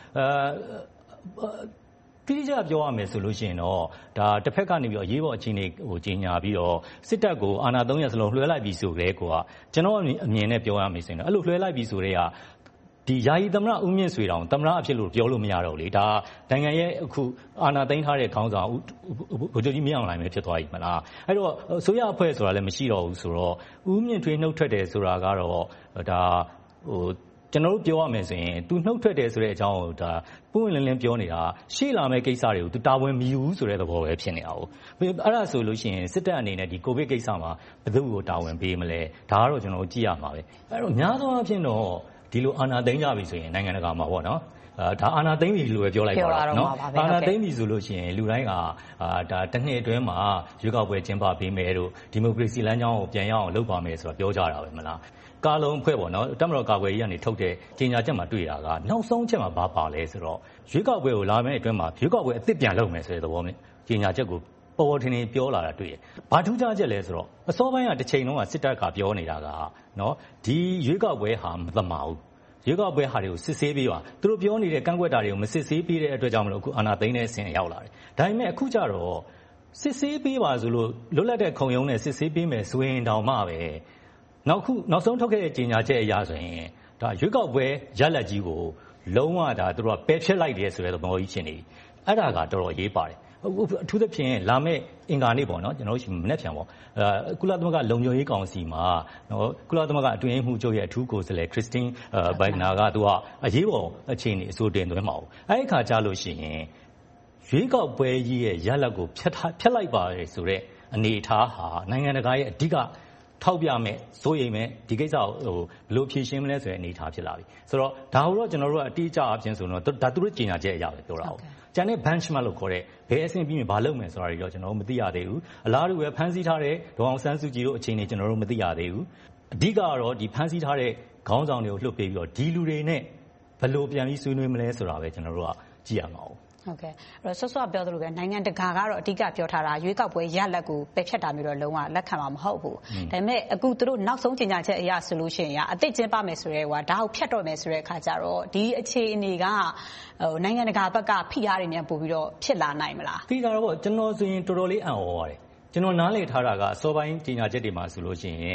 တိကျပြောရမယ်ဆိုလို့ရှိရင်တော့ဒါတစ်ဖက်ကနေပြီးတော့အရေးပေါ်အခြေအနေကြီးညာပြီးတော့စစ်တပ်ကိုအာဏာ3ရပ်စလုံးလွှဲလိုက်ပြီးဆိုတဲ့ကိုကကျွန်တော်အမြင်နဲ့ပြောရမယ်ဆိုရင်တော့အဲ့လိုလွှဲလိုက်ပြီးဆိုတဲ့ကဒီယာယီသမ္မတဦးမြင့်ဆွေတောင်သမ္မတအဖြစ်လို့ပြောလို့မရတော့လေဒါနိုင်ငံရဲ့အခုအာဏာသိမ်းထားတဲ့ခေါင်းဆောင်ဗိုလ်ချုပ်ကြီးမင်းအောင်လှိုင်ပဲဖြစ်သွားပြီမလားအဲ့တော့အစိုးရအဖွဲ့ဆိုတာလည်းမရှိတော့ဘူးဆိုတော့ဦးမြင့်ထွေးနှုတ်ထွက်တယ်ဆိုတာကတော့ဒါကျွန်တော်တို့ပြောရမယ်ဆိုရင်သူနှုတ်ထွက်တယ်ဆိုတဲ့အကြောင်းကိုဒါပွင့်လင်းလင်းပြောနေတာရှေ့လာမယ့်ကိစ္စတွေကိုသူတာဝန်မယူဘူးဆိုတဲ့သဘောပဲဖြစ်နေတာ။အဲ့ဒါဆိုလို့ရှိရင်စစ်တပ်အနေနဲ့ဒီကိုဗစ်ကိစ္စမှာဘယ်သူ့ကိုတာဝန်ပေးမလဲဒါကတော့ကျွန်တော်တို့ကြည့်ရမှာပဲ။အဲ့တော့များသောအားဖြင့်တော့ဒီလိုအာဏာသိမ်းကြပြီဆိုရင်နိုင်ငံတကာမှာပေါ့နော်ဒါအာဏာသိမ်းပြီလို့ပဲပြောလိုက်ပါတော့နော်အာဏာသိမ်းပြီဆိုလို့ရှိရင်လူတိုင်းကဒါတစ်နှစ်အတွင်းမှာရွေးကောက်ပွဲကျင်းပပေးမယ်တို့ဒီမိုကရေစီလမ်းကြောင်းကိုပြန်ရအောင်လုပ်ပါမယ်ဆိုတာပြောကြတာပဲမလားကာလုံးအဖွဲ့ပေါ့နော်တပ်မတော်ကာကွယ်ရေးကနေထုတ်တဲ့ကြေညာချက်မှာတွေ့တာကနောက်ဆုံးချက်မှာဘာပါလဲဆိုတော့ရွေးကောက်ပွဲကိုလာမယ့်အတွင်းမှာရွေးကောက်ပွဲအသစ်ပြန်လုပ်မယ်ဆိုတဲ့သဘောမျိုးကြေညာချက်ကိုပေါ်ပေါ်ထင်ထင်ပြောလာတာတွေ့ရဘာထူးခြားချက်လဲဆိုတော့အစောပိုင်းကတစ်ချိန်လုံးကစစ်တပ်ကပြောနေတာကနော်ဒီရွေးကောက်ပွဲဟာမသမာဘူးရွေးကောက်ပွဲဟာတွေကိုစစ်ဆေးပေးပါသူတို့ပြောနေတဲ့ကန့်ကွက်တာတွေကိုမစစ်ဆေးပေးတဲ့အတွက်ကြောင့်မလို့အခုအာဏာသိမ်းတဲ့အဆင့်ရောက်လာတယ်ဒါပေမဲ့အခုကျတော့စစ်ဆေးပေးပါဆိုလို့လွတ်လပ်တဲ့ခုံရုံးနဲ့စစ်ဆေးပေးမယ်ဆိုရင်တောင်မှပဲနောက်ဆုံးထုတ်ခဲ့တဲ့ကြေညာချက်အရဆိုရင်ဒါရွေးကောက်ပွဲရလဒ်ကြီးကိုလုံးဝဒါသူတို့ကပယ်ဖျက်လိုက်တယ်ဆိုတဲ့သဘောကြီးဖြစ်နေပြီအဲ့ဒါကတော်တော်အရေးပါတယ်အထူးသဖြင့်လာမယ့်အင်္ဂါနေ့ပေါ့နော်ကျွန်တော်တို့ရှိမနေ့ပြန်ပေါ့ကုလသမဂ္ဂလုံခြုံရေးကောင်စီမှာနော်ကုလသမဂ္ဂအတွင်းရေးမှူးချုပ်ရဲ့အထူးကိုယ်စားလှယ်ခရစ်စတင်းဘိုင်နာကသူကအရေးပေါ်အခြေအနေအဆိုတင်သွင်းမှာ။အဲ့ဒီအခါကျလို့ရှိရင်ရွေးကောက်ပွဲကြီးရဲ့ရလဒ်ကိုဖျက်လိုက်ပါတယ်ဆိုတဲ့အနေအထားဟာနိုင်ငံတကာရဲ့အဓိကထောက်ပြမဲ့စိုးရိမ်မဲ့ဒီကိစ္စကိုဘယ်လိုဖြေရှင်းမလဲဆိုတဲ့အနေအထားဖြစ်လာပြီဆိုတော့ဒါကိုတော့ကျွန်တော်တို့ကအတိအကျအပြင်ဆိုတော့ဒါသူတို့ကြေညာချက်အရာပဲပြောတာဟုတ်ကျန်တဲ့ benchmark လို့ခေါ်တဲ့ဘယ်အဆင့်ပြီးရင်ဘာလုပ်မယ်ဆိုတာတွေတော့ကျွန်တော်တို့မသိရသေးဘူးအလားတူပဲဖန်ဆီးထားတဲ့ဒေါအောင်ဆန်းစုကြည်တို့အခြေအနေကျွန်တော်တို့မသိရသေးဘူးအဓိကတော့ဒီဖန်ဆီးထားတဲ့ခေါင်းဆောင်တွေကိုလှုပ်ပေးပြီးတော့ဒီလူတွေနဲ့ဘယ်လိုပြန်ပြီးဆွေးနွေးမလဲဆိုတာပဲကျွန်တော်တို့ကကြည့်ရမှာဟုတ်ဟုတ်ကဲ့အဲ့တော့ဆော့ပြောသလိုပဲနိုင်ငံတကာကတော့အဓိကပြောထားတာရွေးကောက်ပွဲရလဒ်ကိုပယ်ဖျက်တာမျိုးတော့လုံးဝလက်ခံမှာမဟုတ်ဘူးဒါပေမဲ့အခုသူတို့နောက်ဆုံးကြေညာချက်အရဆိုလို့ရှိရင်အသစ်ကျင်းပမယ်ဆိုတဲ့ဟိုဒါကိုဖျက်တော့မယ်ဆိုတဲ့အခါကျတော့ဒီအခြေအနေကနိုင်ငံတကာဘက်ကဖိအားတွေနဲ့ပို့ပြီးတော့ဖြစ်လာနိုင်မလားဖိအားတော့ကျွန်တော်ဆိုရင်တော်တော်လေးအံ့ဩပါတယ်ကျွန်တော်နားလည်ထားတာကအစောပိုင်းကြေညာချက်တွေမှာဆိုလို့ရှိရင်သူ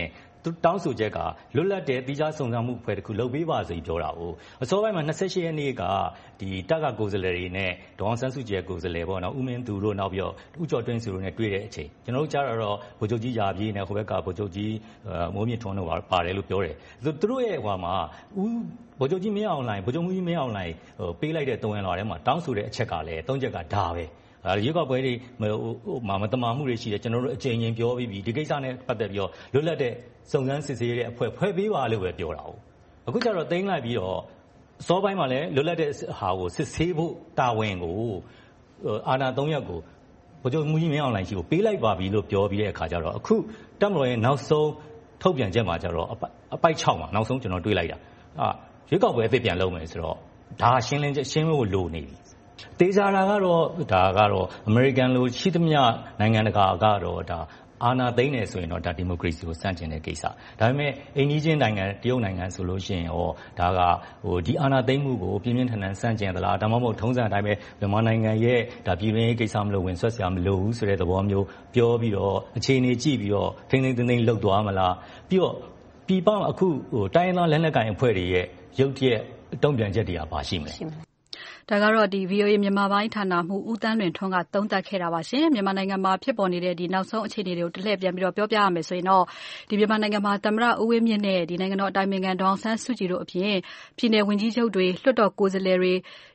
တောင်းဆိုချက်ကလွတ်လပ်တဲ့တိကျစုံစမ်းမှုဖွဲ့တစ်ခုလုပ်ပေးပါဆိုပြီးပြောတာကိုအစောပိုင်းမှာ28ရက်နေ့ကဒီတက်ကကိုယ်စားလှယ်တွေနဲ့ဒေါအောင်ဆန်းစုကြည်ကိုယ်စားလှယ်ပေါ့နော်ဦးမင်းသူတို့နောက်ပြီးတော့ဦးကျော်တွင်းစုတို့နဲ့တွေ့တဲ့အချိန်ကျွန်တော်တို့ကြားတော့ဗိုလ်ချုပ်ကြီးရာပြေးနဲ့ဟိုဘက်ကဗိုလ်ချုပ်ကြီးမိုးမြင့်ထွန်းတို့ပါတယ်လို့ပြောတယ်သူတို့ရဲ့ဟိုမှာဗိုလ်ချုပ်ကြီးမင်းအောင်လှိုင်ဗိုလ်ချုပ်မှုကြီးမင်းအောင်လှိုင်ပေးလိုက်တဲ့တုံးရန်လွှာထဲမှာတောင်းဆိုတဲ့အချက်ကလည်း၃ချက်ကဒါပဲရွေးကောက်ပွဲတွေမတမာမှုတွေရှိတယ်ကျွန်တော်တို့အချိန်ချင်းပြောပြီးပြီဒီကိစ္စနဲ့ပတ်သက်ပြီးတော့လွတ်လပ်တဲ့စုံစမ်းစစ်ဆေးတဲ့အဖွဲ့ဖွဲ့ပေးပါလို့ပဲပြောတာဟုတ်အခုကျတော့သိမ်းလိုက်ပြီးတော့စောပိုင်းမှာလည်းလွတ်လပ်တဲ့ဟာကိုစစ်ဆေးဖို့တာဝန်ကိုအာဏာ၃ရပ်ကိုဗိုလ်ချုပ်မှုကြီးမင်းအောင်လှိုင်ရှိကိုပေးလိုက်ပါပြီလို့ပြောပြီးတဲ့အခါကျတော့အခုတပ်မတော်ရဲ့နောက်ဆုံးထုတ်ပြန်ချက်မှာကျတော့အပိုက်6မှာနောက်ဆုံးကျွန်တော်တွေးလိုက်တာရွေးကောက်ပွဲအသစ်ပြန်လုပ်မယ်ဆိုတော့ဒါရှင်းဖို့လိုနေပြီတေချာတာကတော့ဒါကတော့အမေရိကန်လိုရှိသမျှနိုင်ငံတကာကတော့ဒါအာဏာသိမ်းနေဆိုရင်တော့ဒါဒီမိုကရေစီကိုစန့်ကျင်တဲ့ကိစ္စဒါပေမဲ့အိန္ဒိယနိုင်ငံတရုတ်နိုင်ငံဆိုလို့ရှိရင်ရောဒါကဒီအာဏာသိမ်းမှုကိုပြင်းပြင်းထန်ထန်စန့်ကျင်သလားဒါမှမဟုတ်ထုံးစံအတိုင်းပဲမြန်မာနိုင်ငံရဲ့ဒါပြည်တွင်းရေးကိစ္စမလို့ဝင်ဆွတ်စရာမလိုဘူးဆိုတဲ့သဘောမျိုးပြောပြီးတော့အခြေအနေကြည့်ပြီးတော့ထိန်းသိမ်းလှုပ်သွားမလားပြီးတော့ပြည်ပအခုတိုင်းရင်းသားလက်နက်ကိုင်အဖွဲ့တွေရဲ့ရုပ်တရက်တုံ့ပြန်ချက်တွေကပါရှိမလဲဒါကတော့ VOA မြန်မာပိုင်းဌာနမှူးဦးသန်းလွင်ထွန်းကသုံးသပ်ခဲ့တာပါရှင်မြန်မာနိုင်ငံမှာဖြစ်ပေါ်နေတဲ့နောက်ဆုံးအခြေအနေတွေကိုတစ်လှည့်ပြန်ပြီးတော့ပြောပြရမယ်ဆိုရင်တော့မြန်မာနိုင်ငံမှာသမ္မတဦးဝင်းမြင့်နဲ့နိုင်ငံတော်အတိုင်ပင်ခံဒေါ်အောင်ဆန်းစုကြည်တို့အပြင်ပြည်내ဝန်ကြီးချုပ်တွေလွှတ်တော်ကိုယ်စားလှယ်တွေ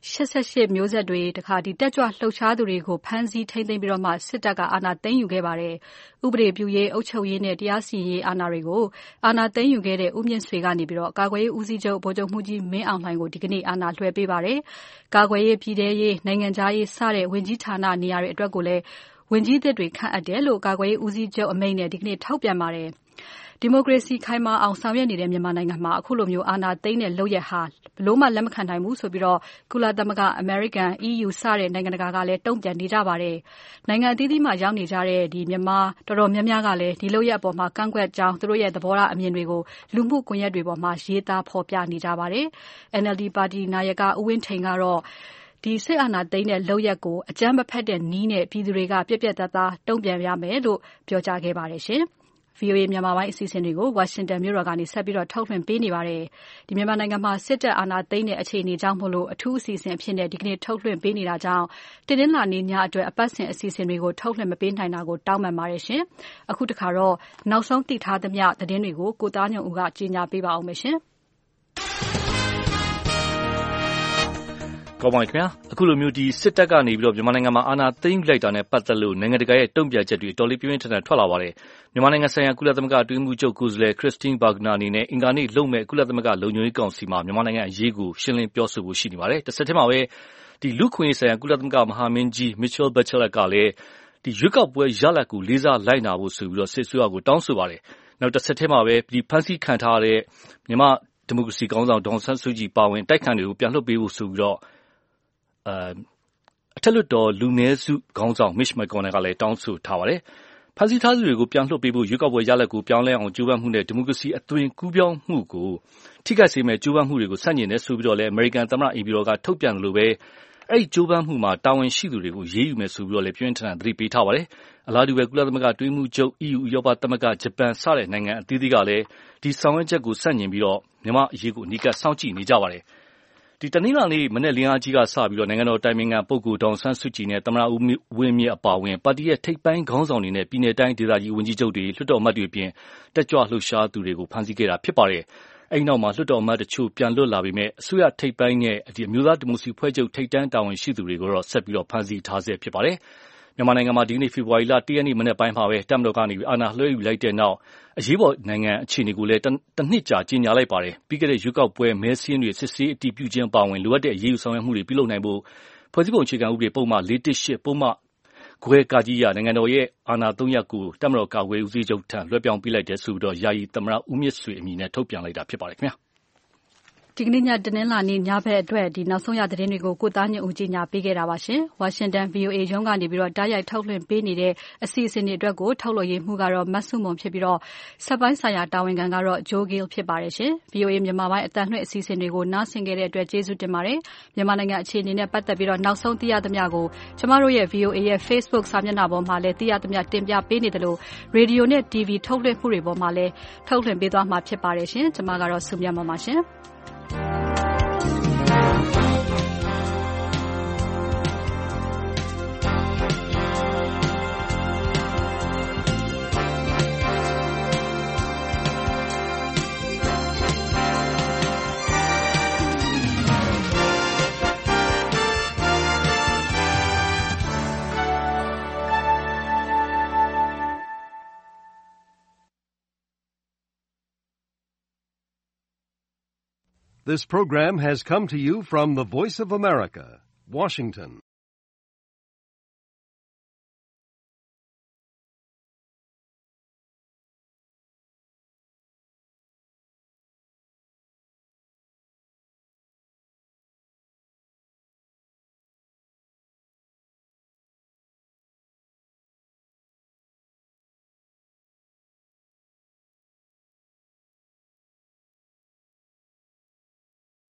88မျိုးဆက်တွေတခါတက်ကြွလှုပ်ရှားသူတွေကိုဖမ်းဆီးထိန်းသိမ်းပြီးတော့မှစစ်တပ်ကအာဏာသိမ်းယူခဲ့ပါတယ်ဥပဒေပြုရေးအုပ်ချုပ်ရေးနဲ့တရားစီရင်ရေးအာဏာတွေကိုအာဏာသိမ်းယူခဲ့တဲ့ဦးမြင့်ဆွေကနေပြီးတော့ကာကွယ်ရေးဦးစီးချုပ်ဗိုလ်ချုပ်မှုကြီးမင်းအောင်လှိုင်ကိုဒီကနေ့အာဏာလွှဲပေးပါတယ်ကာကွယ်ရေးပြည်ထရေးနိုင်ငံခြားရေးစတဲ့ဝန်ကြီးဌာနနေရာတွေအတွက်ကိုလည်းဝန်ကြီးသစ်တွေခန့်အပ်တယ်လို့ကာကွယ်ရေးဦးစီးချုပ်အမိန့်နဲ့ဒီကနေ့ထုတ်ပြန်ပါတယ်ဒီမိုကရေစီခိုင်မာအောင်ဆောင်ရွက်နေတဲ့မြန်မာနိုင်ငံမှာအခုလိုမျိုးအာဏာသိမ်းတဲ့လုပ်ရက်ဟာဘလို့မှလက်မခံနိုင်ဘူးဆိုပြီးတော့ကုလသမဂ္ဂအမေရိကန် EU စတဲ့နိုင်ငံတကာကလည်းတုံ့ပြန်နေကြပါတယ်နိုင်ငံအသီးသီးမှာရောက်နေကြတဲ့မြန်မာတော်တော်များများကလည်းဒီလုပ်ရက်အပေါ်မှာကန့်ကွက်ကြောင်းသူတို့ရဲ့သဘောထားအမြင်တွေကိုလူမှုကွန်ရက်တွေပေါ်မှာရေးသားဖော်ပြနေကြပါတယ် NLD ပါတီနာယကဦးဝင်းထိန်ကတော့စစ်အာဏာသိမ်းတဲ့လုပ်ရက်ကိုအကြမ်းမဖက်တဲ့နည်းနဲ့ပြည်သူတွေကပြက်ပြက်သားသားတုံ့ပြန်ရမယ်လို့ပြောကြားခဲ့ပါတယ်ရှင်။ VOA မြန်မာပိုင်းအစီအစဉ်တွေကိုဝါရှင်တန်မြို့တော်ကနေဆက်ပြီးတော့ထုတ်လွှင့်ပေးနေပါတယ်။မြန်မာနိုင်ငံမှာစစ်တပ်အာဏာသိမ်းတဲ့အခြေအနေကြောင့်မို့လို့အထူးအစီအစဉ်အဖြစ်နဲ့ဒီကနေ့ထုတ်လွှင့်ပေးနေတာကြောင့်တင်းနှင်းလာနေညအတွက်အပတ်စဉ်အစီအစဉ်တွေကိုထုတ်လွှင့်မပေးနိုင်တာကိုတောင်းပန်ပါတယ်ရှင်။အခုတခါတော့နောက်ဆုံးသိထားသမျှသတင်းတွေကိုကိုသားညွန့်ဦးကကြီးညာပေးပါအောင်ရှင်။ကောင်းပါခင်ဗျာအခုလိုမျိုးစစ်တပ်ကနေပြီးတော့မြန်မာနိုင်ငံမှာအာဏာသိမ်းလိုက်တာနဲ့ပတ်သက်လို့နိုင်ငံတကာရဲ့တုံ့ပြန်ချက်တွေတော်လေးပြင်းပြင်းထန်ထန်ထွက်လာပါတယ်မြန်မာနိုင်ငံဆိုင်ရာကုလသမဂ္ဂအတွင်းမှုချုပ်ကိုယ်စားလှယ် Christine Burgener အနေနဲ့အင်္ဂါနေ့လုပ်မဲ့ကုလသမဂ္ဂလုံခြုံရေးကောင်စီမှာမြန်မာနိုင်ငံအရေးကိုရှင်းလင်းပြောဆိုဖို့ရှိနေပါတယ်တစ်ဆက်တည်းမှာပဲလူ့ခွင့်ရေးဆိုင်ရာကုလသမဂ္ဂမဟာမင်းကြီး Michelle Bachelet ကလည်းရွေးကောက်ပွဲရလဒ်ကိုလေးစားလိုက်နာဖို့ဆိုပြီးတော့စစ်အစိုးရကိုတောင်းဆိုပါတယ်နောက်တစ်ဆက်တည်းမှာပဲဖမ်းဆီးခံထားရတဲ့မြန်မာဒီမိုကရေစီခေါင်းဆောင်ဒေါ်အောင်ဆန်းစုကြည်ပါဝင်တိုက်ခိုက်တွေကိုပြန်လွှတ်ပေးဖို့ဆိုပြီးတော့အထက်လွှတ်တော်လူနည်းစုခေါင်းဆောင် Mitch McConnell ကလည်းတောင်းဆိုထားပါတယ်။ဖမ်းဆီးထားသူတွေကိုပြန်လွှတ်ပေးဖို့ရွေးကောက်ပွဲရလဒ်ကိုပြောင်းလဲအောင်ကြိုးပမ်းမှုနဲ့ဒီမိုကရေစီအသွင်ကူးပြောင်းမှုကိုထိခိုက်စေမယ့်ကြိုးပမ်းမှုတွေကိုဆန့်ကျင်တယ်ဆိုပြီးတော့လည်းအမေရိကန်သမ္မတအိမ်ဖြူတော်ကထုတ်ပြန်လို့ပဲအဲ့ဒီကြိုးပမ်းမှုမှာတာဝန်ရှိသူတွေကိုရေးယူမယ်ဆိုပြီးတော့လည်းပြင်းထန်ထန်သတိပေးထားပါတယ်။အလားတူပဲကုလသမဂ္ဂအတွင်းမှုချုပ် EU ဥရောပသမဂ္ဂဂျပန်စတဲ့နိုင်ငံအသီးသီးကလည်းဒီဆောင်ရွက်ချက်ကိုဆန့်ကျင်ပြီးတော့မြန်မာအရေးကိုအနီးကပ်စောင့်ကြည့်နေကြပါတယ်။တနင်္လာနေ့မနေ့လင်းအားကြီးကစပြီးတော့နိုင်ငံတော်တိုင်ပင်ခံပုဂ္ဂိုလ်ဒေါ်အောင်ဆန်းစုကြည်နဲ့သမ္မတဦးဝင်းမြင့်အပါအဝင်ပါတီရဲ့ထိပ်ပိုင်းခေါင်းဆောင်တွေနဲ့ပြည်내တိုင်းဒေသကြီးဝန်ကြီးချုပ်တွေလွှတ်တော်အမတ်တွေအပြင်တက်ကြွလှုပ်ရှားသူတွေကိုဖမ်းဆီးခဲ့တာဖြစ်ပါတယ်။အဲဒီနောက်မှာလွှတ်တော်အမတ်တချို့ပြန်လွတ်လာပေမဲ့အစိုးရထိပ်ပိုင်းနဲ့အမျိုးသားဒီမိုကရေစီဖွဲ့ချုပ်ထိပ်တန်းတာဝန်ရှိသူတွေကိုတော့ဆက်ပြီးတော့ဖမ်းဆီးထားဆဲဖြစ်ပါတယ်။မြန်မာနိုင်ငံမှာဒီနေ့ဖေဖော်ဝါရီလ1ရက်နေ့မနေ့ပိုင်းမှာပဲတပ်မတော်ကနေအာဏာလွှဲယူလိုက်တဲ့နောက်အရေးပေါ်နိုင်ငံအခြေအနေကိုလည်းတစ်နှစ်ကြာကြီးညာလိုက်ပါတယ်။ပြီးခဲ့တဲ့ရွေးကောက်ပွဲမဲစင်းတွေစစ်ဆေးအတည်ပြုခြင်းပါဝင်လိုအပ်တဲ့အရေးယူဆောင်ရွက်မှုတွေပြုလုပ်နိုင်ဖို့ဖွဲ့စည်းပုံအခြေခံဥပဒေပုံမှန်418ပုံမှန်ခွဲကာကြီးရနိုင်ငံတော်ရဲ့အာဏာ3ရပ်ကိုတပ်မတော်ကာကွယ်ဦးစီးချုပ်ထံလွှဲပြောင်းပေးလိုက်တဲ့ဆိုပြီးတော့ယာယီသမ္မတဦးမြင့်ဆွေအမည်နဲ့ထုတ်ပြန်လိုက်တာဖြစ်ပါတယ်ခင်ဗျာ။ဒီကနေ့ညတနင်္လာနေ့ညဘက်အတွက်နောက်ဆုံးရသတင်းတွေကိုကိုသားညွန့်ဦးကြီးညာပေးခဲ့တာပါရှင်။ ဝါရှင်တန် VOA ရုံးကနေပြီးတော့တိုက်ရိုက်ထုတ်လွှင့်ပေးနေတဲ့အစီအစဉ်တွေအတွက်ကိုထုတ်လွှင့်ရေးမှူးကတော့မဆုမွန်ဖြစ်ပြီးတော့စက်ပိုင်းဆိုင်ရာတာဝန်ခံကတော့ Joe Gill ဖြစ်ပါတယ်ရှင်။ VOA မြန်မာပိုင်းအသံလွှင့်အစီအစဉ်တွေကိုနားဆင်ခဲ့တဲ့အတွက်ကျေးဇူးတင်ပါတယ်။မြန်မာနိုင်ငံအခြေအနေနဲ့ပတ်သက်ပြီးတော့နောက်ဆုံးသိရသမျှကိုကျမတို့ရဲ့ VOA ရဲ့ Facebook စာမျက်နှာပေါ်မှာလည်းသိရသမျှတင်ပြပေးနေတယ်လို့ Radio နဲ့ TV ထုတ်လွှင့်မှုတွေပေါ်မှာလည်းထုတ်လွှင့်ပေးသွားမှာဖြစ်ပါတယ်ရှင်။ကျမကတော့စုမြတ်မပါရှင်။ This program has come to you from the Voice of America, Washington.